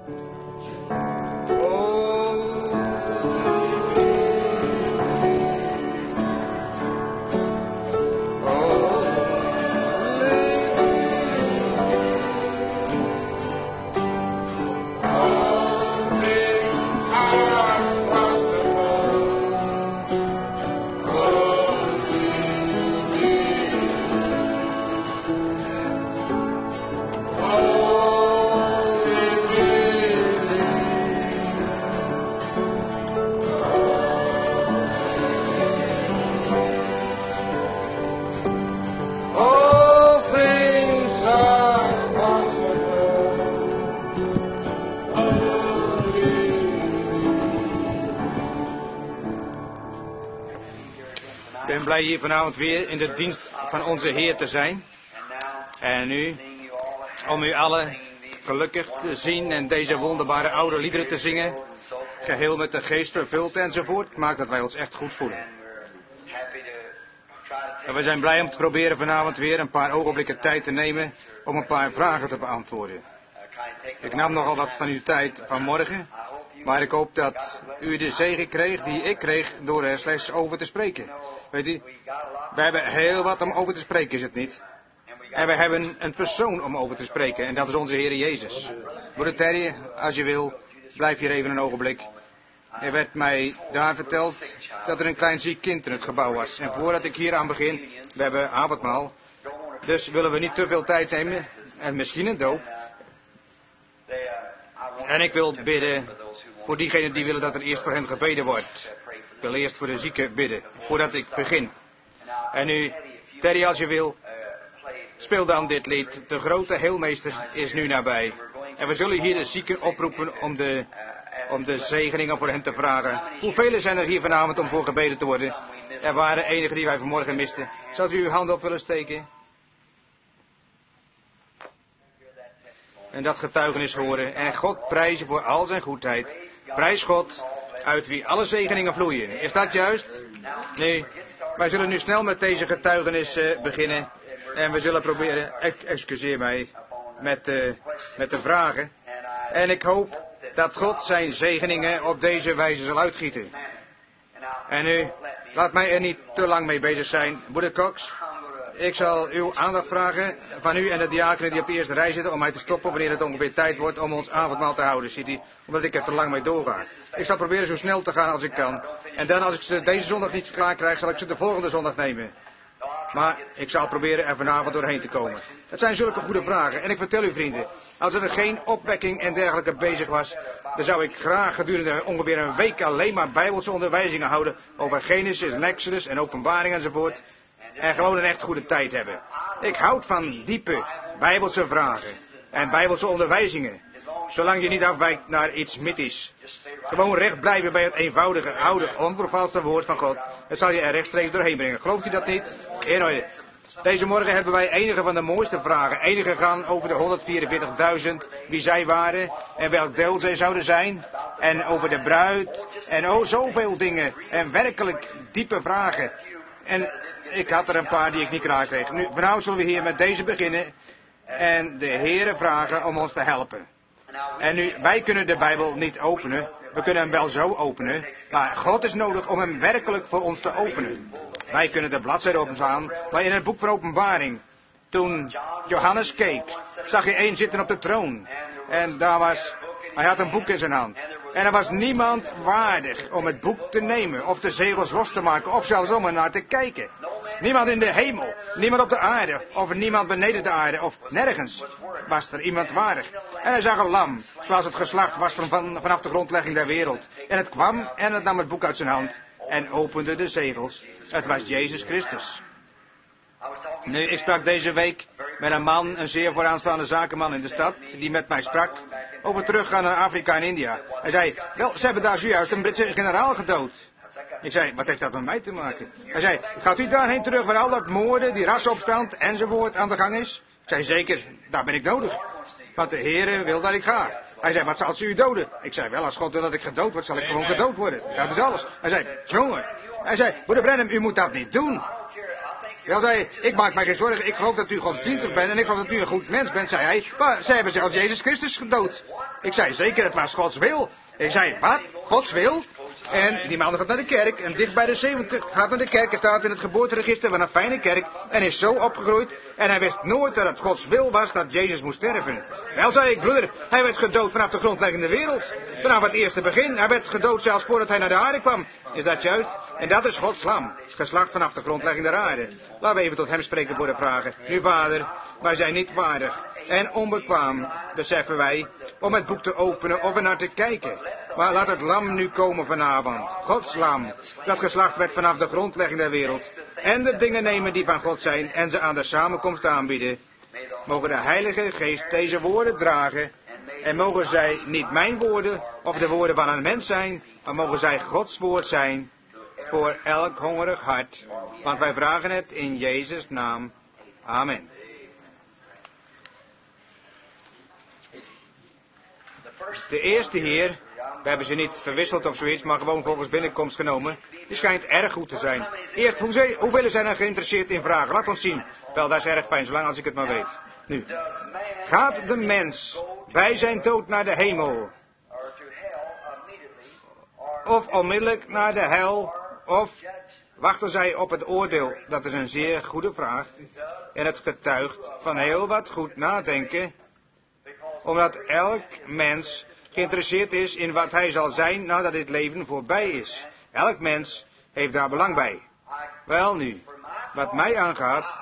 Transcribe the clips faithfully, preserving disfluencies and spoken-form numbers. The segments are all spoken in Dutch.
Ik ben blij hier vanavond weer in de dienst van onze Heer te zijn. En nu, om u allen gelukkig te zien en deze wonderbare oude liederen te zingen, geheel met de geest vervuld enzovoort, maakt dat wij ons echt goed voelen. En we zijn blij om te proberen vanavond weer een paar ogenblikken tijd te nemen om een paar vragen te beantwoorden. Ik nam nogal wat van uw tijd vanmorgen, maar ik hoop dat u de zegen kreeg die ik kreeg door er slechts over te spreken. Weet u, we hebben heel wat om over te spreken, is het niet? En we hebben een persoon om over te spreken, en dat is onze Heer Jezus. Broeder Terry, als je wil, blijf hier even een ogenblik. Er werd mij daar verteld dat er een klein ziek kind in het gebouw was. En voordat ik hier aan begin, we hebben avondmaal, dus willen we niet te veel tijd nemen, en misschien een doop. En ik wil bidden voor diegenen die willen dat er eerst voor hen gebeden wordt. Ik wil eerst voor de zieke bidden, voordat ik begin. En nu, Terry, als je wil, speel dan dit lied. De grote heelmeester is nu nabij. En we zullen hier de zieken oproepen om de, om de zegeningen voor hen te vragen. Hoeveel zijn er hier vanavond om voor gebeden te worden? Er waren enige die wij vanmorgen misten. Zou u uw handen op willen steken? En dat getuigenis horen. En God prijzen voor al zijn goedheid. Prijs God, uit wie alle zegeningen vloeien. Is dat juist? Nee. Wij zullen nu snel met deze getuigenis uh, beginnen. En we zullen proberen, ex excuseer mij, met, uh, met de vragen. En ik hoop dat God zijn zegeningen op deze wijze zal uitgieten. En nu, laat mij er niet te lang mee bezig zijn. Broeder Cox, ik zal uw aandacht vragen van u en de diakenen die op de eerste rij zitten om mij te stoppen wanneer het ongeveer tijd wordt om ons avondmaal te houden, ziet u, omdat ik er te lang mee doorga. Ik zal proberen zo snel te gaan als ik kan. En dan als ik ze deze zondag niet klaar krijg, zal ik ze de volgende zondag nemen. Maar ik zal proberen er vanavond doorheen te komen. Het zijn zulke goede vragen. En ik vertel u vrienden, als er geen opwekking en dergelijke bezig was, dan zou ik graag gedurende ongeveer een week alleen maar bijbelse onderwijzingen houden over Genesis en Exodus en Openbaring enzovoort. En gewoon een echt goede tijd hebben. Ik houd van diepe bijbelse vragen en bijbelse onderwijzingen. Zolang je niet afwijkt naar iets mythisch. Gewoon recht blijven bij het eenvoudige, oude, onvervalste woord van God. Dat zal je er rechtstreeks doorheen brengen. Gelooft u dat niet? Eenhoorn. Deze morgen hebben wij enige van de mooiste vragen. Enige gaan over de honderdvierenveertigduizend, wie zij waren en welk deel zij zouden zijn. En over de bruid en oh zoveel dingen. En werkelijk diepe vragen. En ik had er een paar die ik niet klaar kreeg. Nu, vanavond zullen we hier met deze beginnen en de Heere vragen om ons te helpen. En nu, wij kunnen de Bijbel niet openen. We kunnen hem wel zo openen. Maar God is nodig om hem werkelijk voor ons te openen. Wij kunnen de bladzijde openslaan. Maar in het boek van Openbaring, toen Johannes keek, zag hij één zitten op de troon. En daar was, hij had een boek in zijn hand. En er was niemand waardig om het boek te nemen, of de zegels los te maken, of zelfs om er naar te kijken. Niemand in de hemel, niemand op de aarde, of niemand beneden de aarde, of nergens was er iemand waardig. En hij zag een lam, zoals het geslacht was van, van, vanaf de grondlegging der wereld. En het kwam en het nam het boek uit zijn hand en opende de zegels. Het was Jezus Christus. Nu, ik sprak deze week met een man, een zeer vooraanstaande zakenman in de stad, die met mij sprak over teruggaan naar Afrika en India. Hij zei, wel, ze hebben daar zojuist een Britse generaal gedood. Ik zei, wat heeft dat met mij te maken? Hij zei, gaat u daarheen terug waar al dat moorden, die rasopstand enzovoort aan de gang is? Ik zei, zeker, daar ben ik nodig. Want de Heere wil dat ik ga. Hij zei, wat zal ze u doden? Ik zei, wel, als God wil dat ik gedood word, zal ik gewoon gedood worden. Dat is alles. Hij zei, jongen. Hij zei, broeder Branham, u moet dat niet doen. Wel, zei hij, ik maak mij geen zorgen. Ik geloof dat u godsdienstig bent en ik geloof dat u een goed mens bent, zei hij. Maar zij hebben zelfs Jezus Christus gedood. Ik zei, zeker, het was Gods wil. Ik zei, wat? Gods wil? En die man gaat naar de kerk en dicht bij de zeventig gaat naar de kerk. Hij staat in het geboorteregister van een fijne kerk en is zo opgegroeid. En hij wist nooit dat het Gods wil was dat Jezus moest sterven. Wel, zei ik, broeder, hij werd gedood vanaf de grondleggende wereld. Vanaf het eerste begin. Hij werd gedood zelfs voordat hij naar de aarde kwam. Is dat juist? En dat is Gods lam. Geslacht vanaf de grondlegging der aarde. Laten we even tot hem spreken voor de vragen. Nu, vader, wij zijn niet waardig en onbekwaam, beseffen wij, om het boek te openen of er naar te kijken. Maar laat het lam nu komen vanavond. Gods lam, dat geslacht werd vanaf de grondlegging der wereld. En de dingen nemen die van God zijn en ze aan de samenkomst aanbieden. Mogen de Heilige Geest deze woorden dragen. En mogen zij niet mijn woorden of de woorden van een mens zijn, maar mogen zij Gods woord zijn voor elk hongerig hart. Want wij vragen het in Jezus' naam. Amen. De eerste heer, we hebben ze niet verwisseld of zoiets, maar gewoon volgens binnenkomst genomen. Die schijnt erg goed te zijn. Eerst, hoeze, hoeveel zijn er geïnteresseerd in vragen? Laat ons zien. Wel, dat is erg fijn, zolang als ik het maar weet. Nu, gaat de mens bij zijn dood naar de hemel? Of onmiddellijk naar de hel? Of wachten zij op het oordeel? Dat is een zeer goede vraag. En het getuigt van heel wat goed nadenken. Omdat elk mens geïnteresseerd is in wat hij zal zijn nadat dit leven voorbij is. Elk mens heeft daar belang bij. Wel nu, wat mij aangaat,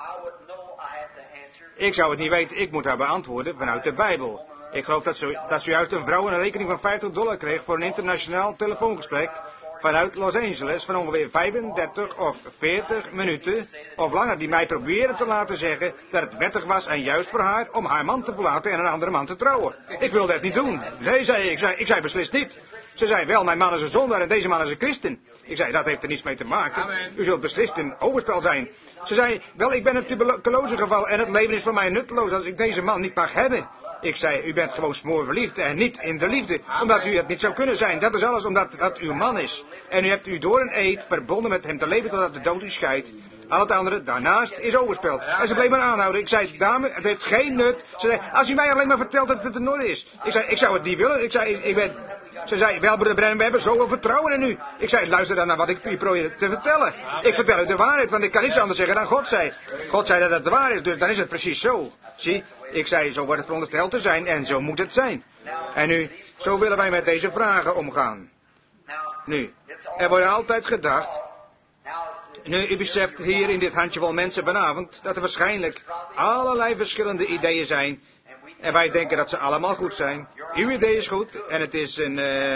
ik zou het niet weten, ik moet haar beantwoorden vanuit de Bijbel. Ik geloof dat, zo, dat zojuist een vrouw een rekening van vijftig dollar kreeg voor een internationaal telefoongesprek vanuit Los Angeles van ongeveer vijfendertig of veertig minuten of langer, die mij probeerde te laten zeggen dat het wettig was en juist voor haar om haar man te verlaten en een andere man te trouwen. Ik wilde het niet doen. Nee, zei ik. Ik zei, ik zei beslist niet. Ze zei, wel, mijn man is een zondaar en deze man is een christen. Ik zei, dat heeft er niets mee te maken. U zult beslist een overspel zijn. Ze zei, wel, ik ben een tuberculose geval en het leven is voor mij nutteloos als ik deze man niet mag hebben. Ik zei, u bent gewoon smoorverliefd en niet in de liefde, omdat u het niet zou kunnen zijn. Dat is alles omdat dat uw man is. En u hebt u door een eed verbonden met hem te leven totdat de dood u scheidt. Al het andere daarnaast is overspel. En ze bleef maar aanhouden. Ik zei, dame, het heeft geen nut. Ze zei, als u mij alleen maar vertelt dat het in orde is. Ik zei, ik zou het niet willen. Ik zei, ik ben... Ze zei, wel, broeder Brennan, we hebben zoveel vertrouwen in u. Ik zei, luister dan naar wat ik u probeer te vertellen. Ik vertel u de waarheid, want ik kan niets anders zeggen dan God zei. God zei dat het de waarheid is, dus dan is het precies zo. Zie, ik zei, zo wordt het verondersteld te zijn en zo moet het zijn. En nu, zo willen wij met deze vragen omgaan. Nu, er wordt altijd gedacht... Nu, u beseft hier in dit handjevol mensen vanavond dat er waarschijnlijk allerlei verschillende ideeën zijn. En wij denken dat ze allemaal goed zijn. Uw idee is goed en het is een... Uh...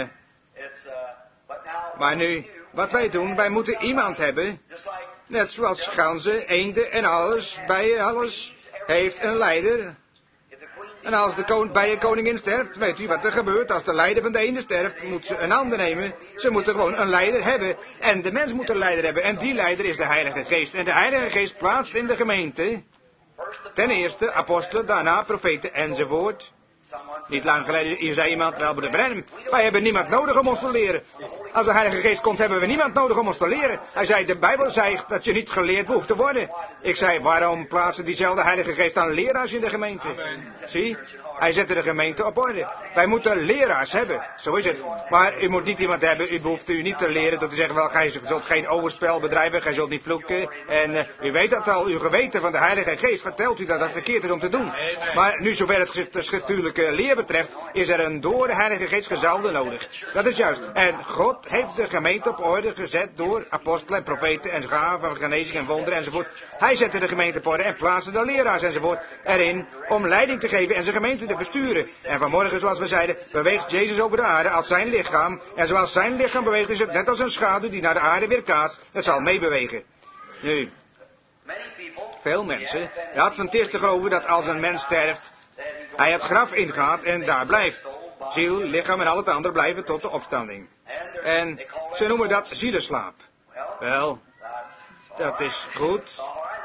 Maar nu, wat wij doen, wij moeten iemand hebben, net zoals ganzen, eenden en alles, bijen, alles, heeft een leider. En als de kon- bijenkoningin sterft, weet u wat er gebeurt? Als de leider van de ene sterft, moet ze een ander nemen. Ze moeten gewoon een leider hebben. En de mens moet een leider hebben. En die leider is de Heilige Geest. En de Heilige Geest plaatst in de gemeente... Ten eerste apostelen, daarna profeten enzovoort. Niet lang geleden hier zei iemand, wel, broeder Branham, wij hebben niemand nodig om ons te leren. Als de Heilige Geest komt, hebben we niemand nodig om ons te leren. Hij zei, de Bijbel zei dat je niet geleerd hoeft te worden. Ik zei, waarom plaatsen diezelfde Heilige Geest dan leraars in de gemeente? Zie, hij zette de gemeente op orde. Wij moeten leraars hebben, zo is het. Maar u moet niet iemand hebben, u behoeft u niet te leren door te zeggen, wel, gij zult geen overspel bedrijven, gij zult niet vloeken. En uh, u weet dat al, uw geweten van de Heilige Geest vertelt u dat dat verkeerd is om te doen. Maar nu zover het schriftuurlijke leer betreft, is er een door de Heilige Geest gezalde nodig. Dat is juist. En God heeft de gemeente op orde gezet door apostelen en profeten en gaven van genezing en wonderen enzovoort. Hij zette de gemeente op orde en plaatste de leraars enzovoort erin om leiding te geven en zijn gemeente te besturen. En vanmorgen, zoals we zeiden, beweegt Jezus over de aarde als zijn lichaam. En zoals zijn lichaam beweegt, is het net als een schaduw die naar de aarde weer kaatst. Het zal meebewegen. Nu, veel mensen, je had van het eerste geloven dat als een mens sterft, hij het graf ingaat en daar blijft. Ziel, lichaam en al het andere blijven tot de opstanding. En ze noemen dat zielenslaap. Wel, dat is goed.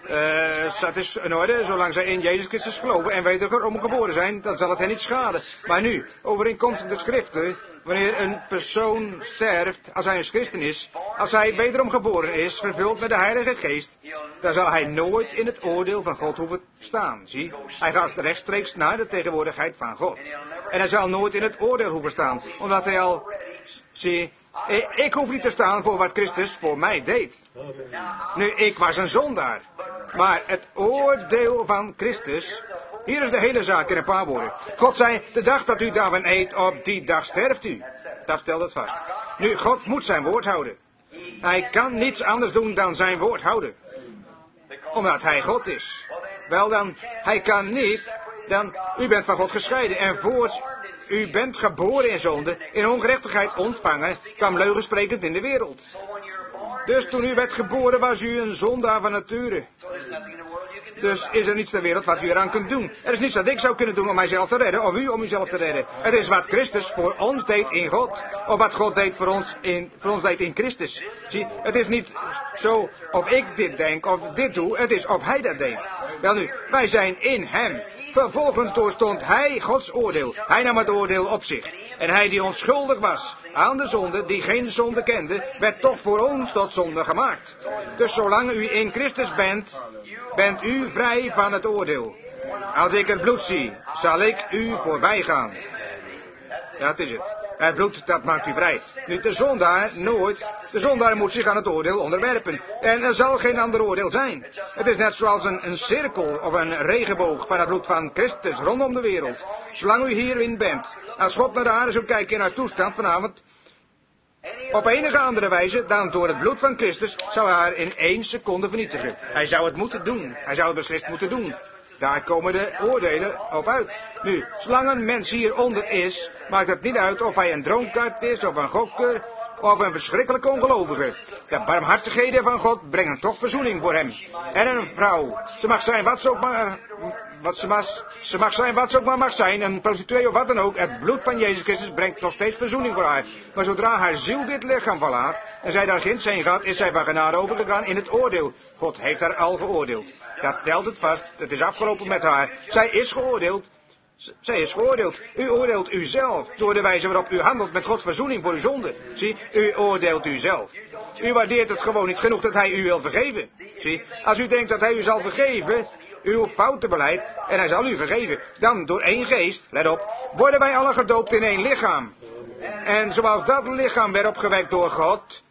Uh, dat is in orde, zolang zij in Jezus Christus geloven en wederom geboren zijn, dan zal het hen niet schaden. Maar nu, overeenkomstig de schriften, wanneer een persoon sterft, als hij een christen is, als hij wederom geboren is, vervuld met de Heilige Geest, dan zal hij nooit in het oordeel van God hoeven staan, zie. Hij gaat rechtstreeks naar de tegenwoordigheid van God. En hij zal nooit in het oordeel hoeven staan, omdat hij al, zie, ik hoef niet te staan voor wat Christus voor mij deed. Nu, ik was een zondaar. Maar het oordeel van Christus, hier is de hele zaak in een paar woorden. God zei, de dag dat u daarvan eet, op die dag sterft u. Dat stelt het vast. Nu, God moet zijn woord houden. Hij kan niets anders doen dan zijn woord houden. Omdat hij God is. Wel dan, hij kan niet, dan, u bent van God gescheiden. En voor u bent geboren in zonde, in ongerechtigheid ontvangen, kwam leugensprekend in de wereld. Dus toen u werd geboren, was u een zondaar van nature. Dus is er niets ter wereld wat u eraan kunt doen. Er is niets dat ik zou kunnen doen om mijzelf te redden, of u om uzelf te redden. Het is wat Christus voor ons deed in God, of wat God deed voor ons in, voor ons deed in Christus. Zie, het is niet zo of ik dit denk, of dit doe, het is of hij dat deed. Wel nu, wij zijn in hem. Vervolgens doorstond hij Gods oordeel. Hij nam het oordeel op zich. En hij die onschuldig was aan de zonde, die geen zonde kende, werd toch voor ons tot zonde gemaakt. Dus zolang u in Christus bent, bent u vrij van het oordeel. Als ik het bloed zie, zal ik u voorbij gaan. Dat is het. Het bloed, dat maakt u vrij. Nu, de zondaar, nooit. De zondaar moet zich aan het oordeel onderwerpen. En er zal geen ander oordeel zijn. Het is net zoals een, een cirkel of een regenboog van het bloed van Christus rondom de wereld. Zolang u hierin bent. Als God naar de aarde zou kijken in haar toestand vanavond, op enige andere wijze dan door het bloed van Christus, zou hij haar in één seconde vernietigen. Hij zou het moeten doen. Hij zou het beslist moeten doen. Daar komen de oordelen op uit. Nu, zolang een mens hieronder is, maakt het niet uit of hij een dronkaard is, of een gokker, of een verschrikkelijke ongelovige. De barmhartigheden van God brengen toch verzoening voor hem. En een vrouw, ze mag zijn wat ze ook maar, wat ze, mag, ze mag zijn wat ze ook maar mag zijn, een prostituee of wat dan ook, het bloed van Jezus Christus brengt nog steeds verzoening voor haar. Maar zodra haar ziel dit lichaam verlaat, en zij daar ginds heen gaat, is zij van genade overgegaan in het oordeel. God heeft haar al geoordeeld. Dat telt het vast, het is afgelopen met haar. Zij is geoordeeld. Zij is geoordeeld. U oordeelt uzelf door de wijze waarop u handelt met Gods verzoening voor uw zonde. Zie, u oordeelt uzelf. U waardeert het gewoon niet genoeg dat hij u wil vergeven. Zie, als u denkt dat hij u zal vergeven, uw foutenbeleid, en hij zal u vergeven, dan door één geest, let op, worden wij allen gedoopt in één lichaam. En zoals dat lichaam werd opgewekt door God,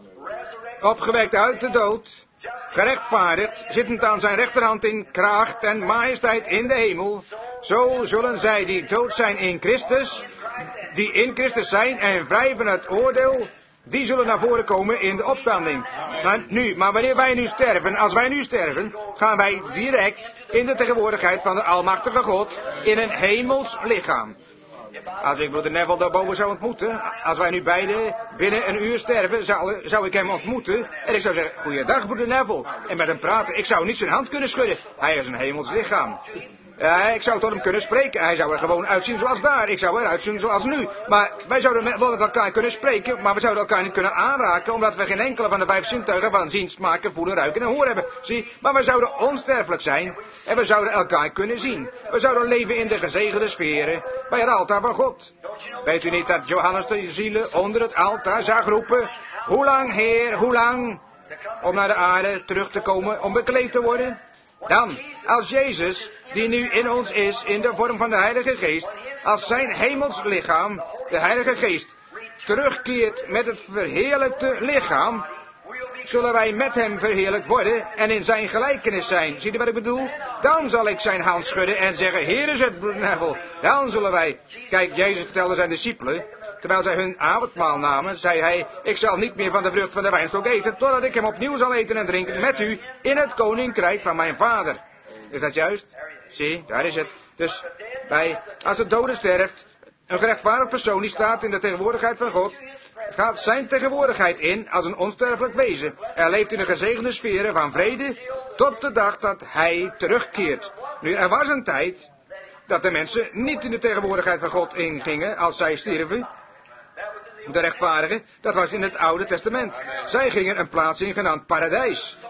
opgewekt uit de dood, gerechtvaardigd, zittend aan zijn rechterhand in kracht en majesteit in de hemel, zo zullen zij die dood zijn in Christus, die in Christus zijn en vrij van het oordeel, die zullen naar voren komen in de opstanding. Maar nu, maar wanneer wij nu sterven, als wij nu sterven, gaan wij direct in de tegenwoordigheid van de Almachtige God in een hemels lichaam. Als ik broeder Neville daarboven zou ontmoeten, als wij nu beiden binnen een uur sterven, zou, zou ik hem ontmoeten. En ik zou zeggen, goeiedag broeder Neville. En met hem praten, ik zou niet zijn hand kunnen schudden. Hij is een hemels lichaam. Ja, ik zou tot hem kunnen spreken. Hij zou er gewoon uitzien zoals daar. Ik zou eruit zien zoals nu. Maar wij zouden wel met elkaar kunnen spreken, maar we zouden elkaar niet kunnen aanraken, omdat we geen enkele van de vijf zintuigen van zien, smaken, voelen, ruiken en horen hebben. Zie, maar we zouden onsterfelijk zijn en we zouden elkaar kunnen zien. We zouden leven in de gezegende sferen bij het altaar van God. Weet u niet dat Johannes de zielen onder het altaar zag roepen, hoe lang, Heer, hoe lang, om naar de aarde terug te komen, om bekleed te worden? Dan, als Jezus, die nu in ons is, in de vorm van de Heilige Geest, als zijn hemels lichaam, de Heilige Geest, terugkeert met het verheerlijkte lichaam, zullen wij met hem verheerlijkt worden en in zijn gelijkenis zijn. Zie je wat ik bedoel? Dan zal ik zijn hand schudden en zeggen, hier is het, broeder Neville. Dan zullen wij, kijk, Jezus vertelde zijn discipelen, terwijl zij hun avondmaal namen, zei hij, ik zal niet meer van de vrucht van de wijnstok eten, totdat ik hem opnieuw zal eten en drinken met u in het koninkrijk van mijn vader. Is dat juist? Zie, daar is het. Dus, bij, als de dode sterft, een gerechtvaardigd persoon die staat in de tegenwoordigheid van God, gaat zijn tegenwoordigheid in als een onsterfelijk wezen. Hij leeft in de gezegende sferen van vrede tot de dag dat hij terugkeert. Nu, er was een tijd dat de mensen niet in de tegenwoordigheid van God ingingen als zij stierven. De rechtvaardigen, dat was in het Oude Testament. Zij gingen een plaats in genaamd paradijs.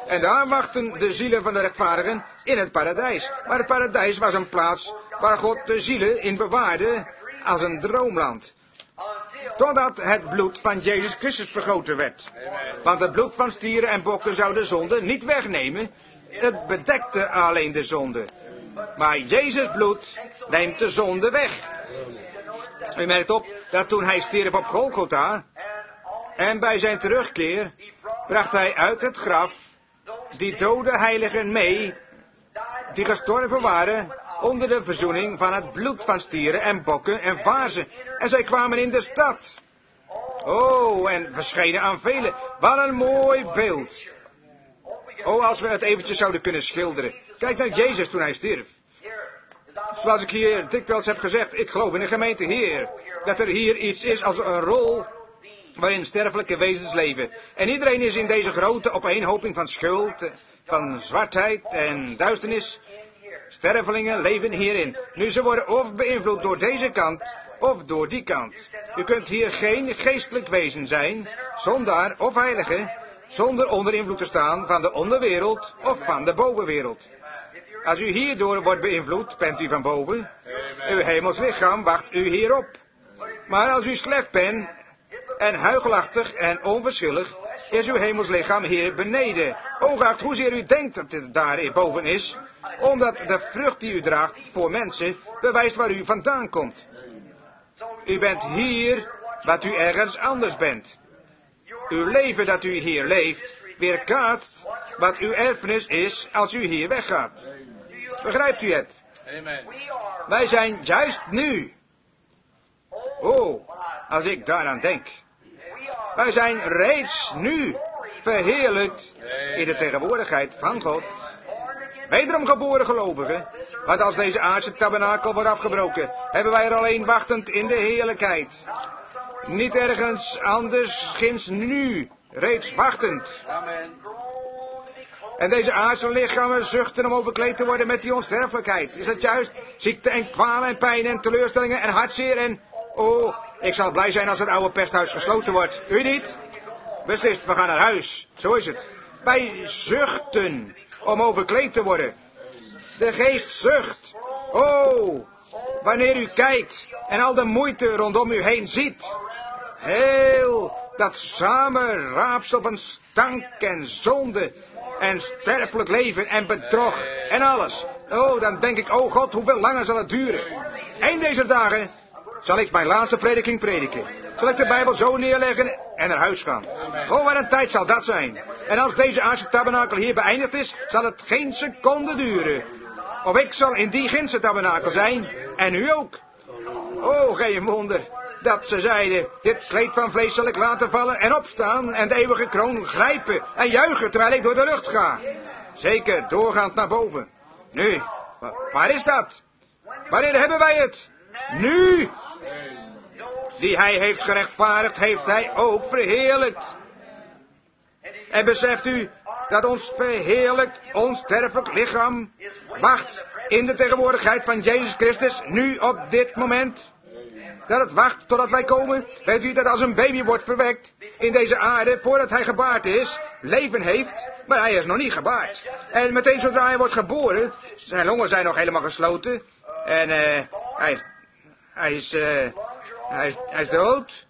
En daar wachten de zielen van de rechtvaardigen in het paradijs. Maar het paradijs was een plaats waar God de zielen in bewaarde als een droomland. Totdat het bloed van Jezus Christus vergoten werd. Want het bloed van stieren en bokken zou de zonde niet wegnemen. Het bedekte alleen de zonde. Maar Jezus bloed neemt de zonde weg. U merkt op dat toen hij stierf op Golgotha en bij zijn terugkeer bracht hij uit het graf die dode heiligen mee die gestorven waren onder de verzoening van het bloed van stieren en bokken en vaarzen. En zij kwamen in de stad. Oh, en verschenen aan velen. Wat een mooi beeld. Oh, als we het eventjes zouden kunnen schilderen. Kijk naar Jezus toen hij stierf. Zoals ik hier dikwijls heb gezegd, ik geloof in de gemeente hier. Dat er hier iets is als een rol waarin sterfelijke wezens leven. En iedereen is in deze grote opeenhoping van schuld, van zwartheid en duisternis. Stervelingen leven hierin. Nu, ze worden of beïnvloed door deze kant, of door die kant. U kunt hier geen geestelijk wezen zijn, zondaar of heilige, zonder onder invloed te staan van de onderwereld of van de bovenwereld. Als u hierdoor wordt beïnvloed, bent u van boven. Uw hemels lichaam wacht u hierop. Maar als u slecht bent en huichelachtig en onverschillig, is uw hemels lichaam hier beneden. Ongeacht hoezeer u denkt dat het daar boven is, omdat de vrucht die u draagt voor mensen bewijst waar u vandaan komt. U bent hier wat u ergens anders bent. Uw leven dat u hier leeft, weerkaatst wat uw erfenis is als u hier weggaat. Begrijpt u het? Amen. Wij zijn juist nu. Oh, als ik daaraan denk. Wij zijn reeds nu verheerlijkt in de tegenwoordigheid van God. Wederom geboren gelovigen, want als deze aardse tabernakel wordt afgebroken, hebben wij er alleen wachtend in de heerlijkheid. Niet ergens anders, ginds nu, reeds wachtend. Amen. En deze aardse lichamen zuchten om overkleed te worden met die onsterfelijkheid. Is dat juist? Ziekte en kwalen en pijn en teleurstellingen en hartzeer en... Oh, ik zal blij zijn als het oude pesthuis gesloten wordt. U niet? Beslist, we gaan naar huis. Zo is het. Wij zuchten om overkleed te worden. De geest zucht. Oh, wanneer u kijkt en al de moeite rondom u heen ziet. Heel dat samenraapsel van stank en zonde en sterfelijk leven en bedrog en alles. Oh, dan denk ik, oh God, hoeveel langer zal het duren? Eén deze dagen zal ik mijn laatste prediking prediken. Zal ik de Bijbel zo neerleggen en naar huis gaan. Oh, wat een tijd zal dat zijn. En als deze aardse tabernakel hier beëindigd is, zal het geen seconde duren. Of ik zal in die ginse tabernakel zijn, en u ook. Oh, geen wonder dat ze zeiden, dit kleed van vlees zal ik laten vallen en opstaan en de eeuwige kroon grijpen en juichen terwijl ik door de lucht ga. Zeker, doorgaand naar boven. Nu, waar is dat? Wanneer hebben wij het? Nu! Die hij heeft gerechtvaardigd, heeft hij ook verheerlijkt. En beseft u dat ons verheerlijkt onsterfelijk lichaam wacht in de tegenwoordigheid van Jezus Christus, nu op dit moment? Dat het wacht totdat wij komen? Weet u dat als een baby wordt verwekt in deze aarde, voordat hij gebaard is, leven heeft, maar hij is nog niet gebaard. En meteen zodra hij wordt geboren, zijn longen zijn nog helemaal gesloten, en uh, hij is, hij is, uh, hij is, hij is dood.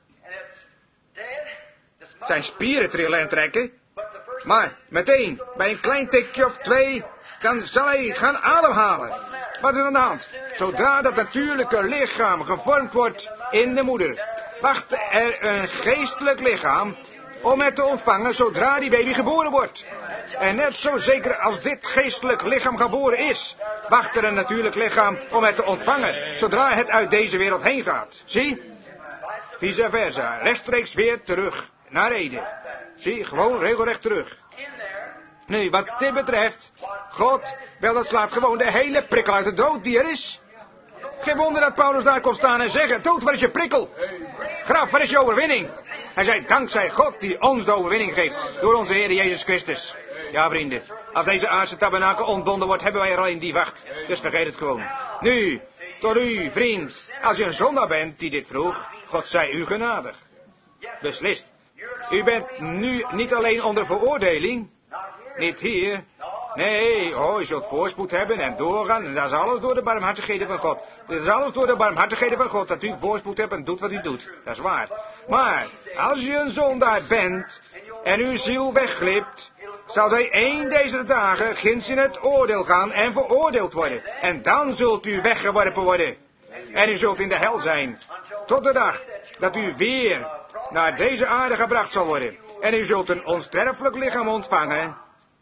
Zijn spieren trillen en trekken. Maar meteen, bij een klein tikje of twee, dan zal hij gaan ademhalen. Wat is er aan de hand? Zodra dat natuurlijke lichaam gevormd wordt in de moeder, wacht er een geestelijk lichaam om het te ontvangen zodra die baby geboren wordt. En net zo zeker als dit geestelijk lichaam geboren is, wacht er een natuurlijk lichaam om het te ontvangen zodra het uit deze wereld heen gaat. Zie? Vice versa, rechtstreeks weer terug naar Eden. Zie, gewoon regelrecht terug. Nu, wat dit betreft, God, wel dat slaat gewoon de hele prikkel uit de dood die er is. Geen wonder dat Paulus daar kon staan en zeggen, dood, waar is je prikkel? Graf, waar is je overwinning? Hij zei, dankzij God die ons de overwinning geeft, door onze Heer Jezus Christus. Ja, vrienden, als deze aardse tabernakel ontbonden wordt, hebben wij er alleen die wacht. Dus vergeet het gewoon. Nu, tot u, vriend, als je een zondaar bent die dit vroeg, God zij u genadig. Beslist. U bent nu niet alleen onder veroordeling, niet hier. Nee, oh, je zult voorspoed hebben en doorgaan. En dat is alles door de barmhartigheden van God. Dat is alles door de barmhartigheden van God dat u voorspoed hebt en doet wat u doet. Dat is waar. Maar als je een zondaar bent en uw ziel wegglipt, zal zij één deze dagen ginds in het oordeel gaan en veroordeeld worden. En dan zult u weggeworpen worden. En u zult in de hel zijn. Tot de dag dat u weer naar deze aarde gebracht zal worden. En u zult een onsterfelijk lichaam ontvangen.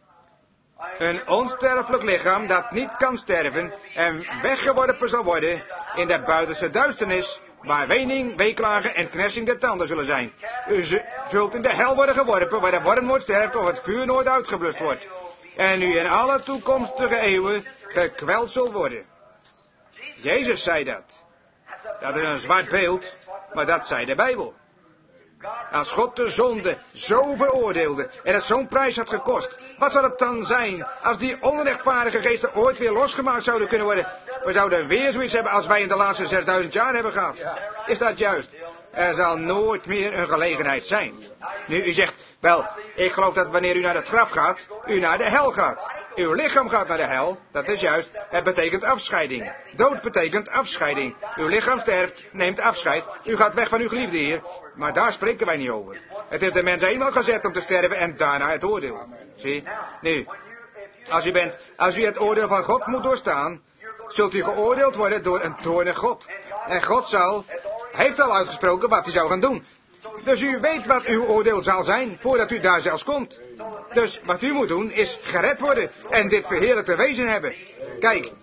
Een onsterfelijk lichaam dat niet kan sterven en weggeworpen zal worden in de buitenste duisternis, waar wening, weeklagen en knessing der tanden zullen zijn. U zult in de hel worden geworpen, waar de worm nooit sterft of het vuur nooit uitgeblust wordt. En u in alle toekomstige eeuwen gekweld zult worden. Jezus zei dat. Dat is een zwart beeld, maar dat zei de Bijbel. Als God de zonde zo veroordeelde en het zo'n prijs had gekost, wat zou het dan zijn als die onrechtvaardige geesten ooit weer losgemaakt zouden kunnen worden? We zouden weer zoiets hebben als wij in de laatste zesduizend jaar hebben gehad. Is dat juist? Er zal nooit meer een gelegenheid zijn. Nu, u zegt, wel, ik geloof dat wanneer u naar het graf gaat, u naar de hel gaat. Uw lichaam gaat naar de hel, dat is juist, het betekent afscheiding. Dood betekent afscheiding. Uw lichaam sterft, neemt afscheid, u gaat weg van uw geliefde Heer. Maar daar spreken wij niet over. Het is de mens eenmaal gezet om te sterven en daarna het oordeel. Zie, nu, als u bent, als u het oordeel van God moet doorstaan, zult u geoordeeld worden door een toornig God. En God zal, heeft al uitgesproken wat hij zou gaan doen. Dus u weet wat uw oordeel zal zijn, voordat u daar zelfs komt. Dus wat u moet doen, is gered worden en dit verheerlijkte wezen hebben. Kijk,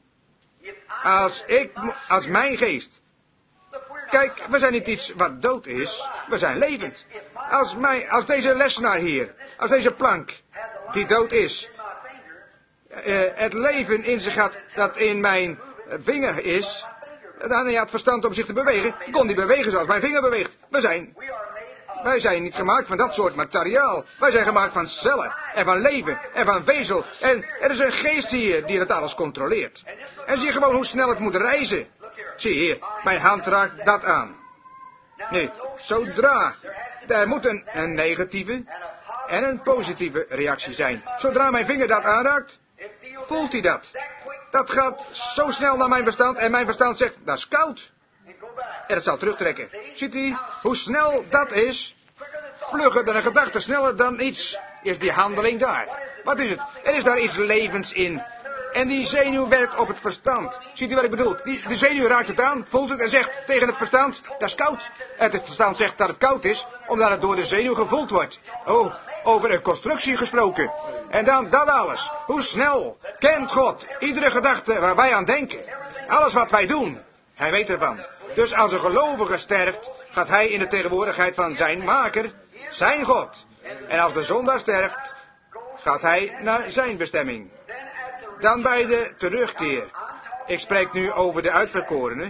als ik, als mijn geest... Kijk, we zijn niet iets wat dood is, we zijn levend. Als, mij, als deze lessenaar hier, als deze plank, die dood is, uh, het leven in zich had dat in mijn vinger is, dan hij had verstand om zich te bewegen, kon die bewegen zoals mijn vinger beweegt. We zijn, wij zijn niet gemaakt van dat soort materiaal. Wij zijn gemaakt van cellen en van leven en van vezel. En er is een geest hier die dat alles controleert. En zie gewoon hoe snel het moet reizen. Zie hier, mijn hand raakt dat aan. Nu, zodra, er moet een, een negatieve en een positieve reactie zijn. Zodra mijn vinger dat aanraakt, voelt hij dat. Dat gaat zo snel naar mijn verstand en mijn verstand zegt, dat is koud. En het zal terugtrekken. Ziet u hoe snel dat is? Vlugger dan een gedachte, sneller dan iets, is die handeling daar. Wat is het? Er is daar iets levens in. En die zenuw werkt op het verstand. Ziet u wat ik bedoel? Die, de zenuw raakt het aan, voelt het en zegt tegen het verstand, dat is koud. En het verstand zegt dat het koud is, omdat het door de zenuw gevoeld wordt. Oh, over een constructie gesproken. En dan dat alles. Hoe snel kent God iedere gedachte waar wij aan denken. Alles wat wij doen, hij weet ervan. Dus als een gelovige sterft, gaat hij in de tegenwoordigheid van zijn maker, zijn God. En als de zondaar sterft, gaat hij naar zijn bestemming. Dan bij de terugkeer. Ik spreek nu over de uitverkorenen.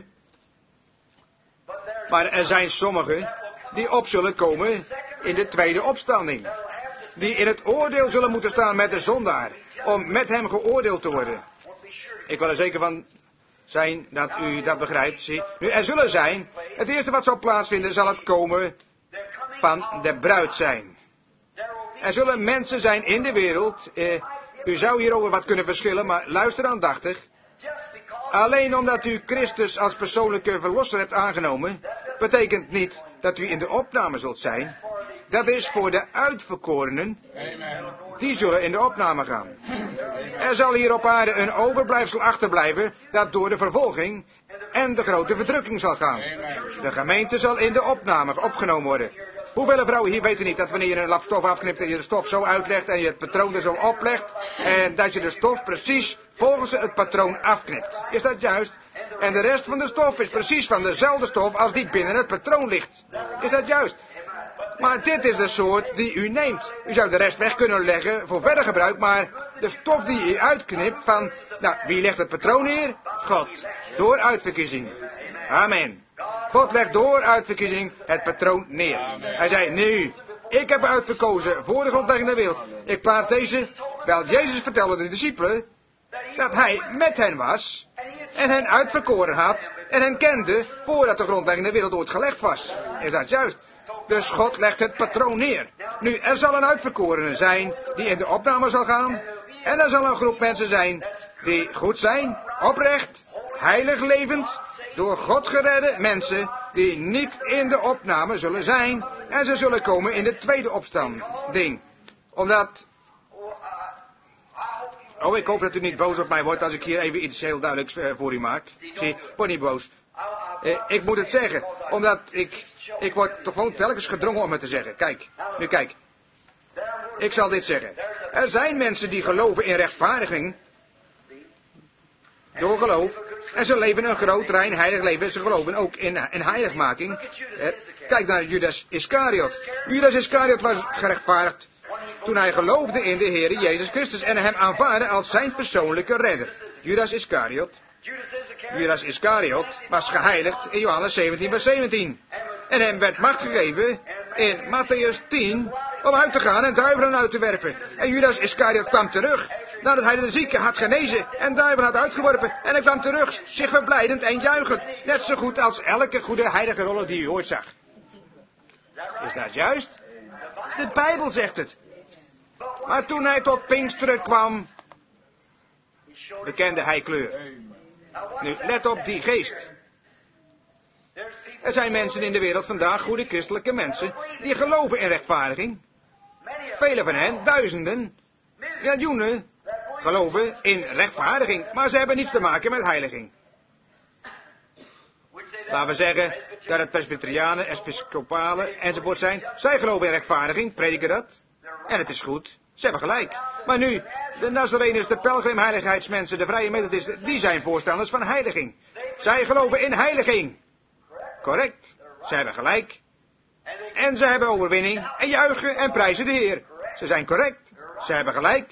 Maar er zijn sommigen die op zullen komen in de tweede opstanding. Die in het oordeel zullen moeten staan met de zondaar. Om met hem geoordeeld te worden. Ik wil er zeker van zijn dat u dat begrijpt. Zie. Nu, er zullen zijn. Het eerste wat zal plaatsvinden zal het komen van de bruid zijn. Er zullen mensen zijn in de wereld. Eh, u zou hierover wat kunnen verschillen, maar luister aandachtig. Alleen omdat u Christus als persoonlijke verlosser hebt aangenomen, betekent niet dat u in de opname zult zijn. Dat is voor de uitverkorenen. Die zullen in de opname gaan. Er zal hier op aarde een overblijfsel achterblijven dat door de vervolging en de grote verdrukking zal gaan. De gemeente zal in de opname opgenomen worden. Hoeveel vrouwen hier weten niet dat wanneer je een lap stof afknipt en je de stof zo uitlegt en je het patroon er zo oplegt en dat je de stof precies volgens het patroon afknipt. Is dat juist? En de rest van de stof is precies van dezelfde stof als die binnen het patroon ligt. Is dat juist? Maar dit is de soort die u neemt. U zou de rest weg kunnen leggen voor verder gebruik, maar de stof die u uitknipt van... Nou, wie legt het patroon neer? God. Door uitverkiezing. Amen. God legt door uitverkiezing het patroon neer. Hij zei, nu, ik heb uitverkozen voor de grondlegging der wereld. Ik plaats deze, wel Jezus vertelde de discipelen, dat hij met hen was en hen uitverkoren had en hen kende voordat de grondlegging der wereld ooit gelegd was. Is dat juist? Dus God legt het patroon neer. Nu, er zal een uitverkorene zijn die in de opname zal gaan. En er zal een groep mensen zijn die goed zijn, oprecht, heilig levend, door God geredde mensen die niet in de opname zullen zijn. En ze zullen komen in de tweede opstanding. Omdat... Oh, ik hoop dat u niet boos op mij wordt als ik hier even iets heel duidelijks uh, voor u maak. Zie, word niet boos. Uh, ik moet het zeggen, omdat ik... Ik word toch gewoon telkens gedrongen om het te zeggen. Kijk, nu kijk. Ik zal dit zeggen. Er zijn mensen die geloven in rechtvaardiging. Door geloof. En ze leven een groot, rein, heilig leven. Ze geloven ook in, in heiligmaking. Uh, kijk naar Judas Iscariot. Judas Iscariot was gerechtvaardigd toen hij geloofde in de Heer Jezus Christus en hem aanvaardde als zijn persoonlijke redder. Judas Iscariot. Judas Iscariot was geheiligd in Johannes zeventien vers zeventien. En hem werd macht gegeven in Matthäus tien om uit te gaan en duivelen uit te werpen. En Judas Iscariot kwam terug nadat hij de zieke had genezen en duivelen had uitgeworpen. En hij kwam terug, zich verblijdend en juichend. Net zo goed als elke goede heilige roller die u ooit zag. Is dat juist? De Bijbel zegt het. Maar toen hij tot Pinksteren kwam, bekende hij kleur. Nu, let op die geest. Er zijn mensen in de wereld vandaag, goede christelijke mensen, die geloven in rechtvaardiging. Vele van hen, duizenden, miljoenen, geloven in rechtvaardiging, maar ze hebben niets te maken met heiliging. Laten we zeggen dat het presbyterianen, episcopalen enzovoort zijn. Zij geloven in rechtvaardiging, prediken dat. En het is goed. Ze hebben gelijk. Maar nu, de Nazareners, de pelgrimheiligheidsmensen, de vrije methodisten, die zijn voorstanders van heiliging. Zij geloven in heiliging. Correct. Ze hebben gelijk. En ze hebben overwinning en juichen en prijzen de Heer. Ze zijn correct. Ze hebben gelijk.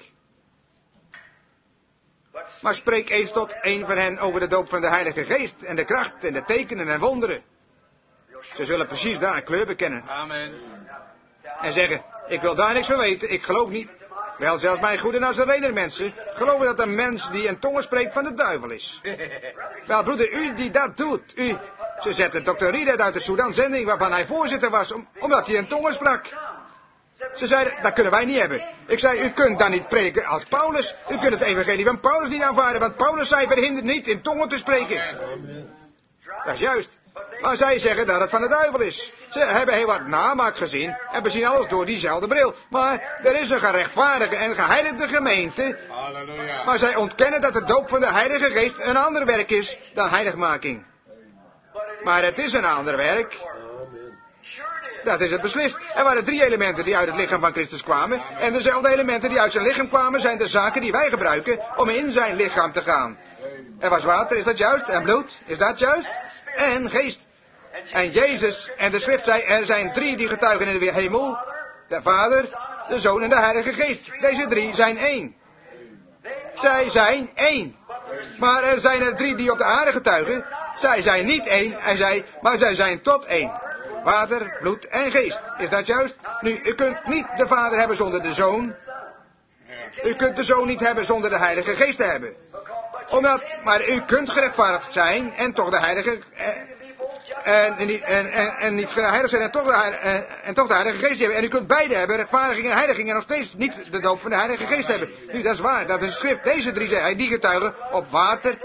Maar spreek eens tot een van hen over de doop van de Heilige Geest en de kracht en de tekenen en wonderen. Ze zullen precies daar kleur bekennen. Amen. En zeggen, ik wil daar niks van weten, ik geloof niet. Wel, zelfs mijn goede Nazarener mensen geloven dat een mens die in tongen spreekt van de duivel is. Wel, broeder, u die dat doet, u... Ze zetten dokter Riedet uit de Sudan-zending waarvan hij voorzitter was, om, omdat hij in tongen sprak. Ze zeiden, dat kunnen wij niet hebben. Ik zei, u kunt dan niet prediken als Paulus. U kunt het evangelie van Paulus niet aanvaarden, want Paulus zei, verhindert niet in tongen te spreken. Dat is juist. Maar zij zeggen dat het van de duivel is. Ze hebben heel wat namaak gezien en bezien alles door diezelfde bril. Maar er is een gerechtvaardige en geheiligde gemeente. Halleluja. Maar zij ontkennen dat de doop van de Heilige Geest een ander werk is dan heiligmaking. Maar het is een ander werk. Dat is het beslist. Er waren drie elementen die uit het lichaam van Christus kwamen. En dezelfde elementen die uit zijn lichaam kwamen zijn de zaken die wij gebruiken om in zijn lichaam te gaan. Er was water, is dat juist? En bloed, is dat juist? En geest. En Jezus en de schrift zei, er zijn drie die getuigen in de hemel. De Vader, de Zoon en de Heilige Geest. Deze drie zijn één. Zij zijn één. Maar er zijn er drie die op de aarde getuigen. Zij zijn niet één, hij zei, maar zij zijn tot één. Water, bloed en geest. Is dat juist? Nu, u kunt niet de Vader hebben zonder de Zoon. U kunt de Zoon niet hebben zonder de Heilige Geest te hebben. Omdat, maar u kunt gerechtvaardigd zijn en toch de Heilige... Eh, en, en, en, en, en niet geheiligd zijn en toch, de, en, en toch de Heilige Geest hebben. En u kunt beide hebben, rechtvaardiging en heiliging, en nog steeds niet de doop van de Heilige Geest hebben. Nu, dat is waar, dat is de schrift. Deze drie zei hij, die getuigen op water,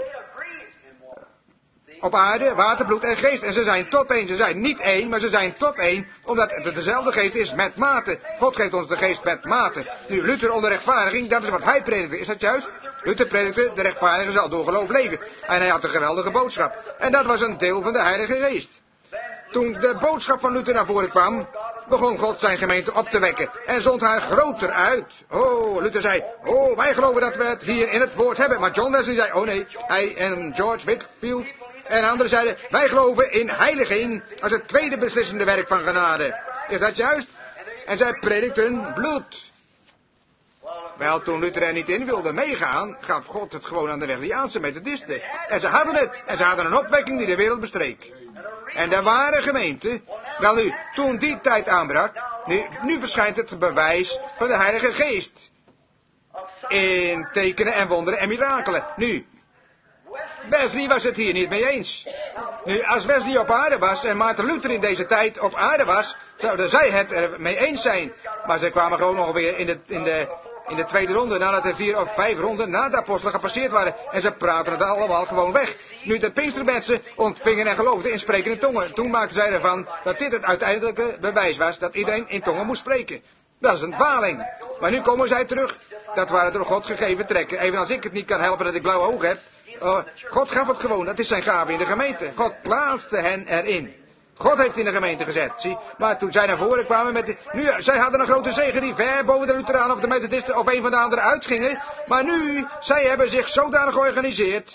op aarde, water, bloed en geest. En ze zijn tot één. Ze zijn niet één, maar ze zijn tot één, omdat het dezelfde geest is met mate. God geeft ons de geest met mate. Nu, Luther onder rechtvaardiging, dat is wat hij predikte. Is dat juist? Luther predikte, de rechtvaardige zal door geloof leven. En hij had een geweldige boodschap. En dat was een deel van de Heilige Geest. Toen de boodschap van Luther naar voren kwam, begon God zijn gemeente op te wekken en zond haar groter uit. Oh, Luther zei, oh, wij geloven dat we het hier in het woord hebben. Maar John Wesley zei, oh nee, hij en George Whitefield en anderen zeiden, wij geloven in heiliging als het tweede beslissende werk van genade. Is dat juist? En zij predikten bloed. Wel, toen Luther er niet in wilde meegaan, gaf God het gewoon aan de Wesleyaanse methodisten. En ze hadden het. En ze hadden een opwekking die de wereld bestreek. En de ware gemeente, wel nu, toen die tijd aanbrak, nu, nu verschijnt het bewijs van de Heilige Geest. In tekenen en wonderen en mirakelen. Nu, Wesley was het hier niet mee eens. Nu, als Wesley op aarde was en Maarten Luther in deze tijd op aarde was, zouden zij het er mee eens zijn. Maar ze kwamen gewoon nog weer in de, in de, in de tweede ronde, nadat er vier of vijf ronden na de apostelen gepasseerd waren. En ze praten het allemaal gewoon weg. Nu de Pinkstermensen ontvingen en geloofden in sprekende tongen. Toen maakten zij ervan dat dit het uiteindelijke bewijs was dat iedereen in tongen moest spreken. Dat is een dwaling. Maar nu komen zij terug. Dat waren door God gegeven trekken. Evenals ik het niet kan helpen dat ik blauwe ogen heb. Uh, God gaf het gewoon. Dat is zijn gave in de gemeente. God plaatste hen erin. God heeft in de gemeente gezet, zie. Maar toen zij naar voren kwamen met de... Nu, zij hadden een grote zegen die ver boven de Lutheranen of de Methodisten of een van de anderen uitgingen. Maar nu, zij hebben zich zodanig georganiseerd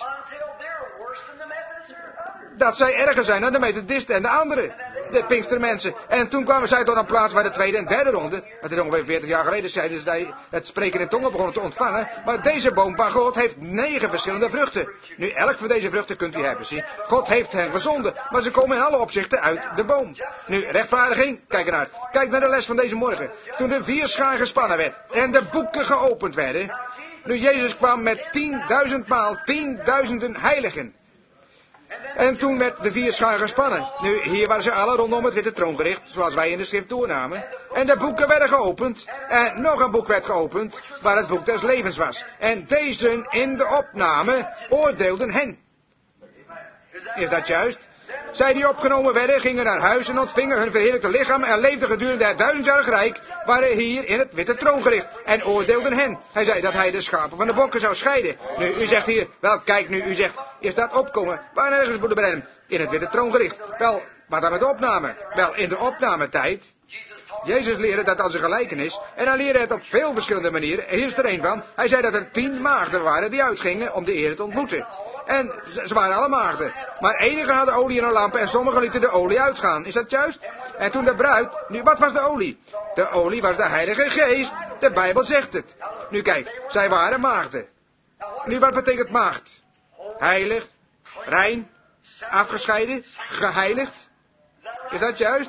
dat zij erger zijn dan de Methodisten en de anderen. De Pinkstermensen. En toen kwamen zij tot een plaats waar de tweede en derde ronde, het is ongeveer veertig jaar geleden, zeiden zij het spreken in tongen begonnen te ontvangen. Maar deze boom van God heeft negen verschillende vruchten. Nu, elk van deze vruchten kunt u hebben, zie. God heeft hen gezonden, maar ze komen in alle opzichten uit de boom. Nu, rechtvaardiging, kijk ernaar. Kijk naar de les van deze morgen. Toen de vierschaar gespannen werd en de boeken geopend werden. Nu, Jezus kwam met tienduizend maal tienduizenden heiligen. En toen werd de vier schaar gespannen. Nu, hier waren ze alle rondom het witte troongericht, zoals wij in de schrift doornamen. En de boeken werden geopend. En nog een boek werd geopend, waar het boek des levens was. En deze in de opname oordeelden hen. Is dat juist? Zij die opgenomen werden, gingen naar huis en ontvingen hun verheerlijkte lichaam en leefden gedurende het duizendjarig rijk, waren hier in het witte troongericht en oordeelden hen. Hij zei dat hij de schapen van de bokken zou scheiden. Nu, u zegt hier, wel kijk nu, u zegt, is dat opkomen? Waar ergens, broeder Branham? In het witte troongericht. Wel, wat dan met de opname? Wel, in de opnametijd. Jezus leerde dat als een gelijkenis, en hij leerde het op veel verschillende manieren. Hier is er een van. Hij zei dat er tien maagden waren die uitgingen om de Heer te ontmoeten. En ze waren alle maagden. Maar enigen hadden olie in hun lampen en sommigen lieten de olie uitgaan. Is dat juist? En toen de bruid... Nu, wat was de olie? De olie was de Heilige Geest. De Bijbel zegt het. Nu kijk, zij waren maagden. Nu, wat betekent maagd? Heilig, rein, afgescheiden, geheiligd. Is dat juist?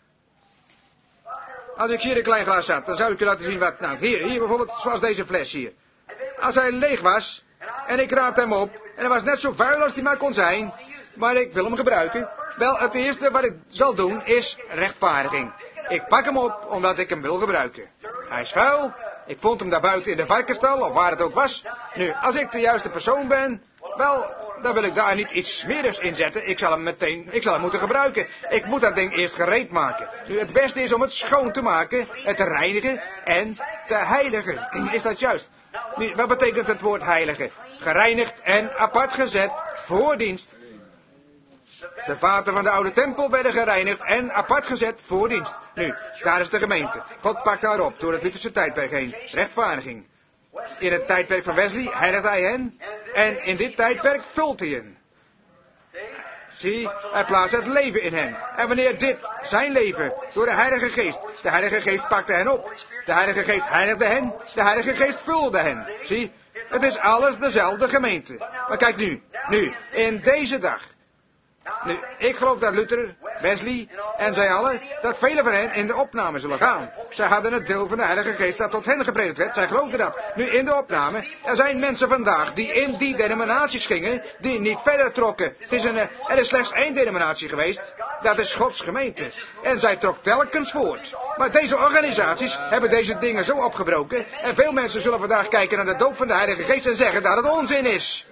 Als ik hier een klein glas had, dan zou ik je laten zien wat... Nou, hier, hier bijvoorbeeld, zoals deze fles hier. Als hij leeg was, en ik raapte hem op, en hij was net zo vuil als hij maar kon zijn, maar ik wil hem gebruiken. Wel, het eerste wat ik zal doen is rechtvaardiging. Ik pak hem op, omdat ik hem wil gebruiken. Hij is vuil, ik vond hem daar buiten in de varkenstal, of waar het ook was. Nu, als ik de juiste persoon ben, wel, dan wil ik daar niet iets smerigs in zetten. Ik zal hem meteen, ik zal hem moeten gebruiken. Ik moet dat ding eerst gereed maken. Nu, het beste is om het schoon te maken, het te reinigen en te heiligen. Is dat juist? Nu, wat betekent het woord heiligen? Gereinigd en apart gezet voor dienst. De vaten van de oude tempel werden gereinigd en apart gezet voor dienst. Nu, daar is de gemeente. God pakt daarop door het Lutherse tijdperk heen. Rechtvaardiging. In het tijdperk van Wesley heiligt hij hen. En in dit tijdperk vult hij hen. Zie, hij plaatst het leven in hen. En wanneer dit, zijn leven, door de Heilige Geest, de Heilige Geest pakte hen op. De Heilige Geest heiligde hen, de Heilige Geest vulde hen. Zie, het is alles dezelfde gemeente. Maar kijk nu, nu, in deze dag. Nu, ik geloof dat Luther, Wesley en zij allen, dat velen van hen in de opname zullen gaan. Zij hadden het deel van de Heilige Geest dat tot hen gepredikt werd. Zij geloofden dat. Nu, in de opname, er zijn mensen vandaag die in die denominaties gingen, die niet verder trokken. Het is een, er is slechts één denominatie geweest. Dat is Gods gemeente. En zij trok telkens voort. Maar deze organisaties hebben deze dingen zo opgebroken. En veel mensen zullen vandaag kijken naar de doop van de Heilige Geest en zeggen dat het onzin is.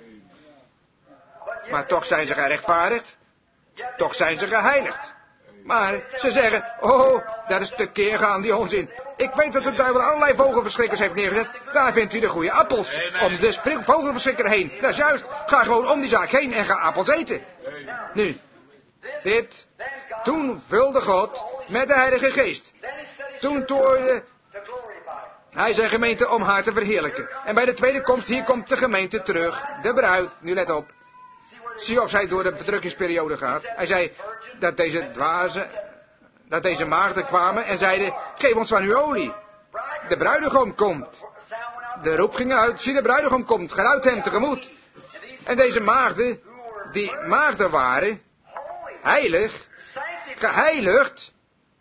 Maar toch zijn ze gerechtvaardigd. Toch zijn ze geheiligd. Maar ze zeggen, oh, dat is tekeer gaan, die onzin. Ik weet dat de duivel allerlei vogelverschrikkers heeft neergezet. Daar vindt u de goede appels. Om de vogelverschrikker heen. Dat is juist. Ga gewoon om die zaak heen en ga appels eten. Nu, dit. Toen vulde God met de Heilige Geest. Toen toorde hij zijn gemeente om haar te verheerlijken. En bij de tweede komst, hier komt de gemeente terug. De bruid, nu let op. Zie of zij door de verdrukkingsperiode gaat. Hij zei dat deze dwazen, dat deze maagden kwamen en zeiden, geef ons van uw olie. De bruidegom komt. De roep ging uit, zie de bruidegom komt, ga uit hem tegemoet. En deze maagden, die maagden waren, heilig, geheiligd.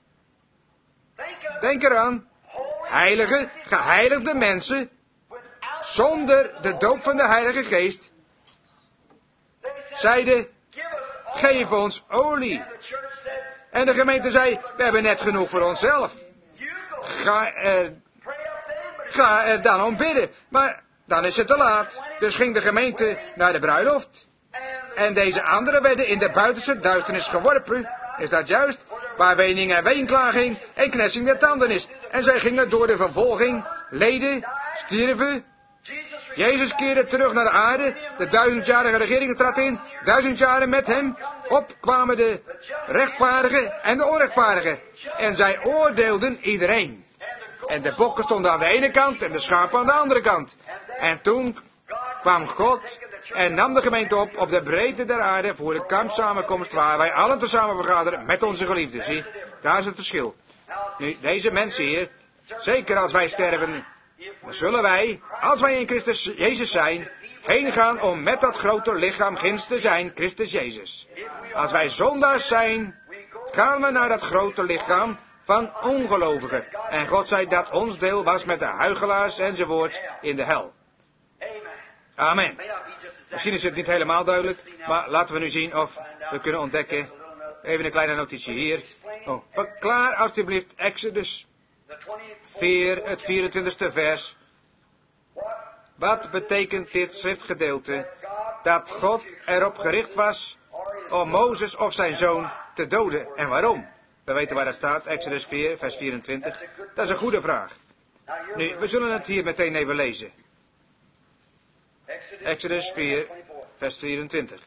Denk eraan, heilige, geheiligde mensen, zonder de doop van de Heilige Geest, zeiden, geef ons olie. En de gemeente zei, we hebben net genoeg voor onszelf. ga er, ga er dan om bidden. Maar dan is het te laat. Dus ging de gemeente naar de bruiloft. En deze anderen werden in de buitenste duisternis geworpen. Is dat juist? Waar wening en weenklaging en knetsing der tanden is. En zij gingen door de vervolging, leden, stierven. Jezus keerde terug naar de aarde. De duizendjarige regering trad in. Duizend jaren met hem. Op kwamen de rechtvaardigen en de onrechtvaardigen. En zij oordeelden iedereen. En de bokken stonden aan de ene kant en de schapen aan de andere kant. En toen kwam God en nam de gemeente op op de breedte der aarde voor de kampsamenkomst waar wij allen tezamen vergaderen met onze geliefden. Zie, daar is het verschil. Nu, deze mensen hier, zeker als wij sterven, dan zullen wij, als wij in Christus Jezus zijn, heen gaan om met dat grote lichaam ginds te zijn, Christus Jezus. Als wij zondaars zijn, gaan we naar dat grote lichaam van ongelovigen. En God zei dat ons deel was met de huichelaars enzovoort in de hel. Amen. Misschien is het niet helemaal duidelijk, maar laten we nu zien of we kunnen ontdekken. Even een kleine notitie hier. Oh, verklaar alstublieft Exodus vier, het vierentwintigste vers. Wat betekent dit schriftgedeelte? Dat God erop gericht was om Mozes of zijn zoon te doden. En waarom? We weten waar dat staat, Exodus vier, vers vierentwintig. Dat is een goede vraag. Nu, we zullen het hier meteen even lezen. Exodus vier, vers vierentwintig.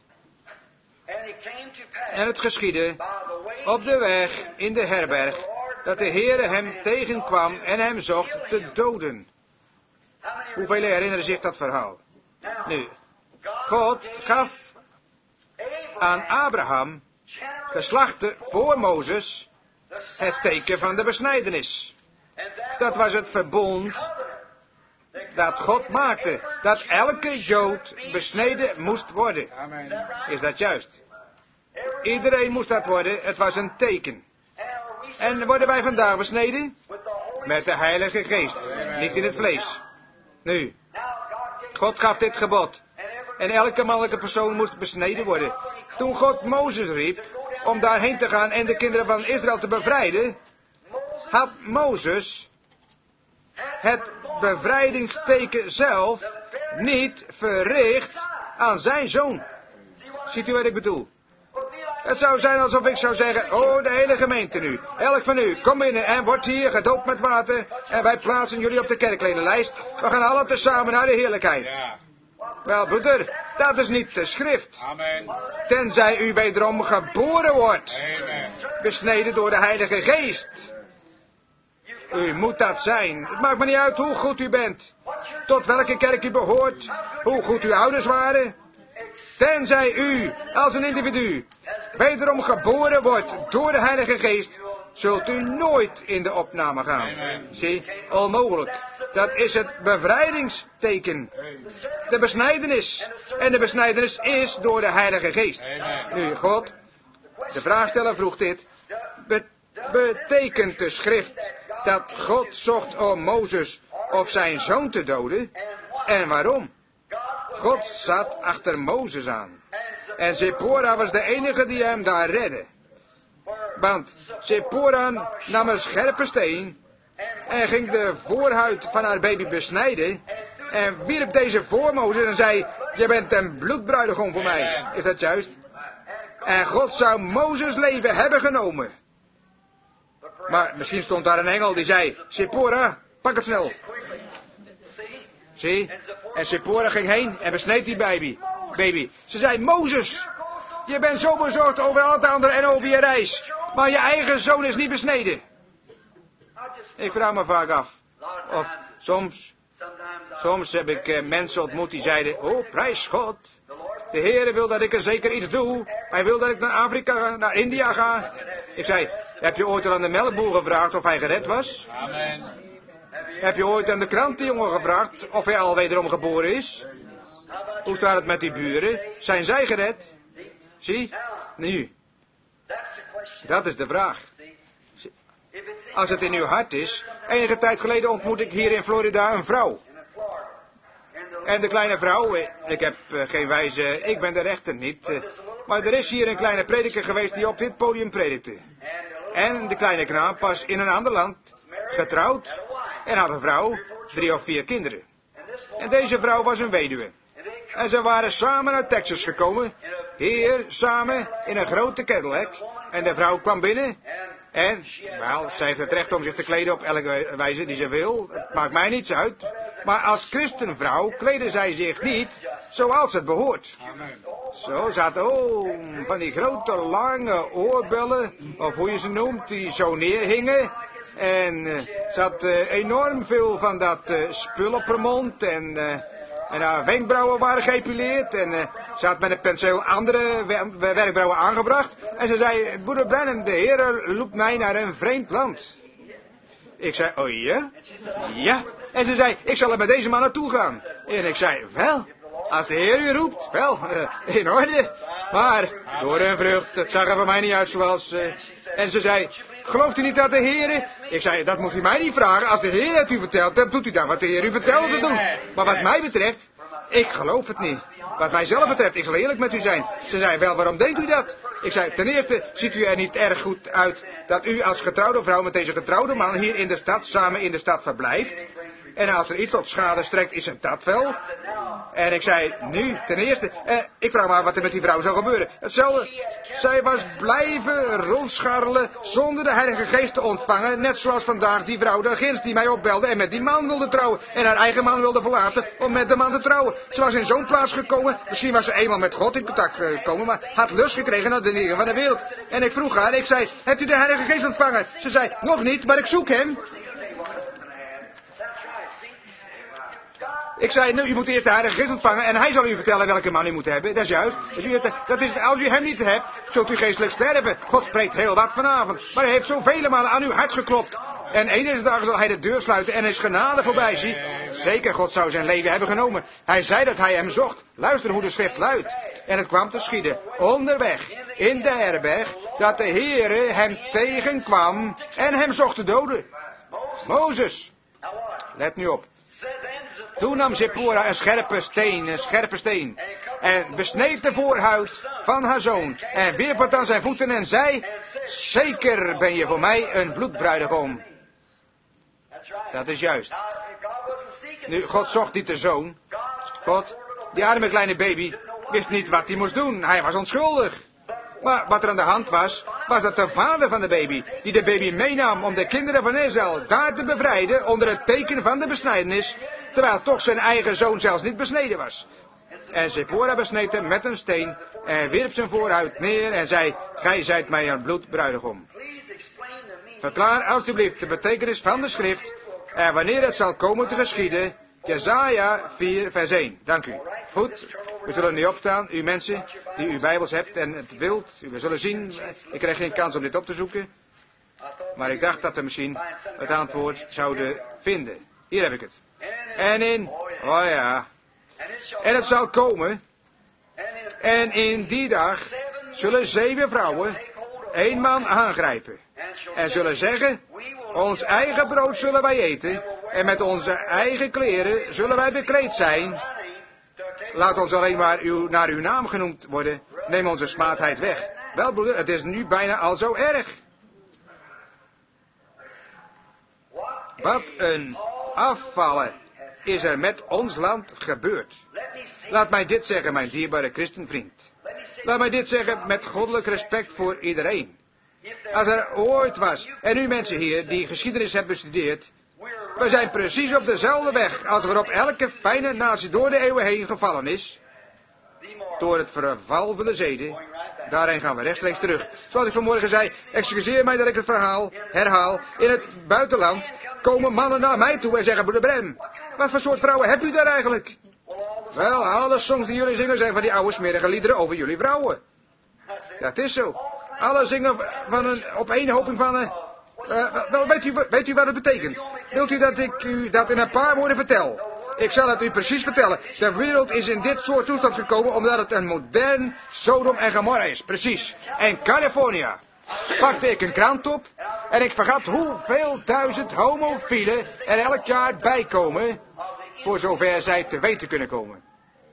En het geschiedde op de weg in de herberg dat de Heere hem tegenkwam en hem zocht te doden. Hoeveel herinneren zich dat verhaal? Nu, God gaf aan Abraham, geslachte voor Mozes, het teken van de besnijdenis. Dat was het verbond dat God maakte, dat elke Jood besneden moest worden. Is dat juist? Iedereen moest dat worden, het was een teken. En worden wij vandaag besneden? Met de Heilige Geest, niet in het vlees. Nu, God gaf dit gebod. En elke mannelijke persoon moest besneden worden. Toen God Mozes riep om daarheen te gaan en de kinderen van Israël te bevrijden, had Mozes het bevrijdingsteken zelf niet verricht aan zijn zoon. Ziet u wat ik bedoel? Het zou zijn alsof ik zou zeggen, oh, de hele gemeente nu. Elk van u, kom binnen en wordt hier gedoopt met water. En wij plaatsen jullie op de kerkledenlijst. We gaan alle tezamen naar de heerlijkheid. Ja. Wel, broeder, dat is niet de schrift. Amen. Tenzij u wederom geboren wordt. Amen. Besneden door de Heilige Geest. U moet dat zijn. Het maakt me niet uit hoe goed u bent. Tot welke kerk u behoort. Hoe goed uw ouders waren. Tenzij u, als een individu, wederom geboren wordt door de Heilige Geest, zult u nooit in de opname gaan. Amen. Zie, onmogelijk. Dat is het bevrijdingsteken. De besnijdenis. En de besnijdenis is door de Heilige Geest. Amen. Nu, God, de vraagsteller vroeg dit. Be- betekent de schrift dat God zocht om Mozes of zijn zoon te doden? En waarom? God zat achter Mozes aan. En Zipporah was de enige die hem daar redde. Want Zipporah nam een scherpe steen en ging de voorhuid van haar baby besnijden en wierp deze voor Mozes en zei, je bent een bloedbruidegom voor mij. Is dat juist? En God zou Mozes leven hebben genomen. Maar misschien stond daar een engel die zei, Zipporah, pak het snel. Zie? En Zipporah ging heen en besneed die baby. baby. Ze zei, Mozes, je bent zo bezorgd over al het andere en over je reis. Maar je eigen zoon is niet besneden. Ik vraag me vaak af. Of soms, soms heb ik eh, mensen ontmoet die zeiden, oh, prijs God. De Heere wil dat ik er zeker iets doe. Hij wil dat ik naar Afrika ga, naar India ga. Ik zei, heb je ooit al aan de melkboer gevraagd of hij gered was? Amen. Heb je ooit aan de krantenjongen gevraagd of hij al wederom geboren is? Hoe staat het met die buren? Zijn zij gered? Zie? Nu. Dat is de vraag. Als het in uw hart is. Enige tijd geleden ontmoette ik hier in Florida een vrouw. En de kleine vrouw, ik heb geen wijze, ik ben de rechter niet. Maar er is hier een kleine prediker geweest die op dit podium predikte. En de kleine knaap was in een ander land getrouwd en had een vrouw, drie of vier kinderen. En deze vrouw was een weduwe. En ze waren samen uit Texas gekomen, hier samen in een grote Cadillac. En de vrouw kwam binnen en, wel, zij heeft het recht om zich te kleden op elke wijze die ze wil. Het maakt mij niets uit. Maar als christenvrouw kleden zij zich niet zoals het behoort. Zo, ze had, oh, van die grote lange oorbellen, of hoe je ze noemt, die zo neerhingen. En uh, ze had uh, enorm veel van dat uh, spul op haar mond en... Uh, En haar wenkbrauwen waren geëpileerd en uh, ze had met een penseel andere wenkbrauwen aangebracht. En ze zei, broeder Branham, de Heer roept mij naar een vreemd land. Ik zei, oh ja? Ja. En ze zei, ik zal er met deze man naartoe gaan. En ik zei, wel, als de Heer u roept, wel, uh, in orde. Maar, door een vrucht, het zag er voor mij niet uit zoals... Uh, en ze zei, gelooft u niet dat de Heer... Ik zei, dat moet u mij niet vragen. Als de Heer het u vertelt, dan doet u dan wat de Heer u vertelt te doen. Maar wat mij betreft, ik geloof het niet. Wat mijzelf betreft, ik zal eerlijk met u zijn. Ze zei, wel, waarom denkt u dat? Ik zei, ten eerste ziet u er niet erg goed uit dat u als getrouwde vrouw met deze getrouwde man hier in de stad, samen in de stad verblijft. En als er iets tot schade strekt, is het dat wel. En ik zei, nu, ten eerste, eh, ik vraag maar wat er met die vrouw zou gebeuren. Hetzelfde, zij was blijven rondscharrelen zonder de Heilige Geest te ontvangen. Net zoals vandaag die vrouw de Gins die mij opbelde en met die man wilde trouwen. En haar eigen man wilde verlaten om met de man te trouwen. Ze was in zo'n plaats gekomen, misschien was ze eenmaal met God in contact gekomen, maar had lust gekregen naar de dingen van de wereld. En ik vroeg haar, ik zei, hebt u de Heilige Geest ontvangen? Ze zei, nog niet, maar ik zoek hem. Ik zei, nou, u moet eerst de Heilige Geest ontvangen en hij zal u vertellen welke man u moet hebben. Dat is juist. Dus u, dat is, als u hem niet hebt, zult u geestelijk sterven. God spreekt heel wat vanavond. Maar hij heeft zoveel malen aan uw hart geklopt. En een deze dagen zal hij de deur sluiten en is genade voorbij ziet. Zeker, God zou zijn leven hebben genomen. Hij zei dat hij hem zocht. Luister hoe de schrift luidt. En het kwam te schieden, onderweg, in de herberg, dat de Heere hem tegenkwam en hem zocht te doden. Mozes, let nu op. Toen nam Zipporah een scherpe steen, een scherpe steen, en besneed de voorhuid van haar zoon, en wierp het aan zijn voeten en zei, zeker ben je voor mij een bloedbruidegom. Dat is juist. Nu, God zocht niet de zoon. God, die arme kleine baby, wist niet wat hij moest doen. Hij was onschuldig. Maar wat er aan de hand was, was dat de vader van de baby, die de baby meenam om de kinderen van Israël daar te bevrijden onder het teken van de besnijdenis, terwijl toch zijn eigen zoon zelfs niet besneden was. En Zipporah besneed hem met een steen en wierp zijn voorhuid neer en zei, gij zijt mij een bloedbruidegom. Verklaar alstublieft de betekenis van de schrift en wanneer het zal komen te geschieden, Jesaja vier vers één. Dank u. Goed, we zullen nu opstaan, u mensen die uw Bijbels hebt en het wilt. We zullen zien, ik kreeg geen kans om dit op te zoeken, maar ik dacht dat we misschien het antwoord zouden vinden. Hier heb ik het. En in, oh ja, en het zal komen, en in die dag zullen zeven vrouwen één man aangrijpen en zullen zeggen, ons eigen brood zullen wij eten en met onze eigen kleren zullen wij bekleed zijn. Laat ons alleen maar uw, naar uw naam genoemd worden, neem onze smaadheid weg. Wel broeder, het is nu bijna al zo erg. Wat een afvallen is er met ons land gebeurd. Laat mij dit zeggen, mijn dierbare christenvriend. Laat mij dit zeggen met goddelijk respect voor iedereen. Als er ooit was, en u mensen hier die geschiedenis hebben bestudeerd, we zijn precies op dezelfde weg als waarop elke fijne natie door de eeuwen heen gevallen is. Door het verval van de zeden. Daarheen gaan we rechtstreeks terug. Zoals ik vanmorgen zei, excuseer mij dat ik het verhaal herhaal. In het buitenland komen mannen naar mij toe en zeggen, broeder Branham, wat voor soort vrouwen hebt u daar eigenlijk? Wel, alle songs die jullie zingen zijn van die oude smerige liederen over jullie vrouwen. Dat is zo. Alle zingen van een opeenhoping van een... Uh, wel, weet u, weet u wat het betekent? Wilt u dat ik u dat in een paar woorden vertel? Ik zal het u precies vertellen. De wereld is in dit soort toestand gekomen omdat het een modern Sodom en Gomorra is. Precies. En California. Pakte ik een krant op en ik vergat hoeveel duizend homofielen er elk jaar bijkomen, voor zover zij te weten kunnen komen.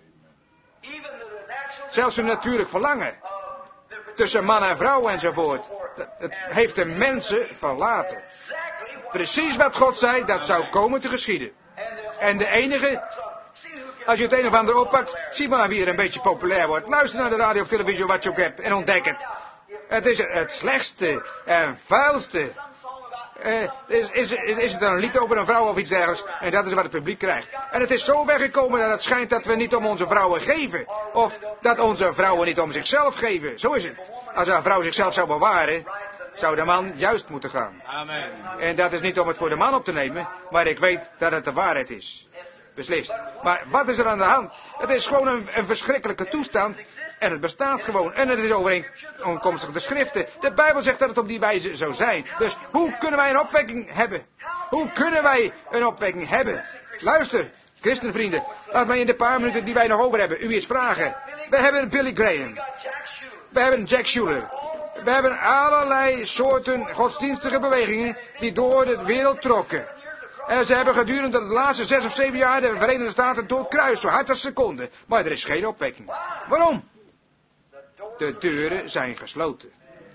Zelfs een natuurlijk verlangen tussen man en vrouw enzovoort. Het heeft de mensen verlaten. precies wat God zei, dat zou komen te geschieden. En de enige, als je het een of ander oppakt, zie maar wie er een beetje populair wordt. Luister naar de radio of televisie, wat je ook hebt, en ontdek het. Het is het slechtste en vuilste. Uh, is, is, is, is het een lied over een vrouw of iets dergelijks? En dat is wat het publiek krijgt. En het is zo weggekomen dat het schijnt dat we niet om onze vrouwen geven. Of dat onze vrouwen niet om zichzelf geven. Zo is het. Als een vrouw zichzelf zou bewaren, zou de man juist moeten gaan. Amen. En dat is niet om het voor de man op te nemen, maar ik weet dat het de waarheid is. Beslist. Maar wat is er aan de hand? Het is gewoon een, een verschrikkelijke toestand. En het bestaat gewoon. En het is overeenkomstig de schriften. De Bijbel zegt dat het op die wijze zou zijn. Dus hoe kunnen wij een opwekking hebben? Hoe kunnen wij een opwekking hebben? Luister, christenvrienden. Laat mij in de paar minuten die wij nog over hebben u eens vragen. We hebben Billy Graham. We hebben Jack Schuller. We hebben allerlei soorten godsdienstige bewegingen die door de wereld trokken. En ze hebben gedurende de laatste zes of zeven jaar de Verenigde Staten doorkruist, zo hard als ze konden. Maar er is geen opwekking. Waarom? De deuren zijn gesloten.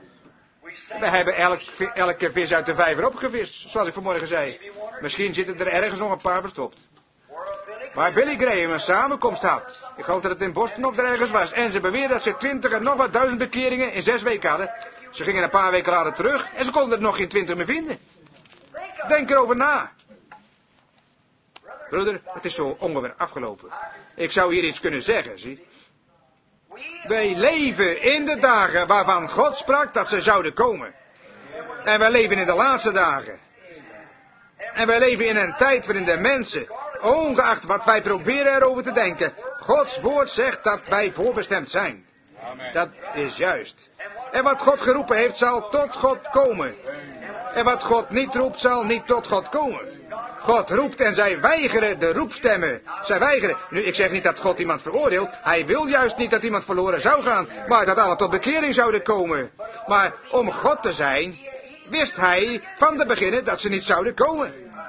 We hebben elk, elke vis uit de vijver opgevist, zoals ik vanmorgen zei. Misschien zitten er ergens nog een paar verstopt. Maar Billy Graham een samenkomst had. Ik geloof dat het in Boston of er ergens was. En ze beweerden dat ze twintig en nog wat duizend bekeringen in zes weken hadden. Ze gingen een paar weken later terug en ze konden er nog geen twintig meer vinden. Denk erover na. Broeder, het is zo ongeveer afgelopen. Ik zou hier iets kunnen zeggen, zie. Wij leven in de dagen waarvan God sprak dat ze zouden komen. En wij leven in de laatste dagen. En wij leven in een tijd waarin de mensen, ongeacht wat wij proberen erover te denken, Gods woord zegt dat wij voorbestemd zijn. Dat is juist. En wat God geroepen heeft, zal tot God komen. En wat God niet roept, zal niet tot God komen. God roept en zij weigeren de roepstemmen. Zij weigeren. Nu, ik zeg niet dat God iemand veroordeelt. Hij wil juist niet dat iemand verloren zou gaan. Maar dat alle tot bekering zouden komen. Maar om God te zijn, wist hij van de beginnen dat ze niet zouden komen.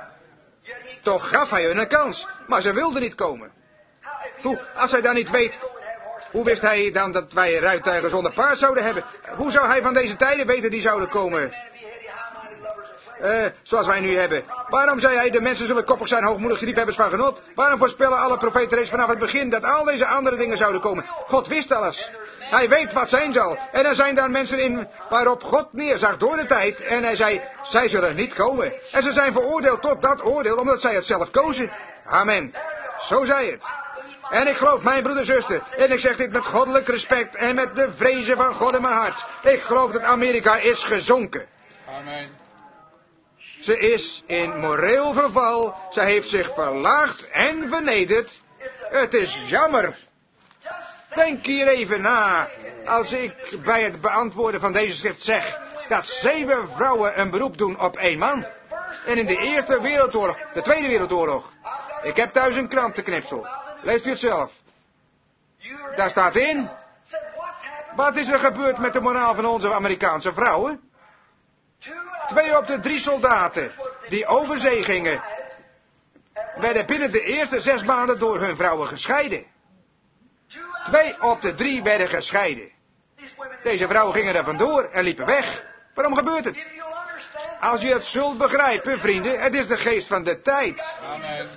Toch gaf hij hun een kans. Maar ze wilden niet komen. Hoe, als hij dan niet weet, hoe wist hij dan dat wij ruituigen zonder paard zouden hebben? Hoe zou hij van deze tijden weten die zouden komen? Uh, zoals wij nu hebben. Waarom zei hij, de mensen zullen koppig zijn, hoogmoedig, liefhebbers van genot? Waarom voorspellen alle profeten reeds vanaf het begin dat al deze andere dingen zouden komen? God wist alles. Hij weet wat zijn zal. En er zijn daar mensen in waarop God neerzag door de tijd. En hij zei, zij zullen niet komen. En ze zijn veroordeeld tot dat oordeel, omdat zij het zelf kozen. Amen. Zo zei het. En ik geloof, mijn broeder, zuster, en ik zeg dit met goddelijk respect en met de vrezen van God in mijn hart. Ik geloof dat Amerika is gezonken. Amen. Ze is in moreel verval. Ze heeft zich verlaagd en vernederd. Het is jammer. Denk hier even na. Als ik bij het beantwoorden van deze schrift zeg dat zeven vrouwen een beroep doen op één man. En in de Eerste Wereldoorlog, de Tweede Wereldoorlog. Ik heb thuis een krantenknipsel. Leest u het zelf. Daar staat in. Wat is er gebeurd met de moraal van onze Amerikaanse vrouwen? Twee op de drie soldaten die over zee gingen, werden binnen de eerste zes maanden door hun vrouwen gescheiden. Twee op de drie werden gescheiden. Deze vrouwen gingen er vandoor en liepen weg. Waarom gebeurt het? Als je het zult begrijpen, vrienden, het is de geest van de tijd. Amen.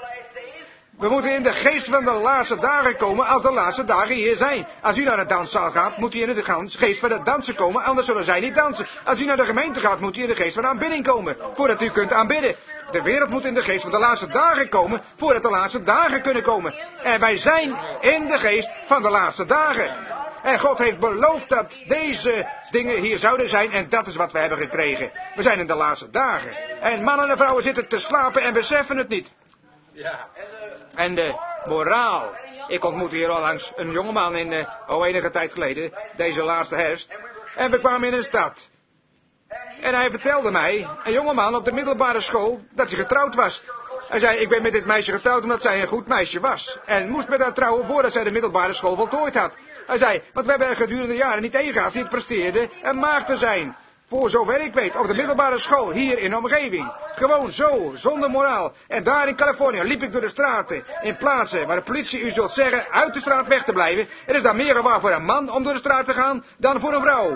We moeten in de geest van de laatste dagen komen als de laatste dagen hier zijn. Als u naar een danszaal gaat, moet u in de geest van het dansen komen, anders zullen zij niet dansen. Als u naar de gemeente gaat, moet u in de geest van de aanbidding komen, voordat u kunt aanbidden. De wereld moet in de geest van de laatste dagen komen, voordat de laatste dagen kunnen komen. En wij zijn in de geest van de laatste dagen. En God heeft beloofd dat deze dingen hier zouden zijn en dat is wat we hebben gekregen. We zijn in de laatste dagen. En mannen en vrouwen zitten te slapen en beseffen het niet. Ja. En de moraal. Ik ontmoette hier al langs een jongeman in, uh, oh enige tijd geleden, deze laatste herfst. En we kwamen in een stad. En hij vertelde mij, een jongeman op de middelbare school, dat hij getrouwd was. Hij zei, ik ben met dit meisje getrouwd omdat zij een goed meisje was. En moest met haar trouwen voordat zij de middelbare school voltooid had. Hij zei, want we hebben er gedurende jaren niet één gehad die het presteerde een maagd te zijn. Voor zover ik weet, op de middelbare school, hier in de omgeving. Gewoon zo, zonder moraal. En daar in Californië liep ik door de straten, in plaatsen waar de politie u zult zeggen uit de straat weg te blijven. Er is dan meer gevaar voor een man om door de straat te gaan dan voor een vrouw.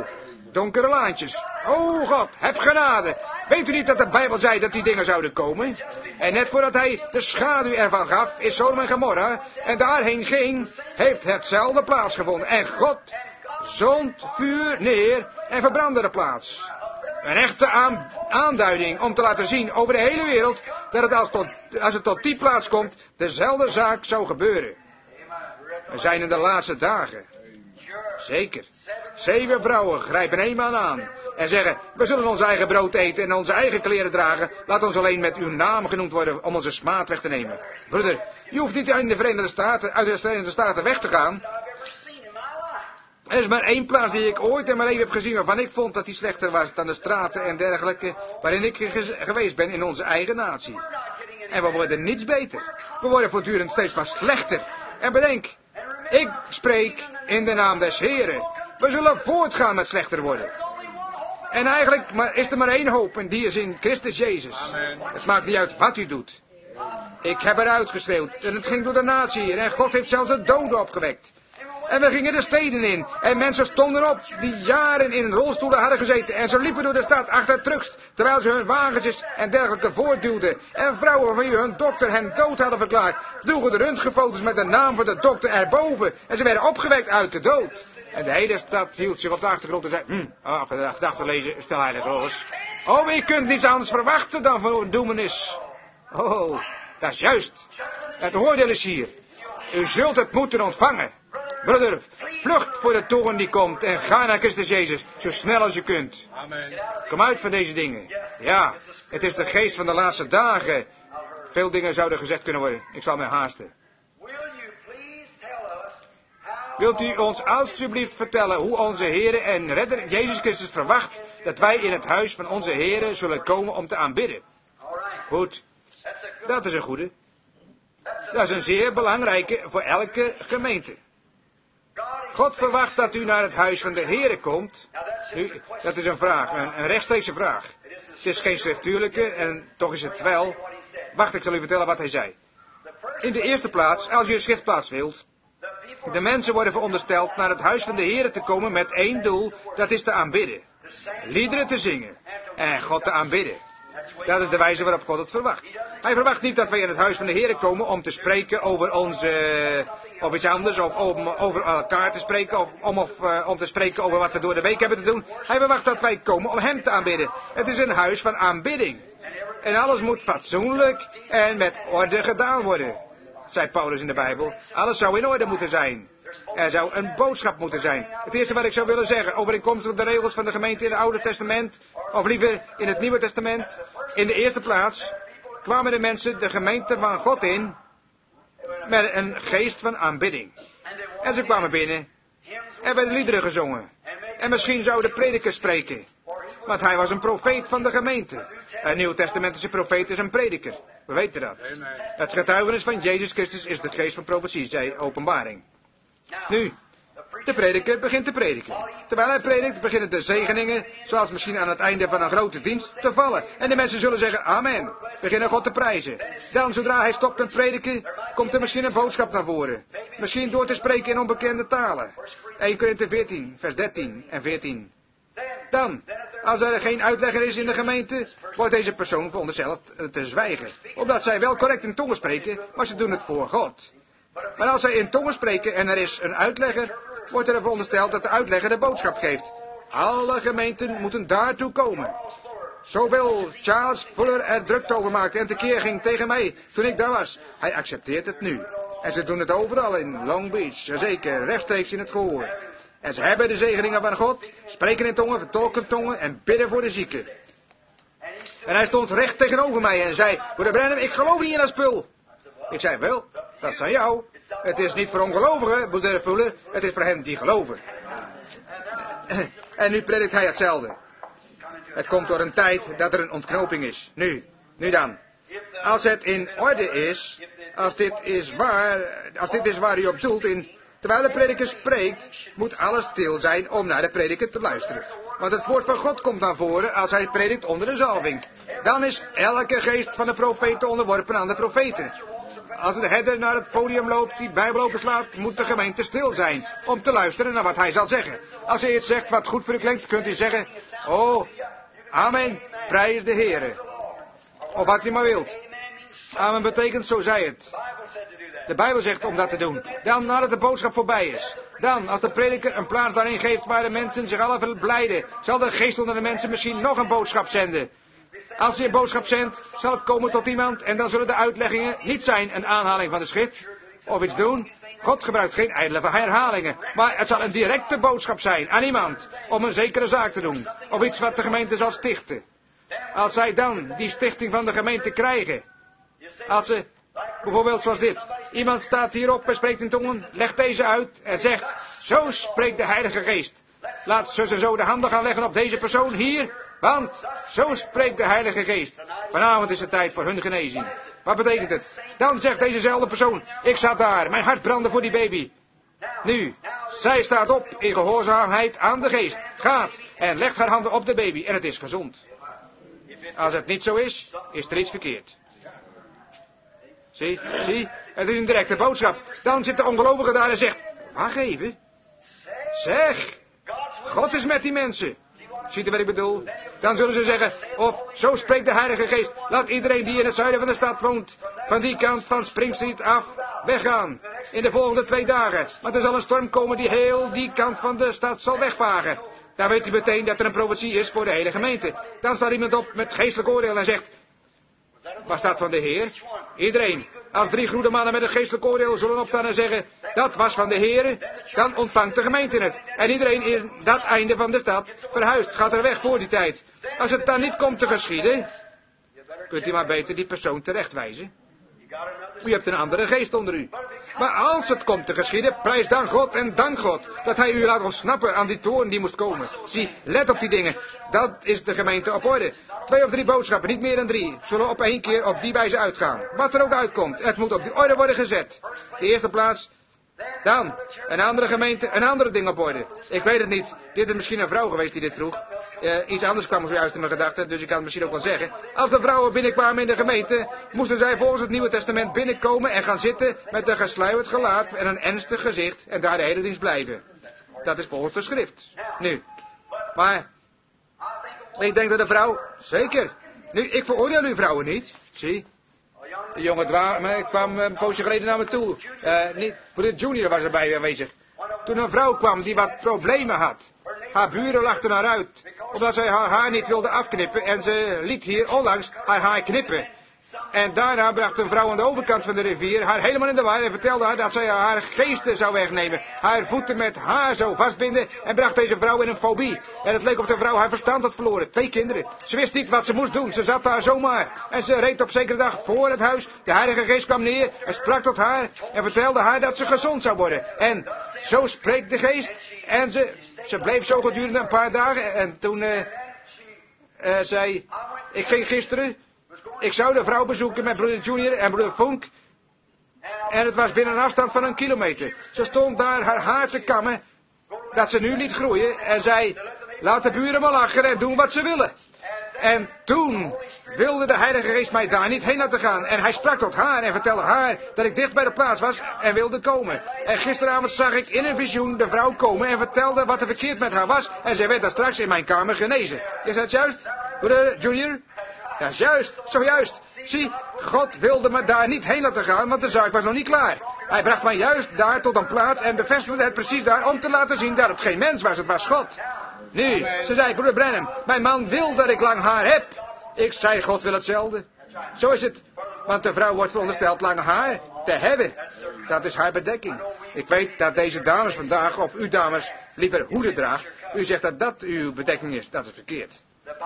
donkere laantjes. O God, heb genade. Weet u niet dat de Bijbel zei dat die dingen zouden komen? En net voordat hij de schaduw ervan gaf, is Sodom en Gomorra, en daarheen ging, heeft hetzelfde plaatsgevonden. En God zond vuur neer en verbrandde de plaats. Een echte aan, aanduiding om te laten zien over de hele wereld, dat het als, tot, als het tot die plaats komt, dezelfde zaak zou gebeuren. We zijn in de laatste dagen. Zeker. Zeven vrouwen grijpen een man aan en zeggen, we zullen ons eigen brood eten en onze eigen kleren dragen. Laat ons alleen met uw naam genoemd worden om onze smaad weg te nemen. Broeder, je hoeft niet in de Verenigde Staten, uit de Verenigde Staten weg te gaan. Er is maar één plaats die ik ooit in mijn leven heb gezien waarvan ik vond dat die slechter was dan de straten en dergelijke waarin ik geweest ben in onze eigen natie. En we worden niets beter. We worden voortdurend steeds maar slechter. En bedenk, ik spreek in de naam des Heren. We zullen voortgaan met slechter worden. En eigenlijk maar, is er maar één hoop en die is in Christus Jezus. Amen. Het maakt niet uit wat u doet. Ik heb eruit geschreeuwd en het ging door de natie hier en God heeft zelfs de doden opgewekt. En we gingen de steden in. En mensen stonden op die jaren in rolstoelen hadden gezeten. En ze liepen door de stad achter trucks. Terwijl ze hun wagens en dergelijke voortduwden. En vrouwen van wie hun dokter hen dood hadden verklaard. Droegen de röntgenfoto's met de naam van de dokter erboven. En ze werden opgewekt uit de dood. En de hele stad hield zich op de achtergrond en zei... Hm, oh, gedachten lezen, stel heilig roos. Oh, je kunt niets anders verwachten dan voor doemenis. Oh, dat is juist. Het oordeel is hier. U zult het moeten ontvangen. Broeder, vlucht voor de toorn die komt en ga naar Christus Jezus, zo snel als je kunt. Amen. Kom uit van deze dingen. Ja, het is de geest van de laatste dagen. Veel dingen zouden gezegd kunnen worden. Ik zal mij haasten. Wilt u ons alstublieft vertellen hoe onze Heere en Redder Jezus Christus verwacht dat wij in het huis van onze Heere zullen komen om te aanbidden? Goed, dat is een goede. Dat is een zeer belangrijke voor elke gemeente. God verwacht dat u naar het huis van de Heere komt. Nu, dat is een vraag, een, een rechtstreekse vraag. Het is geen schriftuurlijke en toch is het wel. Wacht, ik zal u vertellen wat hij zei. In de eerste plaats, als u een schriftplaats wilt. De mensen worden verondersteld naar het huis van de Heere te komen met één doel. Dat is te aanbidden. Liederen te zingen. En God te aanbidden. Dat is de wijze waarop God het verwacht. Hij verwacht niet dat wij in het huis van de Heere komen om te spreken over onze... Of iets anders, of om over elkaar te spreken, of om, of, uh, om te spreken over wat we door de week hebben te doen. Hij verwacht dat wij komen om hem te aanbidden. Het is een huis van aanbidding. En alles moet fatsoenlijk en met orde gedaan worden, zei Paulus in de Bijbel. Alles zou in orde moeten zijn. Er zou een boodschap moeten zijn. Het eerste wat ik zou willen zeggen, overeenkomstig de regels van de gemeente in het Oude Testament, of liever in het Nieuwe Testament. In de eerste plaats kwamen de mensen de gemeente van God in met een geest van aanbidding. En ze kwamen binnen. Er werden liederen gezongen. En misschien zou de prediker spreken. Want hij was een profeet van de gemeente. Een Nieuwtestamentische profeet is een prediker. We weten dat. Het getuigenis van Jezus Christus is de geest van profetie, zei Openbaring. Nu, de prediker begint te prediken. Terwijl hij predikt, beginnen de zegeningen, zoals misschien aan het einde van een grote dienst, te vallen. En de mensen zullen zeggen, amen. Beginnen God te prijzen. Dan, zodra hij stopt met prediken, komt er misschien een boodschap naar voren. Misschien door te spreken in onbekende talen. Eerste Korinthe veertien, vers dertien en veertien. Dan, als er geen uitlegger is in de gemeente, wordt deze persoon verondersteld te zwijgen. Omdat zij wel correct in tongen spreken, maar ze doen het voor God. Maar als zij in tongen spreken en er is een uitlegger, wordt er verondersteld dat de uitlegger de boodschap geeft. Alle gemeenten moeten daartoe komen. Zoveel Charles Fuller er druk over maakte en tekeer ging tegen mij toen ik daar was. Hij accepteert het nu. En ze doen het overal in Long Beach, zeker rechtstreeks in het gehoor. En ze hebben de zegeningen van God, spreken in tongen, vertolken tongen en bidden voor de zieken. En hij stond recht tegenover mij en zei, broeder Branham, ik geloof niet in dat spul. Ik zei, wel, dat is aan jou. Het is niet voor ongelovigen, broeder Fuller, het is voor hen die geloven. En nu predikt hij hetzelfde. Het komt door een tijd dat er een ontknoping is. Nu, nu dan. Als het in orde is, als dit is waar, als dit is waar u op doelt, in, terwijl de prediker spreekt, moet alles stil zijn om naar de prediker te luisteren. Want het woord van God komt naar voren als hij predikt onder de zalving. Dan is elke geest van de profeten onderworpen aan de profeten. Als de herder naar het podium loopt, die Bijbel openslaat, moet de gemeente stil zijn om te luisteren naar wat hij zal zeggen. Als hij iets zegt wat goed voor u klinkt, kunt u zeggen, oh, amen, prijs de Heere. Of wat u maar wilt. Amen betekent, zo zei het. De Bijbel zegt om dat te doen. Dan, nadat de boodschap voorbij is. Dan, als de prediker een plaats daarin geeft waar de mensen zich alle verblijden, zal de geest onder de mensen misschien nog een boodschap zenden. Als hij een boodschap zendt, zal het komen tot iemand en dan zullen de uitleggingen niet zijn een aanhaling van de schrift of iets doen. God gebruikt geen ijdele herhalingen, maar het zal een directe boodschap zijn aan iemand om een zekere zaak te doen, of iets wat de gemeente zal stichten. Als zij dan die stichting van de gemeente krijgen, als ze, bijvoorbeeld zoals dit, iemand staat hierop en spreekt in tongen, legt deze uit en zegt, zo spreekt de Heilige Geest. Laat zus en zo de handen gaan leggen op deze persoon hier, want zo spreekt de Heilige Geest. Vanavond is het tijd voor hun genezing. Wat betekent het? Dan zegt dezezelfde persoon, ik zat daar, mijn hart brandde voor die baby. Nu, zij staat op in gehoorzaamheid aan de Geest, gaat en legt haar handen op de baby en het is gezond. Als het niet zo is, is er iets verkeerd. Zie, zie, het is een directe boodschap. Dan zit de ongelovige daar en zegt, wacht even. Zeg, God is met die mensen. Ziet u wat ik bedoel? Dan zullen ze zeggen, of zo spreekt de Heilige Geest. Laat iedereen die in het zuiden van de stad woont, van die kant van Spring Street af, weggaan. In de volgende twee dagen. Want er zal een storm komen die heel die kant van de stad zal wegvagen. Dan weet u meteen dat er een profetie is voor de hele gemeente. Dan staat iemand op met geestelijk oordeel en zegt, was dat van de Heer? Iedereen. Als drie goede mannen met een geestelijk oordeel zullen opstaan en zeggen, dat was van de Heer, dan ontvangt de gemeente het. En iedereen in dat einde van de stad verhuist, gaat er weg voor die tijd. Als het dan niet komt te geschieden, kunt u maar beter die persoon terechtwijzen. U hebt een andere geest onder u. Maar als het komt te geschieden, prijs dan God en dank God dat hij u laat ontsnappen aan die toorn die moest komen. Zie, let op die dingen. Dat is de gemeente op orde. Twee of drie boodschappen, niet meer dan drie, zullen op één keer op die wijze uitgaan. Wat er ook uitkomt, het moet op die orde worden gezet. De eerste plaats, dan een andere gemeente, een andere ding op orde. Ik weet het niet. Dit is misschien een vrouw geweest die dit vroeg. Uh, iets anders kwam zojuist in mijn gedachten, dus ik kan het misschien ook wel zeggen. Als de vrouwen binnenkwamen in de gemeente, moesten zij volgens het Nieuwe Testament binnenkomen en gaan zitten met een gesluierd gelaat en een ernstig gezicht en daar de hele dienst blijven. Dat is volgens de schrift. Nu, maar ik denk dat de vrouw, zeker. Nu, ik veroordeel u vrouwen niet, zie. De jonge dame kwam een poosje geleden naar me toe. Uh, niet, broeder Junior was erbij aanwezig. Toen een vrouw kwam die wat problemen had. Haar buren lachten haar uit, omdat zij haar haar niet wilde afknippen en ze liet hier onlangs haar haar knippen. En daarna bracht een vrouw aan de overkant van de rivier haar helemaal in de war en vertelde haar dat zij haar geesten zou wegnemen. Haar voeten met haar zou vastbinden en bracht deze vrouw in een fobie. En het leek of de vrouw haar verstand had verloren. Twee kinderen. Ze wist niet wat ze moest doen. Ze zat daar zomaar. En ze reed op zekere dag voor het huis. De Heilige Geest kwam neer en sprak tot haar en vertelde haar dat ze gezond zou worden. En zo spreekt de Geest. En ze, ze bleef zo gedurende een paar dagen. En toen uh, uh, zei, ik ging gisteren... Ik zou de vrouw bezoeken met broeder Junior en broeder Funk. En het was binnen een afstand van een kilometer. Ze stond daar haar haar te kammen, dat ze nu liet groeien. En zei, laat de buren maar lachen en doen wat ze willen. En toen wilde de Heilige Geest mij daar niet heen laten gaan. En hij sprak tot haar en vertelde haar dat ik dicht bij de plaats was en wilde komen. En gisteravond zag ik in een visioen de vrouw komen en vertelde wat er verkeerd met haar was. En zij werd daar straks in mijn kamer genezen. Is dat juist, broeder Junior? Dat is juist, zojuist. Zie, God wilde me daar niet heen laten gaan, want de zaak was nog niet klaar. Hij bracht mij juist daar tot een plaats en bevestigde het precies daar om te laten zien dat het geen mens was, het was God. Nu, ze zei, broeder Branham, mijn man wil dat ik lang haar heb. Ik zei, God wil hetzelfde. Zo is het, want de vrouw wordt verondersteld lang haar te hebben. Dat is haar bedekking. Ik weet dat deze dames vandaag, of u dames, liever hoeden draagt. U zegt dat dat uw bedekking is, dat is verkeerd.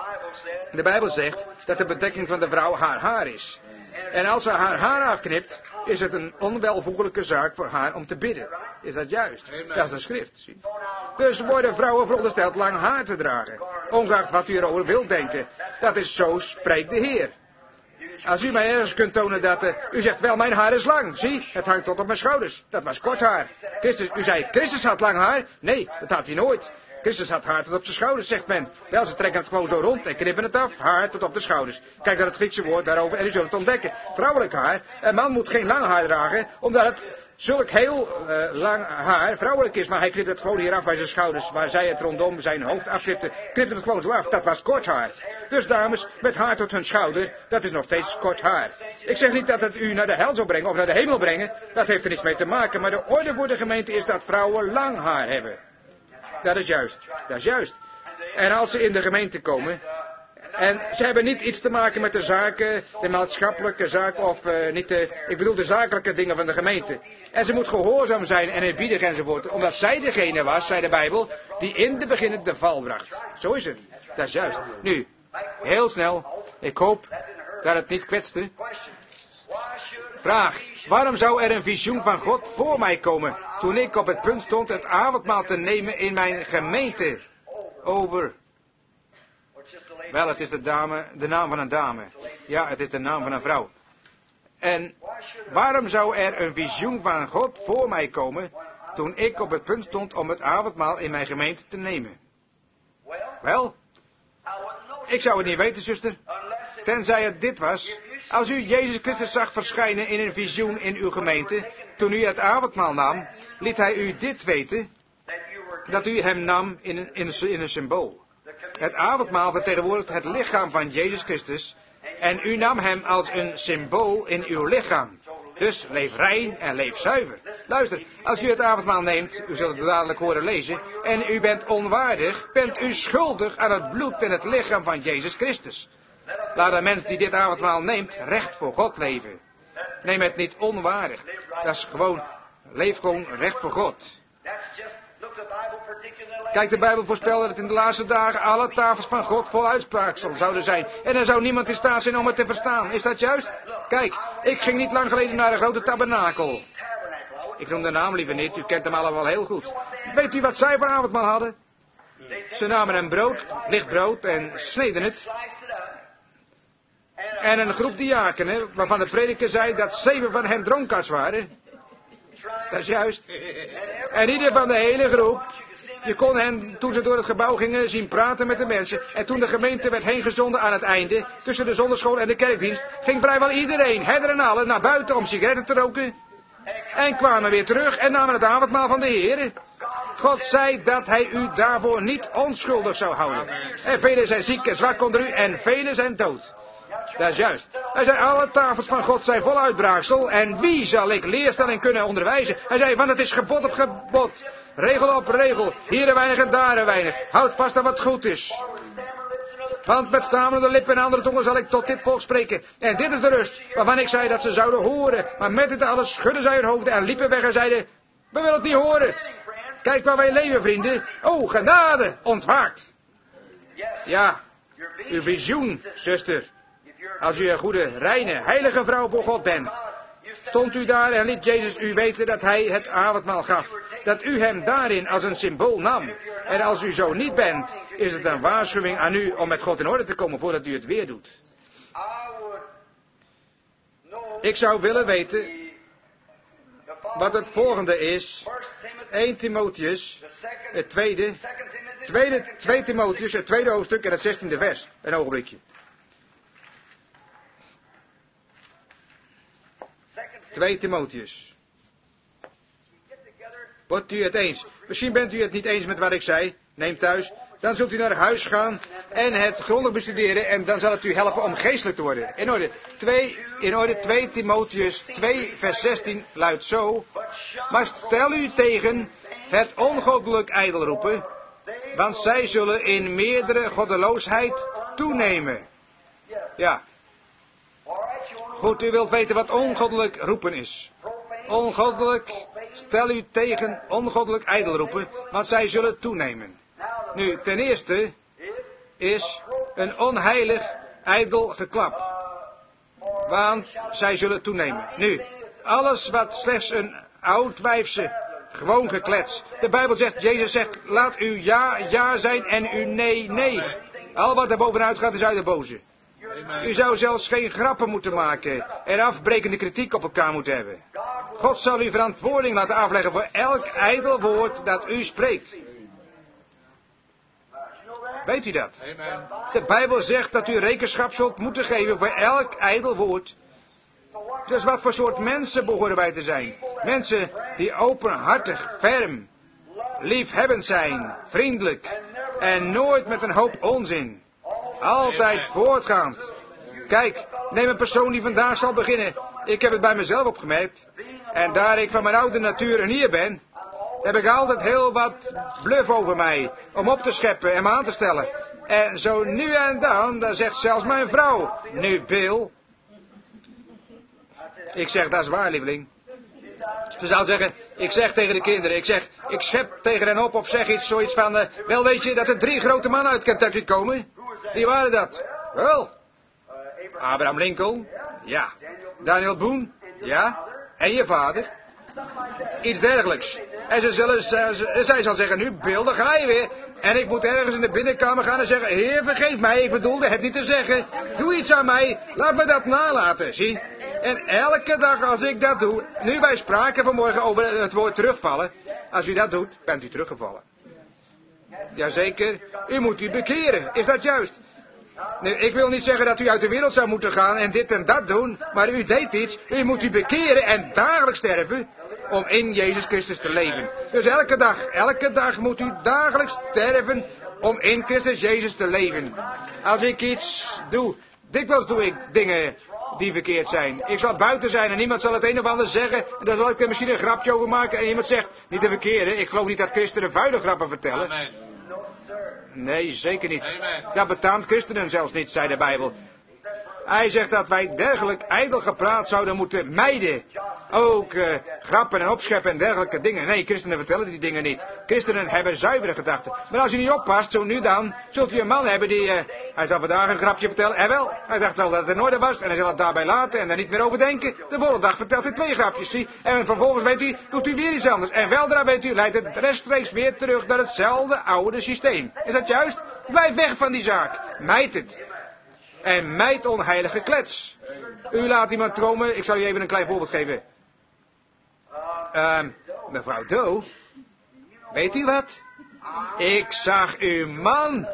De Bijbel zegt dat de bedekking van de vrouw haar haar is. En als ze haar haar afknipt, is het een onwelvoegelijke zaak voor haar om te bidden. Is dat juist? Dat is de schrift. Zie. Dus worden vrouwen verondersteld lang haar te dragen. Ongeacht wat u erover wilt denken. Dat is zo spreekt de Heer. Als u mij ergens kunt tonen dat... Uh, u zegt wel, mijn haar is lang. Zie, het hangt tot op mijn schouders. Dat was kort haar. Christus, u zei, Christus had lang haar. Nee, dat had hij nooit. Christus had haar tot op zijn schouders, zegt men. Wel, ze trekken het gewoon zo rond en knippen het af. Haar tot op de schouders. Kijk naar het Griekse woord daarover en u zult het ontdekken. Vrouwelijk haar. Een man moet geen lang haar dragen, omdat het zulk heel uh, lang haar, vrouwelijk is, maar hij knipt het gewoon hier af bij zijn schouders, waar zij het rondom zijn hoofd afknipte, knipt het gewoon zo af. Dat was kort haar. Dus dames, met haar tot hun schouder, dat is nog steeds kort haar. Ik zeg niet dat het u naar de hel zou brengen of naar de hemel brengen, dat heeft er niets mee te maken, maar de orde voor de gemeente is dat vrouwen lang haar hebben. Dat is juist, dat is juist. En als ze in de gemeente komen, en ze hebben niet iets te maken met de zaken, de maatschappelijke zaken, of uh, niet de, ik bedoel de zakelijke dingen van de gemeente. En ze moet gehoorzaam zijn en eerbiedig enzovoort, omdat zij degene was, zei de Bijbel, die in de beginnen de val bracht. Zo is het, dat is juist. Nu, heel snel, ik hoop dat het niet kwetste. Vraag, waarom zou er een visioen van God voor mij komen, toen ik op het punt stond het avondmaal te nemen in mijn gemeente? Over... Wel, het is de, dame, de naam van een dame. Ja, het is de naam van een vrouw. En waarom zou er een visioen van God voor mij komen, toen ik op het punt stond om het avondmaal in mijn gemeente te nemen? Wel, ik zou het niet weten, zuster, tenzij het dit was. Als u Jezus Christus zag verschijnen in een visioen in uw gemeente, toen u het avondmaal nam, liet hij u dit weten, dat u hem nam in een, in een, in een symbool. Het avondmaal vertegenwoordigt het lichaam van Jezus Christus en u nam hem als een symbool in uw lichaam. Dus leef rein en leef zuiver. Luister, als u het avondmaal neemt, u zult het dadelijk horen lezen, en u bent onwaardig, bent u schuldig aan het bloed en het lichaam van Jezus Christus. Laat een mens die dit avondmaal neemt recht voor God leven. Neem het niet onwaardig. Dat is gewoon, leef gewoon recht voor God. Kijk, de Bijbel voorspelt dat het in de laatste dagen alle tafels van God vol uitspraaksel zouden zijn. En er zou niemand in staat zijn om het te verstaan. Is dat juist? Kijk, ik ging niet lang geleden naar een grote tabernakel. Ik noem de naam liever niet, u kent hem allemaal heel goed. Weet u wat zij voor avondmaal hadden? Ze namen een brood, licht brood, en sneden het. En een groep diakenen, waarvan de prediker zei dat zeven van hen dronkaards waren. Dat is juist. En ieder van de hele groep, je kon hen, toen ze door het gebouw gingen, zien praten met de mensen. En toen de gemeente werd heengezonden aan het einde, tussen de zondagschool en de kerkdienst, ging vrijwel iedereen, herder en allen, naar buiten om sigaretten te roken. En kwamen weer terug en namen het avondmaal van de Heer. God zei dat hij u daarvoor niet onschuldig zou houden. En velen zijn ziek en zwak onder u en velen zijn dood. Dat is juist. Hij zei, alle tafels van God zijn vol uitbraaksel. En wie zal ik leerstelling kunnen onderwijzen? Hij zei, want het is gebod op gebod. Regel op regel. Hier een weinig en daar een weinig. Houd vast aan wat goed is. Want met stamelende lippen en andere tongen zal ik tot dit volk spreken. En dit is de rust, waarvan ik zei dat ze zouden horen. Maar met dit alles schudden zij hun hoofden en liepen weg en zeiden, we willen het niet horen. Kijk waar wij leven, vrienden. Oh, genade, ontwaakt. Ja, uw visioen, zuster. Als u een goede, reine, heilige vrouw voor God bent, stond u daar en liet Jezus u weten dat hij het avondmaal gaf. Dat u hem daarin als een symbool nam. En als u zo niet bent, is het een waarschuwing aan u om met God in orde te komen voordat u het weer doet. Ik zou willen weten wat het volgende is. Eerste Timotheus, het tweede, tweede, tweede Timotheus, het tweede hoofdstuk en het zestiende vers. Een ogenblikje. Tweede Timotheus. Wordt u het eens? Misschien bent u het niet eens met wat ik zei. Neem thuis. Dan zult u naar huis gaan en het grondig bestuderen en dan zal het u helpen om geestelijk te worden. In orde. twee, in orde tweede Timotheus twee vers zestien luidt zo. Maar stel u tegen het ongoddelijk ijdel roepen, want zij zullen in meerdere goddeloosheid toenemen. Ja. Goed, u wilt weten wat ongoddelijk roepen is. Ongoddelijk, stel u tegen ongoddelijk ijdel roepen, want zij zullen toenemen. Nu, ten eerste is een onheilig ijdel geklap. Want zij zullen toenemen. Nu, alles wat slechts een oud wijfse, gewoon geklets. De Bijbel zegt, Jezus zegt, laat uw ja, ja zijn en uw nee, nee. Al wat er bovenuit gaat is uit de boze. U zou zelfs geen grappen moeten maken en afbrekende kritiek op elkaar moeten hebben. God zal u verantwoording laten afleggen voor elk ijdel woord dat u spreekt. Weet u dat? De Bijbel zegt dat u rekenschap zult moeten geven voor elk ijdel woord. Dus wat voor soort mensen behoren wij te zijn? Mensen die openhartig, ferm, liefhebbend zijn, vriendelijk en nooit met een hoop onzin. Altijd voortgaand. Kijk, neem een persoon die vandaag zal beginnen. Ik heb het bij mezelf opgemerkt. En daar ik van mijn oude natuur een hier ben, heb ik altijd heel wat bluf over mij. Om op te scheppen en me aan te stellen. En zo nu en dan, dan zegt zelfs mijn vrouw, nu Bill. Ik zeg, dat is waar, lieveling. Ze zou zeggen, ik zeg tegen de kinderen, ik zeg, ik schep tegen hen op of zeg iets, zoiets van, uh, wel weet je dat er drie grote mannen uit Kentucky komen? Wie waren dat? Wel, Abraham Lincoln, ja. Daniel Boone, ja. En je vader? Iets dergelijks. En ze zullen, ze, zij zal zeggen, nu Bill, dan ga je weer. En ik moet ergens in de binnenkamer gaan en zeggen, Heer, vergeef mij, ik bedoelde het niet te zeggen. Doe iets aan mij, laat me dat nalaten, zie. En elke dag als ik dat doe, nu wij spraken vanmorgen over het woord terugvallen. Als u dat doet, bent u teruggevallen. Jazeker, u moet u bekeren, is dat juist? Nee, ik wil niet zeggen dat u uit de wereld zou moeten gaan en dit en dat doen, maar u deed iets, u moet u bekeren en dagelijks sterven om in Jezus Christus te leven. Dus elke dag, elke dag moet u dagelijks sterven om in Christus Jezus te leven. Als ik iets doe, dikwijls doe ik dingen die verkeerd zijn. Ik zal buiten zijn en niemand zal het een of ander zeggen. En dan zal ik er misschien een grapje over maken en iemand zegt, niet de verkeerde, ik geloof niet dat christenen vuile grappen vertellen. Amen. Nee, zeker niet. Amen. Dat betaamt christenen zelfs niet, zei de Bijbel. Hij zegt dat wij dergelijk ijdel gepraat zouden moeten mijden. Ook uh, grappen en opscheppen en dergelijke dingen. Nee, christenen vertellen die dingen niet. Christenen hebben zuivere gedachten. Maar als u niet oppast, zo nu dan, zult u een man hebben die... Uh, hij zal vandaag een grapje vertellen. En wel, hij dacht wel dat het in orde was. En hij zal het daarbij laten en daar niet meer over denken. De volgende dag vertelt hij twee grapjes, zie. En vervolgens weet u, doet u weer iets anders. En weldra weet u, leidt het rechtstreeks weer terug naar hetzelfde oude systeem. Is dat juist? Blijf weg van die zaak. Mijd het. En mijd onheilige klets. U laat iemand dromen. Ik zal u even een klein voorbeeld geven. Uh, mevrouw Doe. Weet u wat? Ik zag uw man.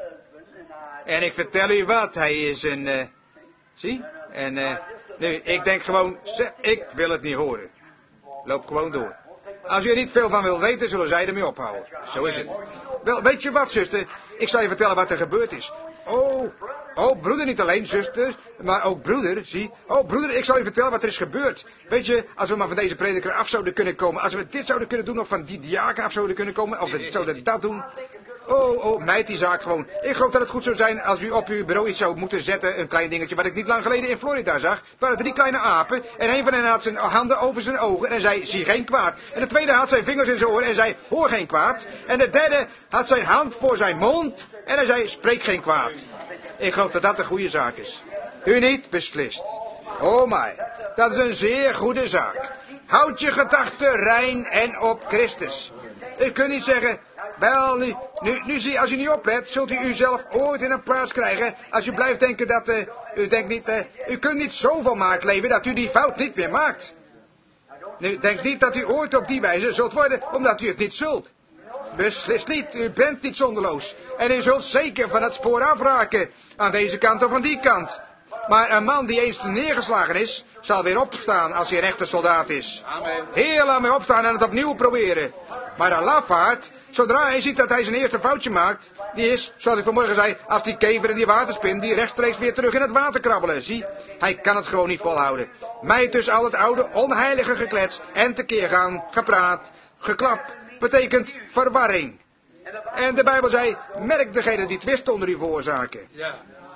En ik vertel u wat. Hij is een... Uh, zie? En uh, nu, ik denk gewoon... Ik wil het niet horen. Loop gewoon door. Als u er niet veel van wilt weten, zullen zij ermee ophouden. Zo is het. Wel, weet je wat, zuster? Ik zal je vertellen wat er gebeurd is. Oh, oh, broeder, niet alleen, zuster, maar ook broeder, zie. Oh, broeder, ik zal je vertellen wat er is gebeurd. Weet je, als we maar van deze prediker af zouden kunnen komen, als we dit zouden kunnen doen, of van die diaken af zouden kunnen komen, of we zouden dat doen. Oh, oh, meid die zaak gewoon. Ik geloof dat het goed zou zijn als u op uw bureau iets zou moeten zetten, een klein dingetje, wat ik niet lang geleden in Florida zag. Het waren drie kleine apen, en een van hen had zijn handen over zijn ogen en zei, zie geen kwaad. En de tweede had zijn vingers in zijn oren en zei, hoor geen kwaad. En de derde had zijn hand voor zijn mond en hij zei, spreek geen kwaad. Ik geloof dat dat een goede zaak is. U niet, beslist. Oh my, dat is een zeer goede zaak. Houd je gedachten rein en op Christus. U kunt niet zeggen, wel, nu, nu, nu zie, als u niet oplet, zult u uzelf ooit in een plaats krijgen, als u blijft denken dat, uh, u denkt niet, uh, u kunt niet zoveel maakt leven dat u die fout niet meer maakt. Nu, denk niet dat u ooit op die wijze zult worden, omdat u het niet zult. Beslist niet, u bent niet zonderloos. En u zult zeker van het spoor afraken, aan deze kant of aan die kant. Maar een man die eens neergeslagen is, zal weer opstaan als hij een echte soldaat is. Amen. Heel lang mee opstaan en het opnieuw proberen. Maar een lafaard, zodra hij ziet dat hij zijn eerste foutje maakt, die is, zoals ik vanmorgen zei, als die kever in die waterspin, die rechtstreeks weer terug in het water krabbelen, zie. Hij kan het gewoon niet volhouden. Mij dus al het oude, onheilige geklets en tekeer gaan, gepraat, geklap, betekent verwarring. En de Bijbel zei, merk degene die twist onder u veroorzaken. Ja.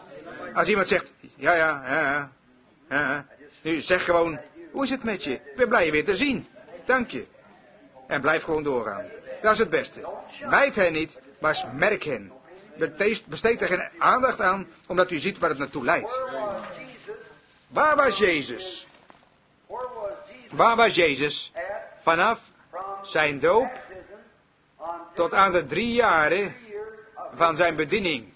Als iemand zegt, ja, ja, ja, ja, nu zeg gewoon, hoe is het met je? Ik ben blij je weer te zien. Dank je. En blijf gewoon doorgaan. Dat is het beste. Mijd hen niet, maar merk hen. Besteed er geen aandacht aan, omdat u ziet waar het naartoe leidt. Waar was Jezus? Waar was Jezus? Vanaf zijn doop tot aan de drie jaren van zijn bediening.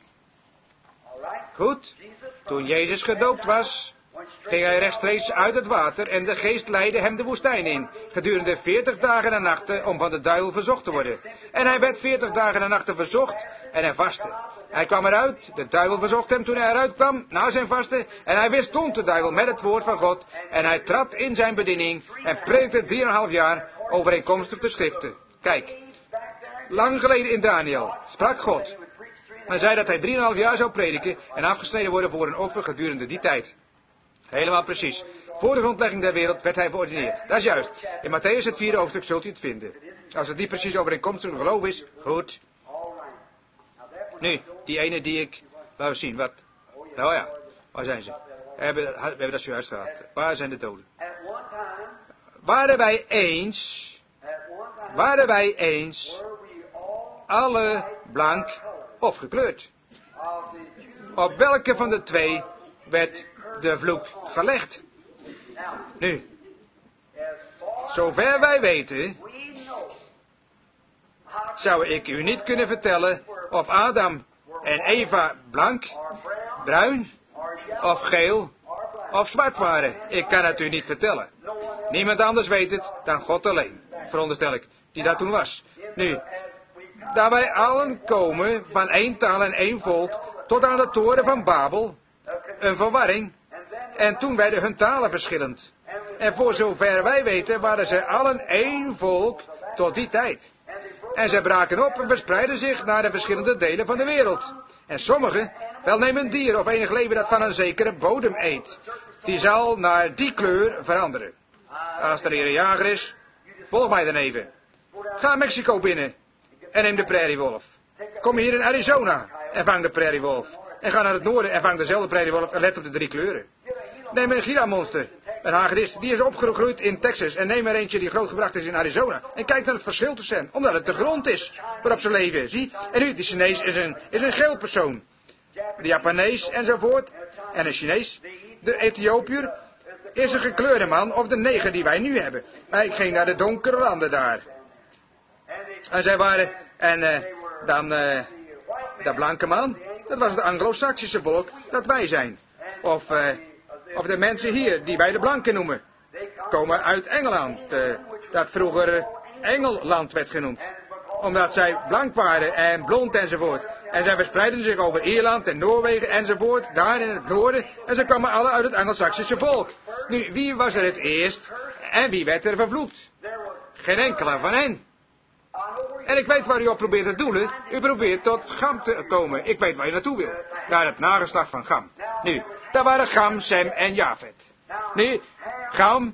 Goed, toen Jezus gedoopt was, ging hij rechtstreeks uit het water en de geest leidde hem de woestijn in, gedurende veertig dagen en nachten om van de duivel verzocht te worden. En hij werd veertig dagen en nachten verzocht en hij vastte. Hij kwam eruit, de duivel verzocht hem toen hij eruit kwam, na zijn vasten, en hij weerstond de duivel met het woord van God, en hij trad in zijn bediening en predikte drieënhalf jaar overeenkomstig de schriften. Kijk, lang geleden in Daniel sprak God. Hij zei dat hij drieënhalf jaar zou prediken en afgesneden worden voor een offer gedurende die tijd. Helemaal precies. Voor de grondlegging der wereld werd hij geordineerd. Dat is juist. In Matthäus het vierde hoofdstuk zult u het vinden. Als het niet precies overeenkomstig geloof is, goed. Nu, die ene die ik... Laten we zien, wat... Nou ja, waar zijn ze? We hebben, we hebben dat zojuist gehad. Waar zijn de doden? Waren wij eens... Waren wij eens... Alle blank of gekleurd? Op welke van de twee werd de vloek gelegd? Nu, zover wij weten, zou ik u niet kunnen vertellen of Adam en Eva blank, bruin, of geel, of zwart waren. Ik kan het u niet vertellen. Niemand anders weet het dan God alleen, veronderstel ik, die dat toen was. Nu, daar wij allen komen van één taal en één volk tot aan de toren van Babel, een verwarring, en toen werden hun talen verschillend. En voor zover wij weten waren ze allen één volk tot die tijd. En ze braken op en verspreidden zich naar de verschillende delen van de wereld. En sommigen, wel nemen een dier of enig leven dat van een zekere bodem eet. Die zal naar die kleur veranderen. Als er hier een jager is, volg mij dan even. Ga Mexico binnen en neem de prairiewolf. Kom hier in Arizona en vang de prairiewolf. En ga naar het noorden en vang dezelfde prairiewolf en let op de drie kleuren. Neem een Gila-monster, een hagedis, die is opgegroeid in Texas. En neem er eentje die grootgebracht is in Arizona. En kijk naar het verschil tussen hen, omdat het de grond is waarop ze leven, zie. En nu, die Chinees is een, is een geel persoon. De Japanees enzovoort. En een Chinees. De Ethiopiër is een gekleurde man, of de neger die wij nu hebben. Hij ging naar de donkere landen daar. En zij waren, en uh, dan, uh, de blanke man, dat was het Anglo-Saxische volk dat wij zijn. Of, uh, of de mensen hier, die wij de blanken noemen, komen uit Engeland, uh, dat vroeger Engelland werd genoemd. Omdat zij blank waren en blond enzovoort. En zij verspreidden zich over Ierland en Noorwegen enzovoort, daar in het noorden. En ze kwamen alle uit het Anglo-Saxische volk. Nu, wie was er het eerst en wie werd er vervloekt? Geen enkele van hen. En ik weet waar u op probeert te doelen. U probeert tot Gam te komen. Ik weet waar u naartoe wil. Naar het nageslacht van Gam. Nu, daar waren Gam, Sem en Jafet. Nu, Gam,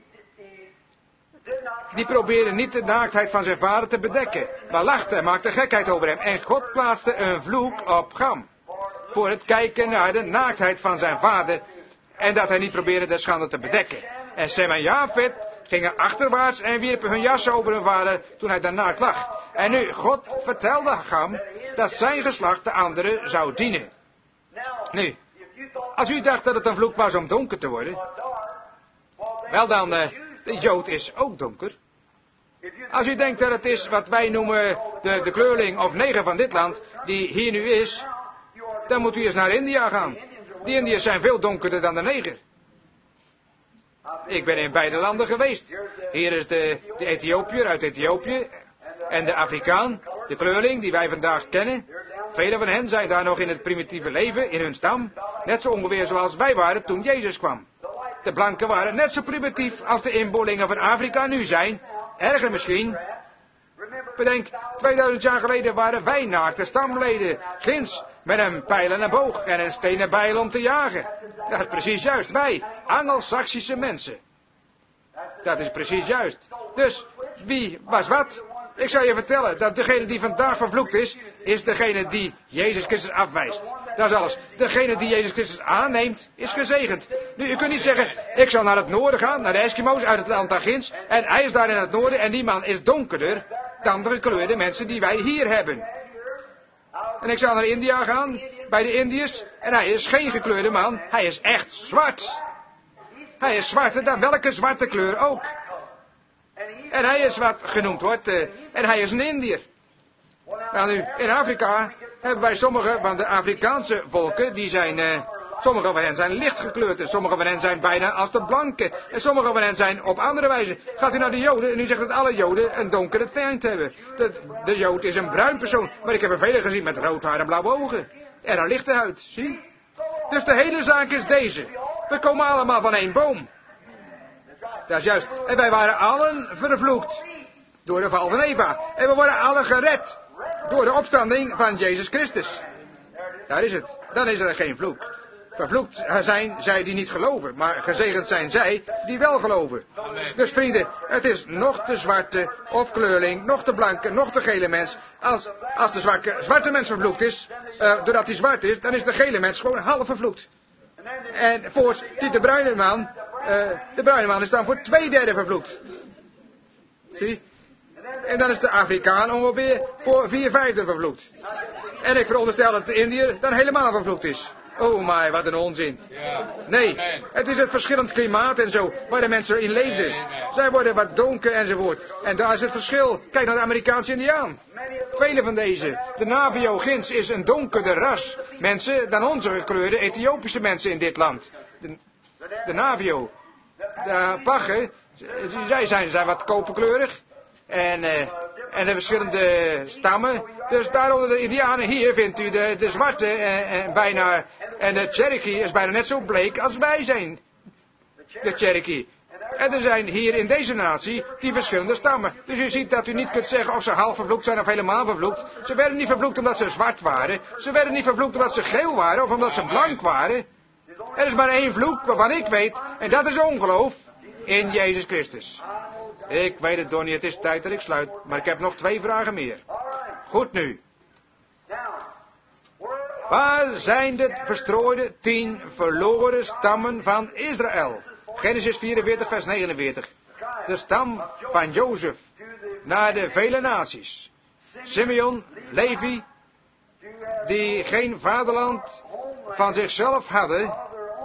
die probeerde niet de naaktheid van zijn vader te bedekken, maar lachte en maakte gekheid over hem. En God plaatste een vloek op Gam. Voor het kijken naar de naaktheid van zijn vader. En dat hij niet probeerde de schande te bedekken. En Sem en Jafet gingen achterwaarts en wierpen hun jassen over hun vader toen hij daarnaakt lag. En nu, God vertelde Gam dat zijn geslacht de anderen zou dienen. Nu, als u dacht dat het een vloek was om donker te worden, wel dan, uh, de Jood is ook donker. Als u denkt dat het is wat wij noemen de, de kleurling of neger van dit land, die hier nu is, dan moet u eens naar India gaan. Die Indiërs zijn veel donkerder dan de neger. Ik ben in beide landen geweest. Hier is de, de Ethiopiër uit Ethiopië en de Afrikaan, de kleurling die wij vandaag kennen. Velen van hen zijn daar nog in het primitieve leven, in hun stam, net zo ongeveer zoals wij waren toen Jezus kwam. De blanken waren net zo primitief als de inboorlingen van Afrika nu zijn, erger misschien. Bedenk, tweeduizend jaar geleden waren wij naakte stamleden, ginds, met een pijl en een boog en een stenen bijl om te jagen. Dat is precies juist, wij, Angelsaksische mensen. Dat is precies juist. Dus, wie was wat? Ik zal je vertellen dat degene die vandaag vervloekt is, is degene die Jezus Christus afwijst. Dat is alles. Degene die Jezus Christus aanneemt, is gezegend. Nu, u kunt niet zeggen, ik zal naar het noorden gaan, naar de Eskimo's uit het land daarginds, en hij is daar in het noorden en die man is donkerder dan de gekleurde mensen die wij hier hebben. En ik zal naar India gaan, bij de Indiërs, en hij is geen gekleurde man, hij is echt zwart. Hij is zwarter dan welke zwarte kleur ook. En hij is wat genoemd wordt, uh, en hij is een Indiër. Nou nu, in Afrika hebben wij sommige van de Afrikaanse volken, die zijn, uh, Sommige van hen zijn lichtgekleurd en sommige van hen zijn bijna als de blanke. En sommige van hen zijn op andere wijze. Gaat u naar de Joden en u zegt dat alle Joden een donkere tint hebben. De, de Jood is een bruin persoon, maar ik heb er vele gezien met rood haar en blauwe ogen. En een lichte huid, zie? Dus de hele zaak is deze. We komen allemaal van één boom. Dat is juist. En wij waren allen vervloekt door de val van Eva. En we worden allen gered door de opstanding van Jezus Christus. Daar is het. Dan is er geen vloek. Vervloekt zijn zij die niet geloven, maar gezegend zijn zij die wel geloven. Amen. Dus vrienden, het is nog de zwarte of kleurling, nog de blanke, nog de gele mens. Als, als de zwarte, zwarte mens vervloekt is, uh, doordat hij zwart is, dan is de gele mens gewoon half vervloekt. En voor die de bruine man, uh, de bruine man is dan voor twee derde vervloekt. Zie? En dan is de Afrikaan ongeveer voor vier vijfde vervloekt. En ik veronderstel dat de Indiër dan helemaal vervloekt is. Oh my, wat een onzin. Nee, het is het verschillend klimaat en zo, waar de mensen in leefden. Zij worden wat donker enzovoort. En daar is het verschil. Kijk naar de Amerikaanse Indiaan. Vele van deze. De Navajo ginds is een donkerder ras. Mensen dan onze gekleurde Ethiopische mensen in dit land. De, de Navajo. De Pachen, zij zijn, zijn wat koperkleurig. En, uh, en de verschillende stammen. Dus daaronder de Indianen hier vindt u de, de zwarte en, en bijna. En de Cherokee is bijna net zo bleek als wij zijn. De Cherokee. En er zijn hier in deze natie die verschillende stammen. Dus u ziet dat u niet kunt zeggen of ze half vervloekt zijn of helemaal vervloekt. Ze werden niet vervloekt omdat ze zwart waren. Ze werden niet vervloekt omdat ze geel waren of omdat ze blank waren. Er is maar één vloek waarvan ik weet. En dat is ongeloof in Jezus Christus. Ik weet het, Donnie, het is tijd dat ik sluit. Maar ik heb nog twee vragen meer. Goed nu. Waar zijn de verstrooide tien verloren stammen van Israël? Genesis vierenveertig, vers negenenveertig. De stam van Jozef naar de vele naties. Simeon, Levi, die geen vaderland van zichzelf hadden,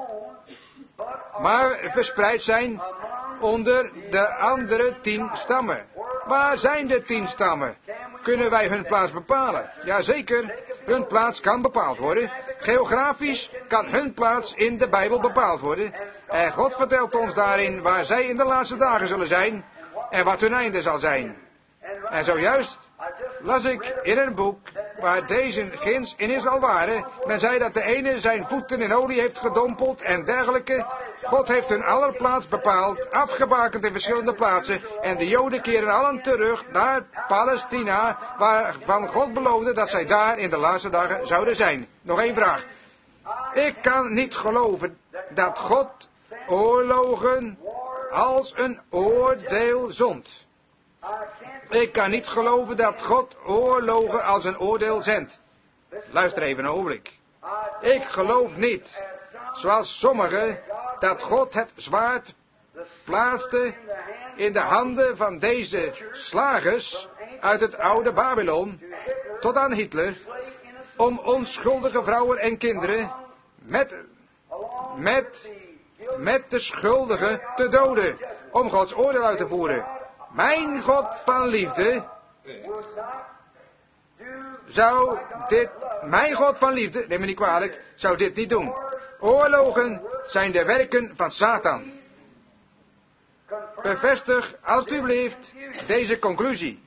maar verspreid zijn onder de andere tien stammen. Waar zijn de tien stammen? Kunnen wij hun plaats bepalen? Jazeker, hun plaats kan bepaald worden. Geografisch kan hun plaats in de Bijbel bepaald worden. En God vertelt ons daarin waar zij in de laatste dagen zullen zijn en wat hun einde zal zijn. En zojuist las ik in een boek waar deze ginds in Israël waren. Men zei dat de ene zijn voeten in olie heeft gedompeld en dergelijke. God heeft hun aller plaats bepaald, afgebakend in verschillende plaatsen. En de Joden keren allen terug naar Palestina, waarvan God beloofde dat zij daar in de laatste dagen zouden zijn. Nog één vraag. Ik kan niet geloven dat God oorlogen als een oordeel zond. Ik kan niet geloven dat God oorlogen als een oordeel zendt. Luister even een ogenblik. Ik geloof niet, zoals sommigen, dat God het zwaard plaatste in de handen van deze slagers uit het oude Babylon tot aan Hitler, om onschuldige vrouwen en kinderen met, met, met de schuldigen te doden, om Gods oordeel uit te voeren. Mijn God van liefde zou dit, mijn God van liefde, neem me niet kwalijk, zou dit niet doen. Oorlogen zijn de werken van Satan. Bevestig alstublieft deze conclusie.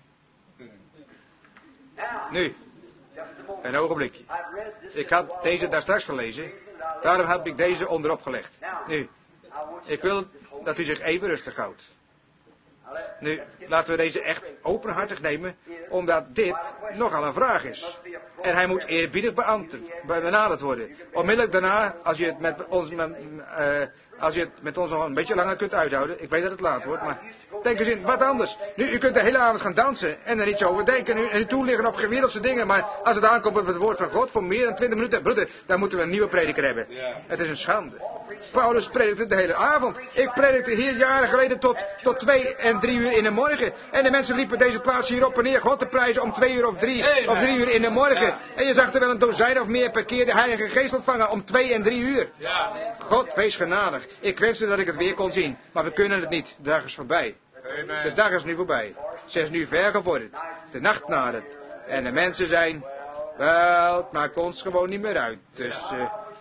Nu, een ogenblikje. Ik had deze daar straks gelezen, daarom heb ik deze onderop gelegd. Nu, ik wil dat u zich even rustig houdt. Nu, laten we deze echt openhartig nemen, omdat dit nogal een vraag is. En hij moet eerbiedig beantwoord, benaderd worden. Onmiddellijk daarna, als je het met ons, met, uh, als je het met ons nog een beetje langer kunt uithouden, ik weet dat het laat wordt, maar denk eens in, wat anders. Nu, u kunt de hele avond gaan dansen en er niet zo over denken en u, en u toeliggen op gewereldse dingen, maar als het aankomt op het woord van God voor meer dan twintig minuten, broeder, dan moeten we een nieuwe prediker hebben. Het is een schande. Paulus predikte de hele avond. Ik predikte hier jaren geleden tot, tot twee en drie uur in de morgen. En de mensen liepen deze plaats hier op en neer God te prijzen om twee uur of drie, of drie uur in de morgen. En je zag er wel een dozijn of meer per keer de Heilige Geest ontvangen om twee en drie uur. God, wees genadig. Ik wenste dat ik het weer kon zien, maar we kunnen het niet. De dag is voorbij. De dag is nu voorbij. Ze is nu ver gevorderd. De nacht nadert. En de mensen zijn, wel, het maakt ons gewoon niet meer uit. Dus uh,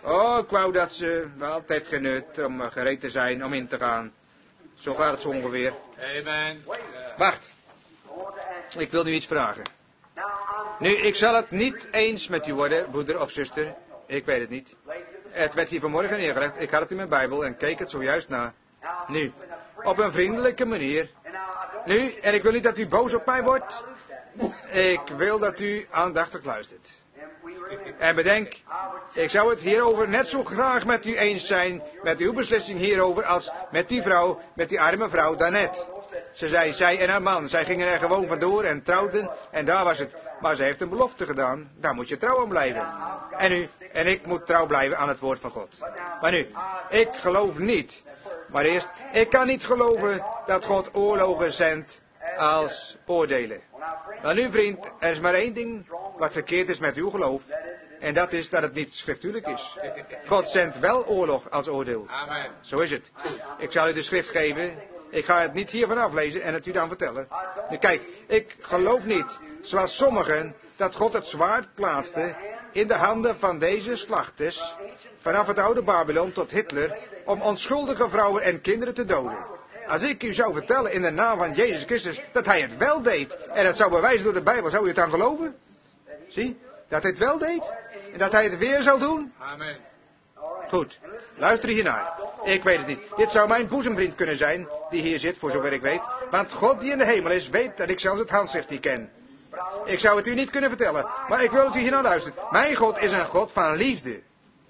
Oh, ik wou dat ze wel altijd genut om gereed te zijn om in te gaan. Zo gaat het zo ongeveer. Amen. Wacht. Ik wil nu iets vragen. Nu, ik zal het niet eens met u worden, broeder of zuster. Ik weet het niet. Het werd hier vanmorgen neergelegd. Ik had het in mijn Bijbel en keek het zojuist na. Nu, op een vriendelijke manier. Nu, en ik wil niet dat u boos op mij wordt. Ik wil dat u aandachtig luistert. En bedenk, ik zou het hierover net zo graag met u eens zijn, met uw beslissing hierover, als met die vrouw, met die arme vrouw daarnet. Ze zei, zij en haar man, zij gingen er gewoon vandoor en trouwden, en daar was het. Maar ze heeft een belofte gedaan, daar moet je trouw aan blijven. En u, en ik moet trouw blijven aan het woord van God. Maar nu, ik geloof niet. Maar eerst, ik kan niet geloven dat God oorlogen zendt als oordelen. Maar nu vriend, er is maar één ding wat verkeerd is met uw geloof. En dat is dat het niet schriftuurlijk is. God zendt wel oorlog als oordeel. Amen. Zo is het. Ik zal u de schrift geven. Ik ga het niet hiervan aflezen en het u dan vertellen. Nu kijk, ik geloof niet, zoals sommigen, dat God het zwaard plaatste in de handen van deze slachters, vanaf het oude Babylon tot Hitler, om onschuldige vrouwen en kinderen te doden. Als ik u zou vertellen in de naam van Jezus Christus dat hij het wel deed, en het zou bewijzen door de Bijbel, zou u het dan geloven? Zie, dat hij het wel deed, en dat hij het weer zal doen? Amen. Goed, luister hiernaar. Ik weet het niet. Dit zou mijn boezemvriend kunnen zijn, die hier zit, voor zover ik weet. Want God die in de hemel is, weet dat ik zelfs het handschrift niet ken. Ik zou het u niet kunnen vertellen, maar ik wil dat u hiernaar luistert. Mijn God is een God van liefde.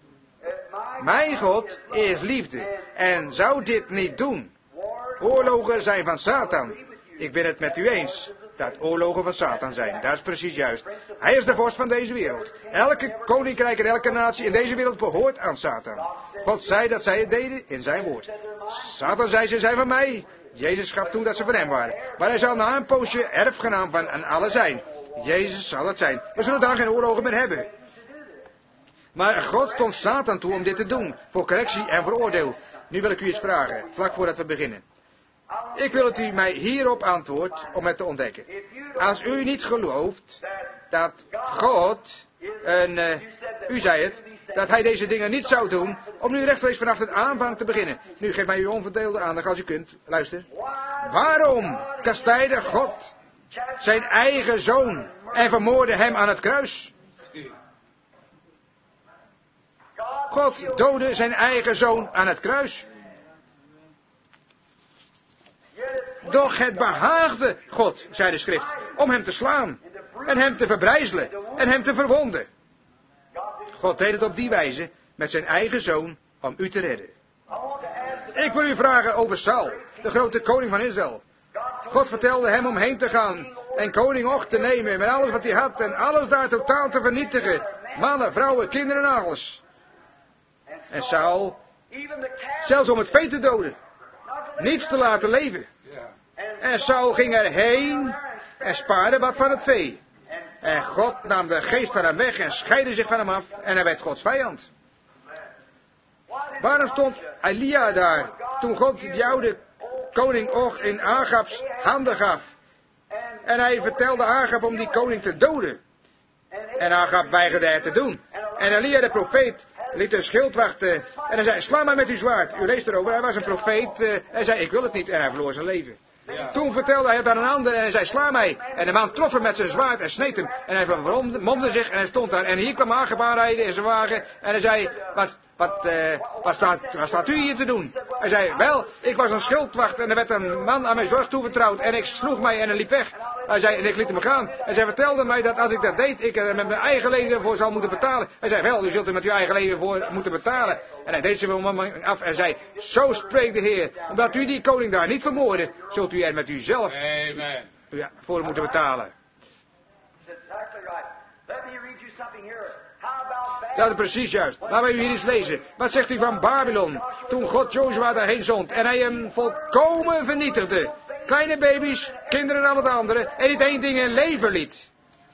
Mijn God is liefde. En zou dit niet doen? Oorlogen zijn van Satan. Ik ben het met u eens dat oorlogen van Satan zijn. Dat is precies juist. Hij is de vorst van deze wereld. Elke koninkrijk en elke natie in deze wereld behoort aan Satan. God zei dat zij het deden in zijn woord. Satan zei, ze zijn van mij. Jezus gaf toen dat ze van hem waren. Maar hij zal na een poosje erfgenaam van aan allen zijn. Jezus zal het zijn. We zullen daar geen oorlogen meer hebben. Maar God stond Satan toe om dit te doen. Voor correctie en voor oordeel. Nu wil ik u iets vragen, vlak voordat we beginnen. Ik wil dat u mij hierop antwoordt om het te ontdekken. Als u niet gelooft dat God, een, uh, u zei het, dat hij deze dingen niet zou doen, om nu rechtstreeks vanaf het aanvang te beginnen. Nu geef mij uw onverdeelde aandacht als u kunt. Luister. Waarom kastijdde God zijn eigen zoon en vermoordde hem aan het kruis? God doodde zijn eigen zoon aan het kruis. Doch het behaagde God, zei de schrift, om hem te slaan en hem te verbrijzelen en hem te verwonden. God deed het op die wijze met zijn eigen zoon om u te redden. Ik wil u vragen over Saul, de grote koning van Israël. God vertelde hem om heen te gaan en koning Og te nemen met alles wat hij had en alles daar totaal te vernietigen. Mannen, vrouwen, kinderen en alles. En Saul, zelfs om het vee te doden, niets te laten leven. En Saul ging erheen en spaarde wat van het vee. En God nam de geest van hem weg en scheidde zich van hem af en hij werd Gods vijand. Waarom stond Elia daar toen God die oude koning Og in Agabs handen gaf? En hij vertelde Agab om die koning te doden. En Agab weigerde het te doen. En Elia de profeet liet een schildwacht en hij zei, sla mij met uw zwaard. U leest erover, hij was een profeet. Uh, hij zei, ik wil het niet. En hij verloor zijn leven. Ja. Toen vertelde hij het aan een ander en hij zei, sla mij. En de man trof hem met zijn zwaard en sneed hem. En hij vermomde zich en hij stond daar. En hier kwam Agab aanrijden in zijn wagen. En hij zei, wat, wat, uh, wat, staat, wat staat u hier te doen? Hij zei, wel, ik was een schildwacht en er werd een man aan mijn zorg toevertrouwd. En ik sloeg mij en hij liep weg. Hij zei, en ik liet hem gaan. En zij vertelde mij dat als ik dat deed, ik er met mijn eigen leven voor zou moeten betalen. Hij zei, wel, u zult er met uw eigen leven voor moeten betalen. En hij deed ze van af en zei, zo spreekt de Heer. Omdat u die koning daar niet vermoordde, zult u er met uzelf Amen. Ja, voor moeten betalen. Dat is precies juist. Laten we u hier eens lezen. Wat zegt u van Babylon? Toen God Jozua daarheen zond en hij hem volkomen vernietigde. Kleine baby's, kinderen en al het andere. En niet één ding in leven liet.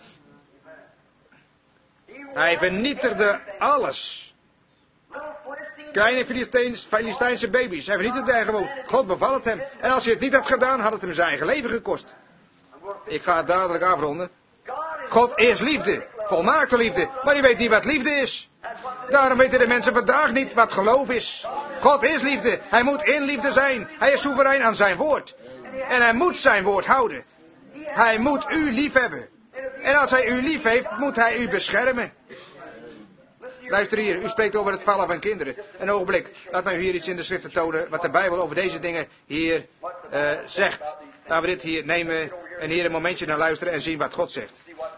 Hij vernietigde alles. Kleine Filistijnse baby's. Hij vernietigde hij gewoon. God beval het hem. En als hij het niet had gedaan, had het hem zijn eigen leven gekost. Ik ga het dadelijk afronden. God is liefde. Volmaakte liefde. Maar je weet niet wat liefde is. Daarom weten de mensen vandaag niet wat geloof is. God is liefde. Hij moet in liefde zijn. Hij is soeverein aan zijn woord. En hij moet zijn woord houden. Hij moet u lief hebben. En als hij u lief heeft, moet hij u beschermen. Luister hier, u spreekt over het vallen van kinderen. Een ogenblik, laat mij u hier iets in de schriften tonen wat de Bijbel over deze dingen hier uh, zegt. Laten we dit hier nemen en hier een momentje naar luisteren en zien wat God zegt.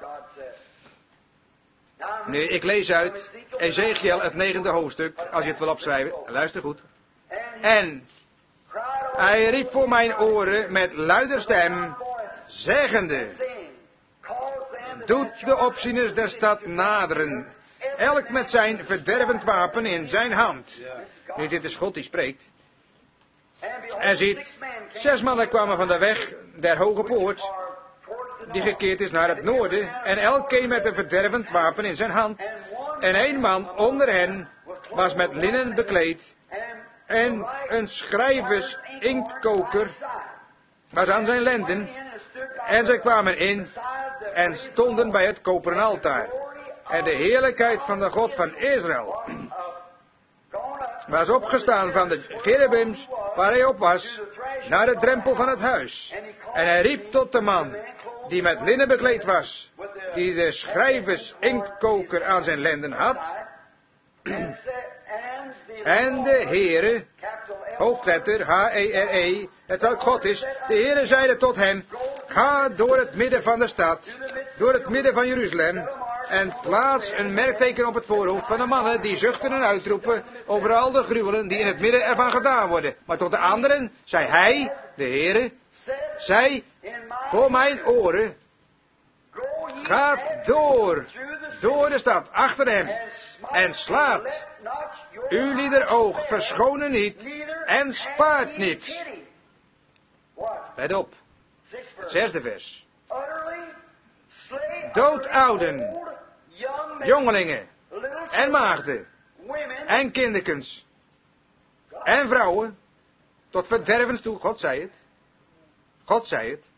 Nu, ik lees uit Ezekiel het negende hoofdstuk, als je het wil opschrijven. Luister goed. En hij riep voor mijn oren met luider stem, zeggende, doet de opzieners der stad naderen, elk met zijn verdervend wapen in zijn hand. Nu, dit is God die spreekt. En ziet, zes mannen kwamen van de weg der hoge poort, die gekeerd is naar het noorden, en elkeen met een verdervend wapen in zijn hand. En een man onder hen was met linnen bekleed, en een schrijvers inktkoker was aan zijn lenden. En zij kwamen in en stonden bij het koperen altaar. En de heerlijkheid van de God van Israël was opgestaan van de cherubims waar hij op was, naar de drempel van het huis. En hij riep tot de man, die met linnen bekleed was, die de schrijvers inktkoker aan zijn lenden had. En de Heere, hoofdletter H E R E, het welk God is, de Heere zeide tot hem, ga door het midden van de stad, door het midden van Jeruzalem, en plaats een merkteken op het voorhoofd van de mannen die zuchten en uitroepen over al de gruwelen die in het midden ervan gedaan worden. Maar tot de anderen zei hij, de Heere, zij voor mijn oren, gaat door, door de stad, achter hem, en slaat uw lieder oog, verschonen niet, en spaart niet. Let op, het zesde vers. Doodouden, jongelingen, en maagden, en kinderkens, en vrouwen, tot verdervens toe, God zei het. God zei het.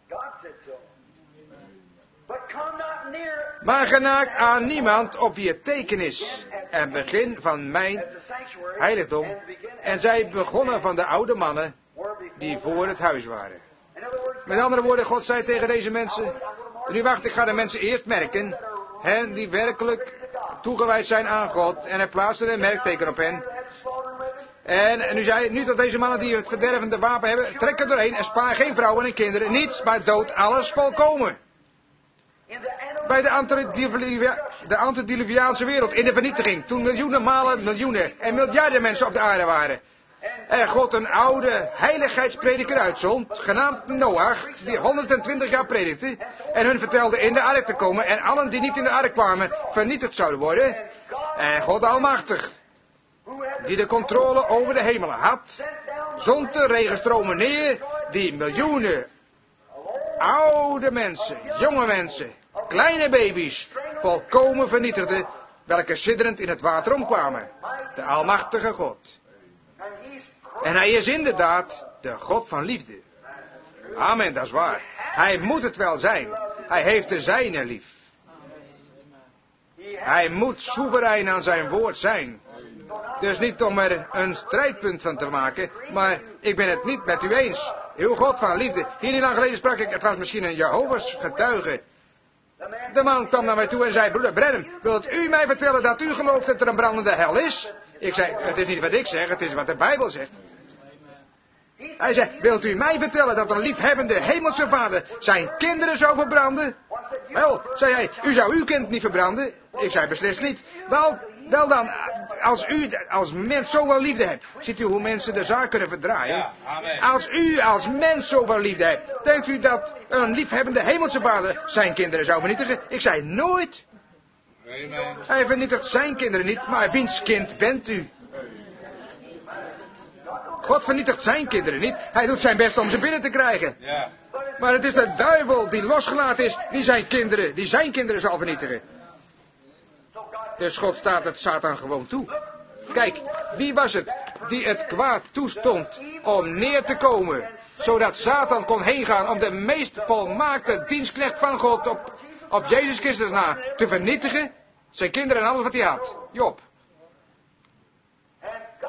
Maar genaakt aan niemand op wie het teken is, en begin van mijn heiligdom. En zij begonnen van de oude mannen die voor het huis waren. Met andere woorden, God zei tegen deze mensen, nu wacht, ik ga de mensen eerst merken, hen die werkelijk toegewijd zijn aan God, en hij plaatste een merkteken op hen. En nu zei nu tot deze mannen die het verdervende wapen hebben, trek er doorheen en spaar geen vrouwen en kinderen, niets, maar dood alles volkomen. Bij de, antediluvi- de antediluviaanse wereld, in de vernietiging, toen miljoenen malen miljoenen en miljarden mensen op de aarde waren. En God een oude heiligheidsprediker uitzond, genaamd Noach, die honderdtwintig jaar predikte, en hun vertelde in de ark te komen, en allen die niet in de ark kwamen, vernietigd zouden worden. En God Almachtig, die de controle over de hemelen had, zond de regenstromen neer, die miljoenen oude mensen, jonge mensen, kleine baby's, volkomen vernietigden, welke sidderend in het water omkwamen. De Almachtige God. En hij is inderdaad de God van liefde. Amen, dat is waar. Hij moet het wel zijn. Hij heeft de zijne lief. Hij moet soeverein aan zijn woord zijn. Dus niet om er een strijdpunt van te maken, maar ik ben het niet met u eens. Uw God van liefde. Hier niet lang geleden sprak ik, het was misschien een Jehovah's getuige. De man kwam naar mij toe en zei, broeder Branham, wilt u mij vertellen dat u gelooft dat er een brandende hel is? Ik zei, het is niet wat ik zeg, het is wat de Bijbel zegt. Hij zei, wilt u mij vertellen dat een liefhebbende hemelse vader zijn kinderen zou verbranden? Wel, zei hij, u zou uw kind niet verbranden. Ik zei, beslist niet. Wel, wel dan, als u als mens zoveel liefde hebt, ziet u hoe mensen de zaak kunnen verdraaien. Ja, amen. Als u als mens zoveel liefde hebt, denkt u dat een liefhebbende hemelse vader zijn kinderen zou vernietigen? Ik zei, nooit. Amen. Hij vernietigt zijn kinderen niet, maar wiens kind bent u? God vernietigt zijn kinderen niet. Hij doet zijn best om ze binnen te krijgen. Ja. Maar het is de duivel die losgelaten is, die zijn kinderen, die zijn kinderen zal vernietigen. Dus God staat het Satan gewoon toe. Kijk, wie was het die het kwaad toestond om neer te komen, zodat Satan kon heen gaan om de meest volmaakte dienstknecht van God op, op Jezus Christus na te vernietigen? Zijn kinderen en alles wat hij had. Job.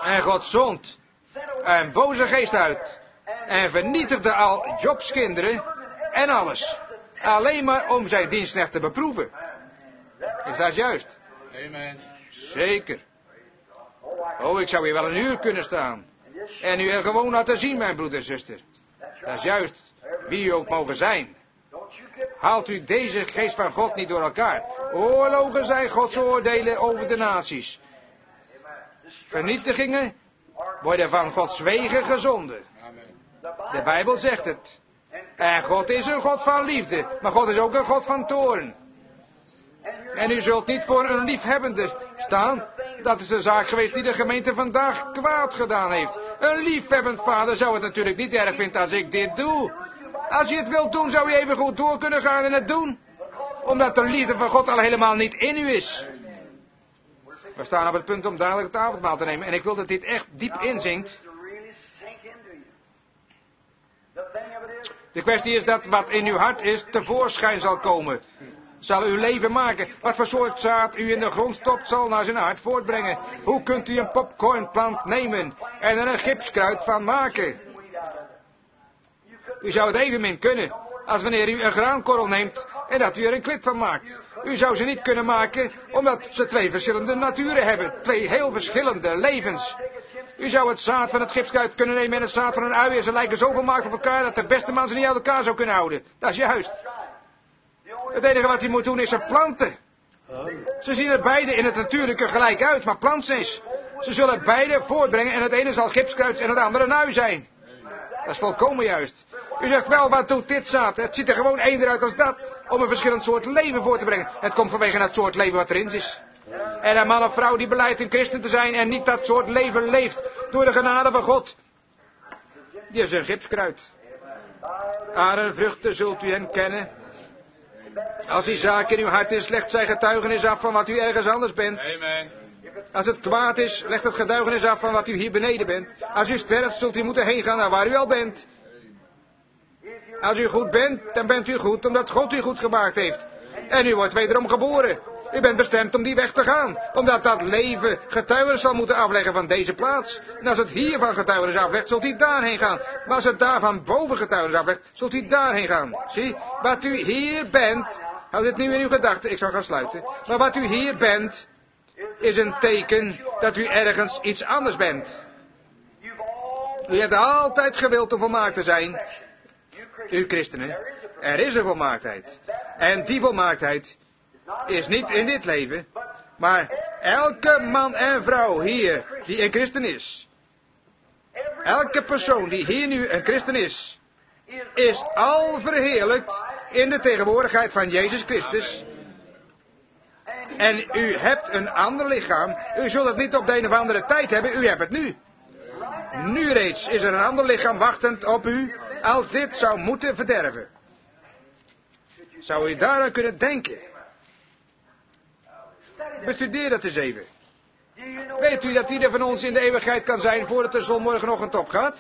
En God zond een boze geest uit. En vernietigde al Jobs kinderen en alles. Alleen maar om zijn dienstknecht te beproeven. Is dat juist? Amen. Zeker. Oh, ik zou hier wel een uur kunnen staan. En u er gewoon laten zien, mijn broeder en zuster. Dat is juist wie u ook mogen zijn. Haalt u deze geest van God niet door elkaar. Oorlogen zijn Gods oordelen over de naties. Vernietigingen worden van Gods wegen gezonden. De Bijbel zegt het. En God is een God van liefde, maar God is ook een God van toorn. En u zult niet voor een liefhebbende staan. Dat is de zaak geweest die de gemeente vandaag kwaad gedaan heeft. Een liefhebbend vader zou het natuurlijk niet erg vinden als ik dit doe. Als je het wilt doen, zou je even goed door kunnen gaan en het doen. Omdat de liefde van God al helemaal niet in u is. We staan op het punt om dadelijk het avondmaal te nemen. En ik wil dat dit echt diep inzinkt. De kwestie is dat wat in uw hart is, tevoorschijn zal komen. Zal uw leven maken. Wat voor soort zaad u in de grond stopt, zal naar zijn hart voortbrengen. Hoe kunt u een popcornplant nemen en er een gipskruid van maken? U zou het evenmin kunnen als wanneer u een graankorrel neemt en dat u er een klit van maakt. U zou ze niet kunnen maken omdat ze twee verschillende naturen hebben. Twee heel verschillende levens. U zou het zaad van het gipskruid kunnen nemen en het zaad van een ui en ze lijken zo volmaakt op elkaar dat de beste man ze niet uit elkaar zou kunnen houden. Dat is juist. Het enige wat u moet doen is ze planten. Ze zien er beide in het natuurlijke gelijk uit, maar plant ze eens. Ze zullen beide voortbrengen en het ene zal gipskruid en het andere een ui zijn. Dat is volkomen juist. U zegt wel, wat doet dit zaad? Het ziet er gewoon eender uit als dat, om een verschillend soort leven voor te brengen. Het komt vanwege dat soort leven wat erin is. En een man of vrouw die beleidt een christen te zijn en niet dat soort leven leeft door de genade van God. Die is een gipskruid. Aan hun vruchten zult u hen kennen. Als die zaak in uw hart is, legt zij getuigenis af van wat u ergens anders bent. Amen. Als het kwaad is, legt het getuigenis af van wat u hier beneden bent. Als u sterft, zult u moeten heen gaan naar waar u al bent. Als u goed bent, dan bent u goed, omdat God u goed gemaakt heeft. En u wordt wederom geboren. U bent bestemd om die weg te gaan, omdat dat leven getuigenis zal moeten afleggen van deze plaats. En als het hiervan getuigenis aflegt, zult u daarheen gaan. Maar als het daarvan boven getuigenis aflegt, zult u daarheen gaan. Zie, wat u hier bent, houd dit nu in uw gedachten, ik zal gaan sluiten. Maar wat u hier bent, is een teken dat u ergens iets anders bent. U hebt altijd gewild om volmaakt te zijn. U christenen, er is een volmaaktheid. En die volmaaktheid is niet in dit leven, maar elke man en vrouw hier die een christen is. Elke persoon die hier nu een christen is, is al verheerlijkt in de tegenwoordigheid van Jezus Christus. En u hebt een ander lichaam. U zult het niet op de een of andere tijd hebben, u hebt het nu. Nu reeds is er een ander lichaam wachtend op u, als dit zou moeten verderven. Zou u daaraan kunnen denken? Bestudeer dat eens even. Weet u dat ieder van ons in de eeuwigheid kan zijn voordat de zon morgenochtend opgaat?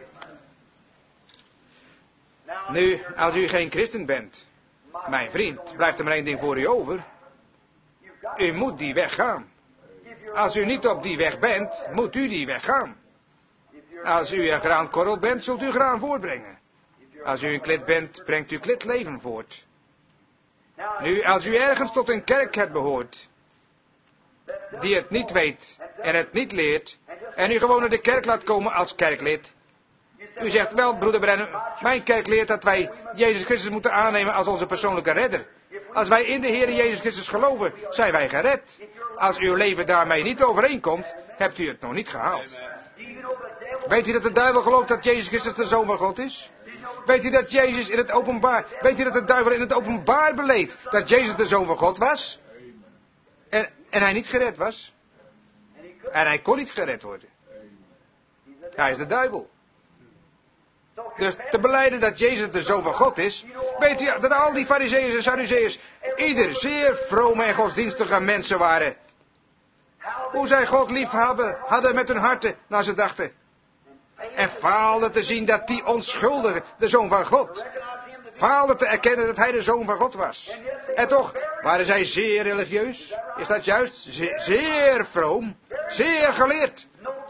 Nu, als u geen christen bent, mijn vriend, blijft er maar één ding voor u over. U moet die weg gaan. Als u niet op die weg bent, moet u die weg gaan. Als u een graankorrel bent, zult u graan voortbrengen. Als u een klit bent, brengt u klitleven voort. Nu, als u ergens tot een kerk hebt behoort, die het niet weet en het niet leert, en u gewoon naar de kerk laat komen als kerklid. U zegt wel, broeder Brennan, mijn kerk leert dat wij Jezus Christus moeten aannemen als onze persoonlijke redder. Als wij in de Heer Jezus Christus geloven, zijn wij gered. Als uw leven daarmee niet overeenkomt, hebt u het nog niet gehaald. Weet u dat de duivel gelooft dat Jezus Christus de Zoon van God is? Weet u dat Jezus in het openbaar, weet u dat de duivel in het openbaar beleed dat Jezus de Zoon van God was? En, en hij niet gered was? En hij kon niet gered worden. Hij is de duivel. Dus te belijden dat Jezus de Zoon van God is, weet u dat al die Farizeeërs en Sadduceërs ieder zeer vrome en godsdienstige mensen waren. Hoe zij God lief hadden, hadden met hun harten naar ze dachten. En faalden te zien dat die onschuldige de Zoon van God, faalden te erkennen dat hij de Zoon van God was. En toch waren zij zeer religieus. Is dat juist? Ze zeer vroom, zeer geleerd.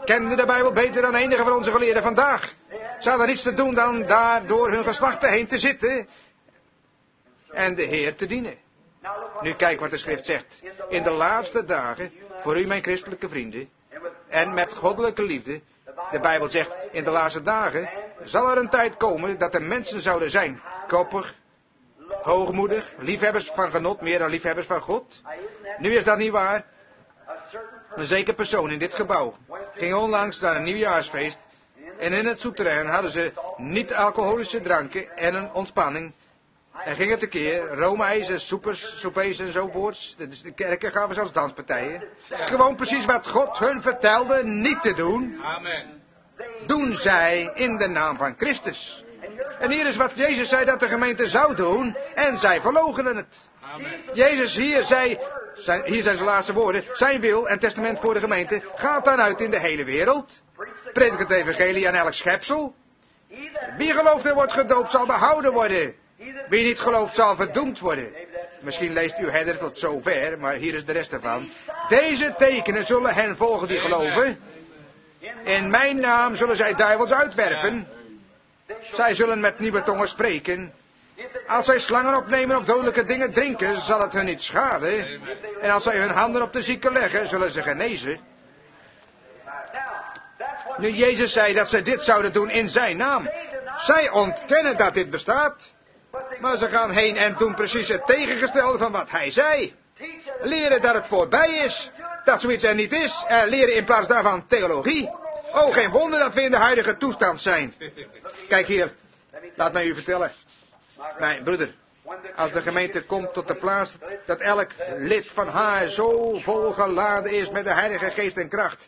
kenden de Bijbel beter dan enige van onze geleerden vandaag. Ze hadden niets te doen dan daar door hun geslachten heen te zitten en de Heer te dienen. Nu kijk wat de schrift zegt. In de laatste dagen, voor u mijn christelijke vrienden, en met goddelijke liefde, de Bijbel zegt, in de laatste dagen zal er een tijd komen dat er mensen zouden zijn, koppig, hoogmoedig, liefhebbers van genot meer dan liefhebbers van God. Nu is dat niet waar. Een zeker persoon in dit gebouw ging onlangs naar een nieuwjaarsfeest en in het souterrain hadden ze niet-alcoholische dranken en een ontspanning. En ging het tekeer, roomijzen, soepers, soepers en zovoorts. De kerken gaven zelfs danspartijen. Gewoon precies wat God hun vertelde niet te doen. Amen. Doen zij in de naam van Christus. En hier is wat Jezus zei dat de gemeente zou doen. En zij verloochenen het. Amen. Jezus hier zei, zijn, hier zijn zijn laatste woorden. Zijn wil en testament voor de gemeente gaat dan uit in de hele wereld. Predik het evangelie aan elk schepsel. Wie gelooft en wordt gedoopt zal behouden worden. Wie niet gelooft zal verdoemd worden. Misschien leest uw herder tot zover, maar hier is de rest ervan. Deze tekenen zullen hen volgen die geloven. In mijn naam zullen zij duivels uitwerpen. Zij zullen met nieuwe tongen spreken. Als zij slangen opnemen of dodelijke dingen drinken, zal het hun niet schaden. En als zij hun handen op de zieken leggen, zullen ze genezen. Nu Jezus zei dat zij dit zouden doen in zijn naam. Zij ontkennen dat dit bestaat. Maar ze gaan heen en doen precies het tegengestelde van wat hij zei. Leren dat het voorbij is. Dat zoiets er niet is. En leren in plaats daarvan theologie. Oh, geen wonder dat we in de huidige toestand zijn. Kijk hier. Laat mij u vertellen. Mijn broeder. Als de gemeente komt tot de plaats dat elk lid van haar zo vol geladen is met de Heilige Geest en kracht.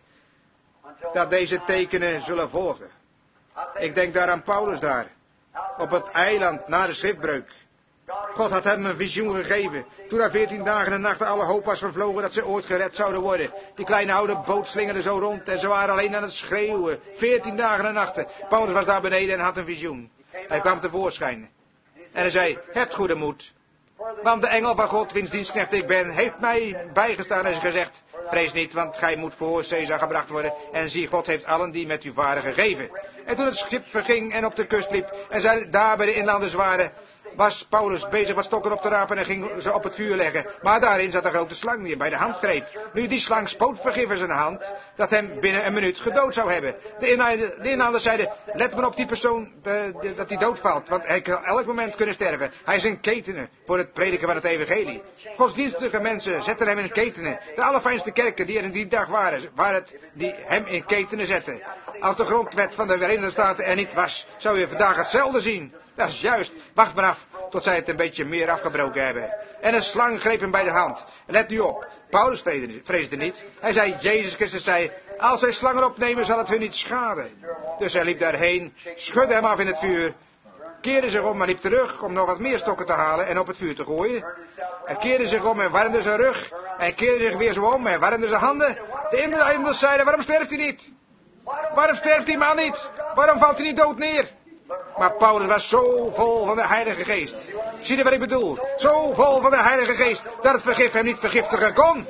Dat deze tekenen zullen volgen. Ik denk daar aan Paulus daar. Op het eiland na de schipbreuk. God had hem een visioen gegeven. Toen na veertien dagen en nachten alle hoop was vervlogen dat ze ooit gered zouden worden. Die kleine oude boot slingerde zo rond en ze waren alleen aan het schreeuwen. Veertien dagen en nachten. Paulus was daar beneden en had een visioen. Hij kwam tevoorschijn. En hij zei, hebt goede moed. Want de engel van God, wiens dienstknecht ik ben, heeft mij bijgestaan en gezegd, vrees niet, want gij moet voor Caesar gebracht worden. En zie, God heeft allen die met u varen gegeven. En toen het schip verging en op de kust liep, en zij daar bij de inlanders waren, was Paulus bezig wat stokken op te rapen en ging ze op het vuur leggen. Maar daarin zat een grote slang die hem bij de hand greep. Nu die slang spoot vergif in zijn hand, dat hem binnen een minuut gedood zou hebben. De inlanders, de inlanders zeiden, let maar op die persoon, de, de, dat hij doodvalt, want hij kan elk moment kunnen sterven. Hij is in ketenen voor het prediken van het evangelie. Godsdienstige mensen zetten hem in ketenen. De allerfijnste kerken die er in die dag waren, waren het die hem in ketenen zetten. Als de grondwet van de Verenigde Staten er niet was, zou je vandaag hetzelfde zien. Dat is juist. Wacht maar af tot zij het een beetje meer afgebroken hebben. En een slang greep hem bij de hand. Let nu op. Paulus vreesde niet. Hij zei, Jezus Christus zei, als zij slangen opnemen zal het hun niet schaden. Dus hij liep daarheen, schudde hem af in het vuur, keerde zich om en liep terug om nog wat meer stokken te halen en op het vuur te gooien. Hij keerde zich om en warmde zijn rug. Hij keerde zich weer zo om en warmde zijn handen. De inlanders zeiden, waarom sterft hij niet? Waarom sterft die man niet? Waarom valt hij niet dood neer? Maar Paulus was zo vol van de Heilige Geest. Zie je wat ik bedoel? Zo vol van de Heilige Geest dat het vergif hem niet vergiftigen kon.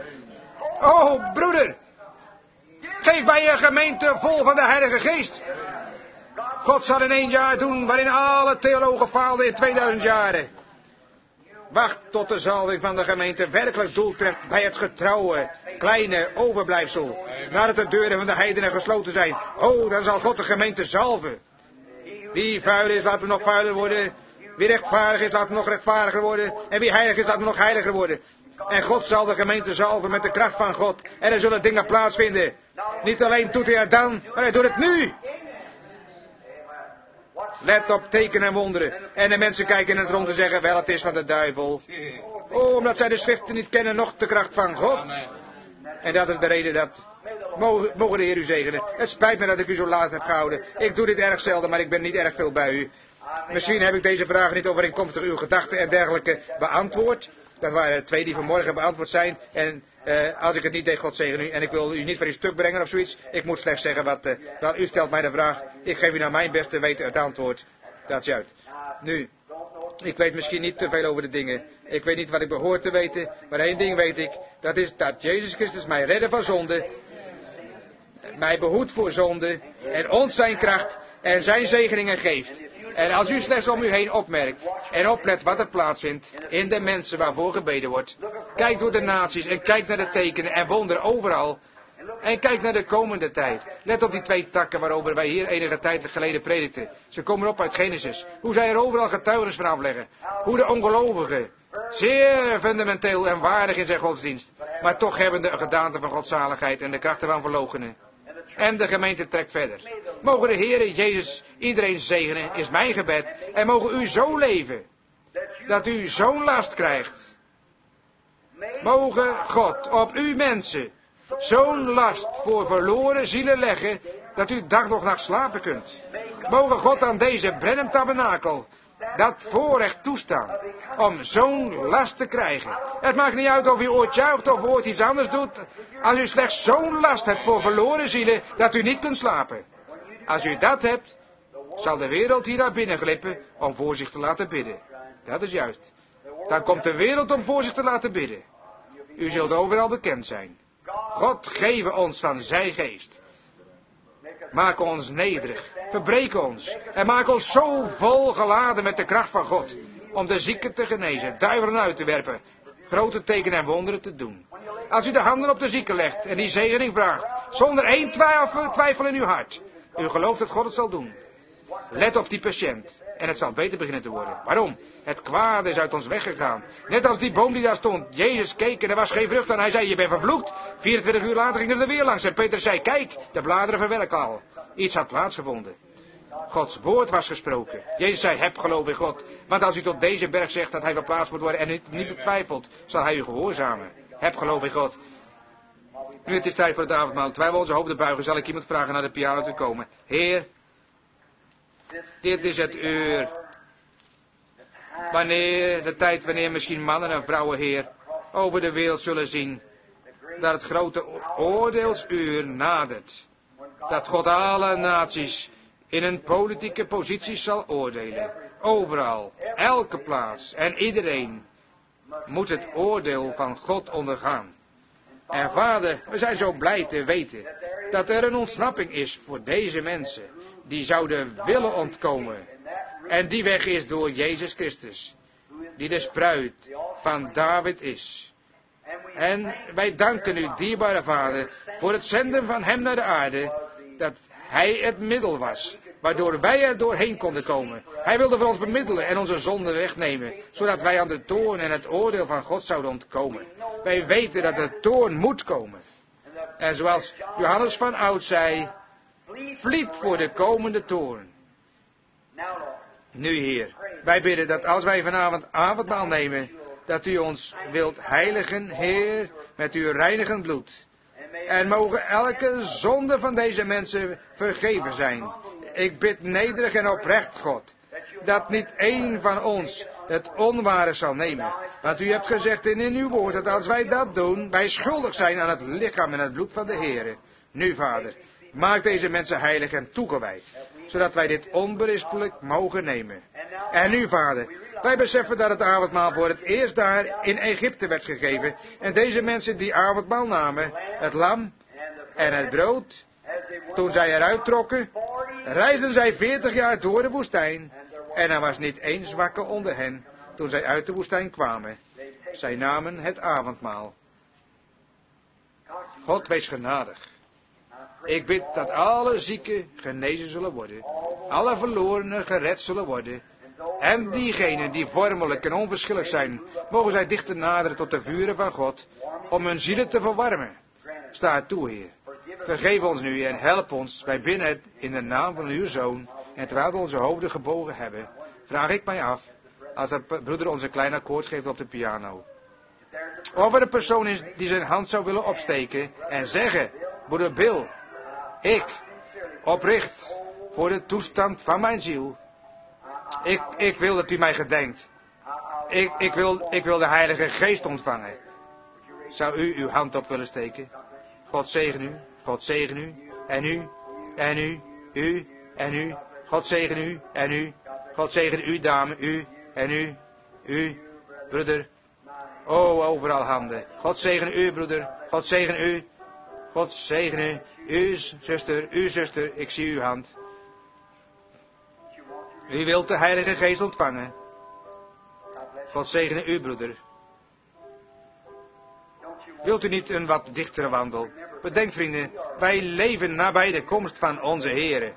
Oh, broeder. Geef bij je gemeente vol van de Heilige Geest. God zal in één jaar doen waarin alle theologen faalden in tweeduizend jaren. Wacht tot de zalving van de gemeente werkelijk doel treft bij het getrouwe, kleine overblijfsel. Nadat de deuren van de heidenen gesloten zijn. Oh, dan zal God de gemeente zalven. Wie vuil is, laat hem nog vuiler worden. Wie rechtvaardig is, laat hem nog rechtvaardiger worden. En wie heilig is, laat hem nog heiliger worden. En God zal de gemeente zalven met de kracht van God. En er zullen dingen plaatsvinden. Niet alleen doet hij het dan, maar hij doet het nu. Let op tekenen en wonderen. En de mensen kijken in het rond en zeggen, wel, het is van de duivel. Oh, omdat zij de schriften niet kennen, nog de kracht van God. En dat is de reden dat... Mogen, mogen de Heer u zegenen. Het spijt me dat ik u zo laat heb gehouden. Ik doe dit erg zelden, maar ik ben niet erg veel bij u. Misschien heb ik deze vragen niet overeenkomstig uw gedachten en dergelijke beantwoord. Dat waren twee die vanmorgen beantwoord zijn. En uh, als ik het niet deed, God zegen u. En ik wil u niet voor uw stuk brengen of zoiets. Ik moet slechts zeggen wat... Uh, wel, u stelt mij de vraag. Ik geef u naar mijn beste weten het antwoord. Dat is juist. Nu, ik weet misschien niet te veel over de dingen. Ik weet niet wat ik behoor te weten. Maar één ding weet ik. Dat is dat Jezus Christus mij redde van zonde. mij behoedt voor zonde en ons zijn kracht en zijn zegeningen geeft. En als u slechts om u heen opmerkt en oplet wat er plaatsvindt in de mensen waarvoor gebeden wordt. Kijk door de naties en kijk naar de tekenen en wonderen overal. En kijk naar de komende tijd. Let op die twee takken waarover wij hier enige tijd geleden predikten. Ze komen op uit Genesis. Hoe zij er overal getuigenis van afleggen. Hoe de ongelovigen zeer fundamenteel en waardig in zijn godsdienst, maar toch hebben de gedaante van godzaligheid en de krachten van verloochenen. En de gemeente trekt verder. Mogen de Heere Jezus iedereen zegenen, is mijn gebed. En mogen u zo leven, dat u zo'n last krijgt. Mogen God op u mensen zo'n last voor verloren zielen leggen, dat u dag nog nacht slapen kunt. Mogen God aan deze Brenham Tabernakel dat voorrecht toestaan om zo'n last te krijgen. Het maakt niet uit of u ooit juicht of ooit iets anders doet. Als u slechts zo'n last hebt voor verloren zielen, dat u niet kunt slapen. Als u dat hebt, zal de wereld hier naar binnen glippen om voor zich te laten bidden. Dat is juist. Dan komt de wereld om voor zich te laten bidden. U zult overal bekend zijn. God geven ons van zijn geest. Maak ons nederig, verbreek ons en maak ons zo vol geladen met de kracht van God, om de zieken te genezen, duivelen uit te werpen, grote tekenen en wonderen te doen. Als u de handen op de zieken legt en die zegening vraagt, zonder één twijfel, twijfel in uw hart, u gelooft dat God het zal doen. Let op die patiënt en het zal beter beginnen te worden. Waarom? Het kwade is uit ons weggegaan. Net als die boom die daar stond. Jezus keek en er was geen vrucht aan. Hij zei, je bent vervloekt. vierentwintig uur later ging er weer langs. En Peter zei, kijk, de bladeren verwelken al. Iets had plaatsgevonden. Gods woord was gesproken. Jezus zei, heb geloof in God. Want als u tot deze berg zegt dat hij verplaatst moet worden en niet, niet betwijfelt, zal hij u gehoorzamen. Heb geloof in God. Nu het is tijd voor het avondmaal. Terwijl we onze hoofden buigen, zal ik iemand vragen naar de piano te komen. Heer, dit is het uur. Wanneer, de tijd wanneer misschien mannen en vrouwen, Heer, over de wereld zullen zien dat het grote oordeelsuur nadert. Dat God alle naties in hun politieke posities zal oordelen. Overal, elke plaats en iedereen moet het oordeel van God ondergaan. En Vader, we zijn zo blij te weten dat er een ontsnapping is voor deze mensen die zouden willen ontkomen. En die weg is door Jezus Christus, die de spruit van David is. En wij danken u, dierbare Vader, voor het zenden van hem naar de aarde, dat hij het middel was, waardoor wij er doorheen konden komen. Hij wilde voor ons bemiddelen en onze zonden wegnemen, zodat wij aan de toorn en het oordeel van God zouden ontkomen. Wij weten dat de toorn moet komen. En zoals Johannes van oud zei, vliet voor de komende toorn. Nu, Heer, wij bidden dat als wij vanavond avondmaal nemen, dat u ons wilt heiligen, Heer, met uw reinigend bloed. En mogen elke zonde van deze mensen vergeven zijn. Ik bid nederig en oprecht, God, dat niet één van ons het onware zal nemen. Want u hebt gezegd in, in uw woord dat als wij dat doen, wij schuldig zijn aan het lichaam en het bloed van de Heer. Nu, Vader, maak deze mensen heilig en toegewijd, zodat wij dit onberispelijk mogen nemen. En nu, Vader, wij beseffen dat het avondmaal voor het eerst daar in Egypte werd gegeven. En deze mensen die avondmaal namen, het lam en het brood, toen zij eruit trokken, reisden zij veertig jaar door de woestijn. En er was niet één zwakke onder hen toen zij uit de woestijn kwamen. Zij namen het avondmaal. God wees genadig. Ik bid dat alle zieken genezen zullen worden. Alle verlorenen gered zullen worden. En diegenen die vormelijk en onverschillig zijn, mogen zij dichter naderen tot de vuren van God, om hun zielen te verwarmen. Sta het toe, Heer. Vergeef ons nu en help ons. Wij bidden het in de naam van uw Zoon. En terwijl we onze hoofden gebogen hebben, vraag ik mij af, als de broeder ons een klein akkoord geeft op de piano, of er een persoon is die zijn hand zou willen opsteken en zeggen, broeder Bill, ik, opricht, voor de toestand van mijn ziel, ik, ik wil dat u mij gedenkt. Ik, ik, wil, ik wil de Heilige Geest ontvangen. Zou u uw hand op willen steken? God zegen u, God zegen u, en u, en u, u, en u. God zegen u, en u. God zegen u, dame, u, en u, u, broeder. Oh, overal handen. God zegen u, broeder. God zegen u. God zegen u. U zuster, uw zuster, ik zie uw hand. U wilt de Heilige Geest ontvangen. God zegene u, broeder. Wilt u niet een wat dichtere wandel? Bedenk, vrienden, wij leven nabij de komst van onze Heere.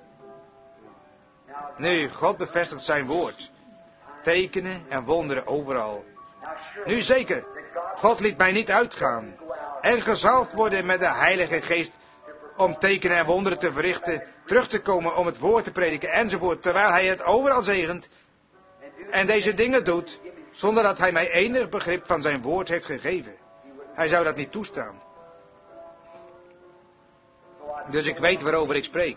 Nu, God bevestigt zijn woord. Tekenen en wonderen overal. Nu zeker, God liet mij niet uitgaan. En gezalfd worden met de Heilige Geest om tekenen en wonderen te verrichten, terug te komen om het woord te prediken enzovoort, terwijl hij het overal zegent en deze dingen doet, zonder dat hij mij enig begrip van zijn woord heeft gegeven. Hij zou dat niet toestaan. Dus ik weet waarover ik spreek.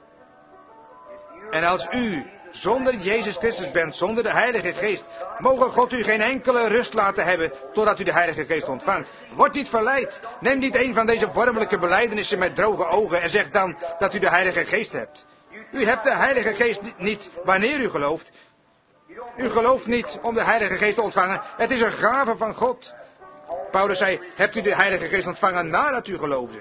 En als u zonder Jezus Christus bent, zonder de Heilige Geest, mogen God u geen enkele rust laten hebben totdat u de Heilige Geest ontvangt. Word niet verleid. Neem niet een van deze vormelijke belijdenissen met droge ogen en zeg dan dat u de Heilige Geest hebt. U hebt de Heilige Geest niet wanneer u gelooft. U gelooft niet om de Heilige Geest te ontvangen. Het is een gave van God. Paulus zei, hebt u de Heilige Geest ontvangen nadat u geloofde?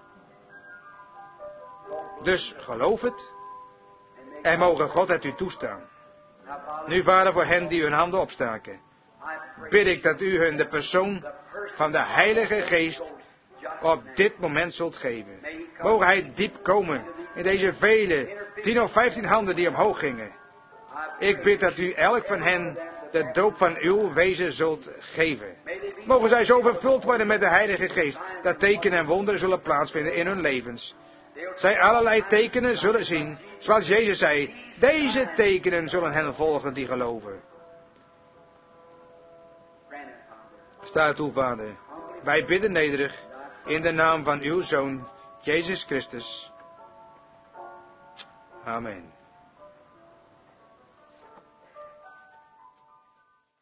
Dus geloof het. En mogen God het u toestaan. Nu, Vader, voor hen die hun handen opstaken, bid ik dat u hun de persoon van de Heilige Geest op dit moment zult geven. Mogen hij diep komen in deze vele, tien of vijftien handen die omhoog gingen. Ik bid dat u elk van hen de doop van uw wezen zult geven. Mogen zij zo vervuld worden met de Heilige Geest, dat tekenen en wonderen zullen plaatsvinden in hun levens. Zij allerlei tekenen zullen zien, zoals Jezus zei, deze tekenen zullen hen volgen die geloven. Sta toe, Vader. Wij bidden nederig in de naam van uw Zoon, Jezus Christus. Amen.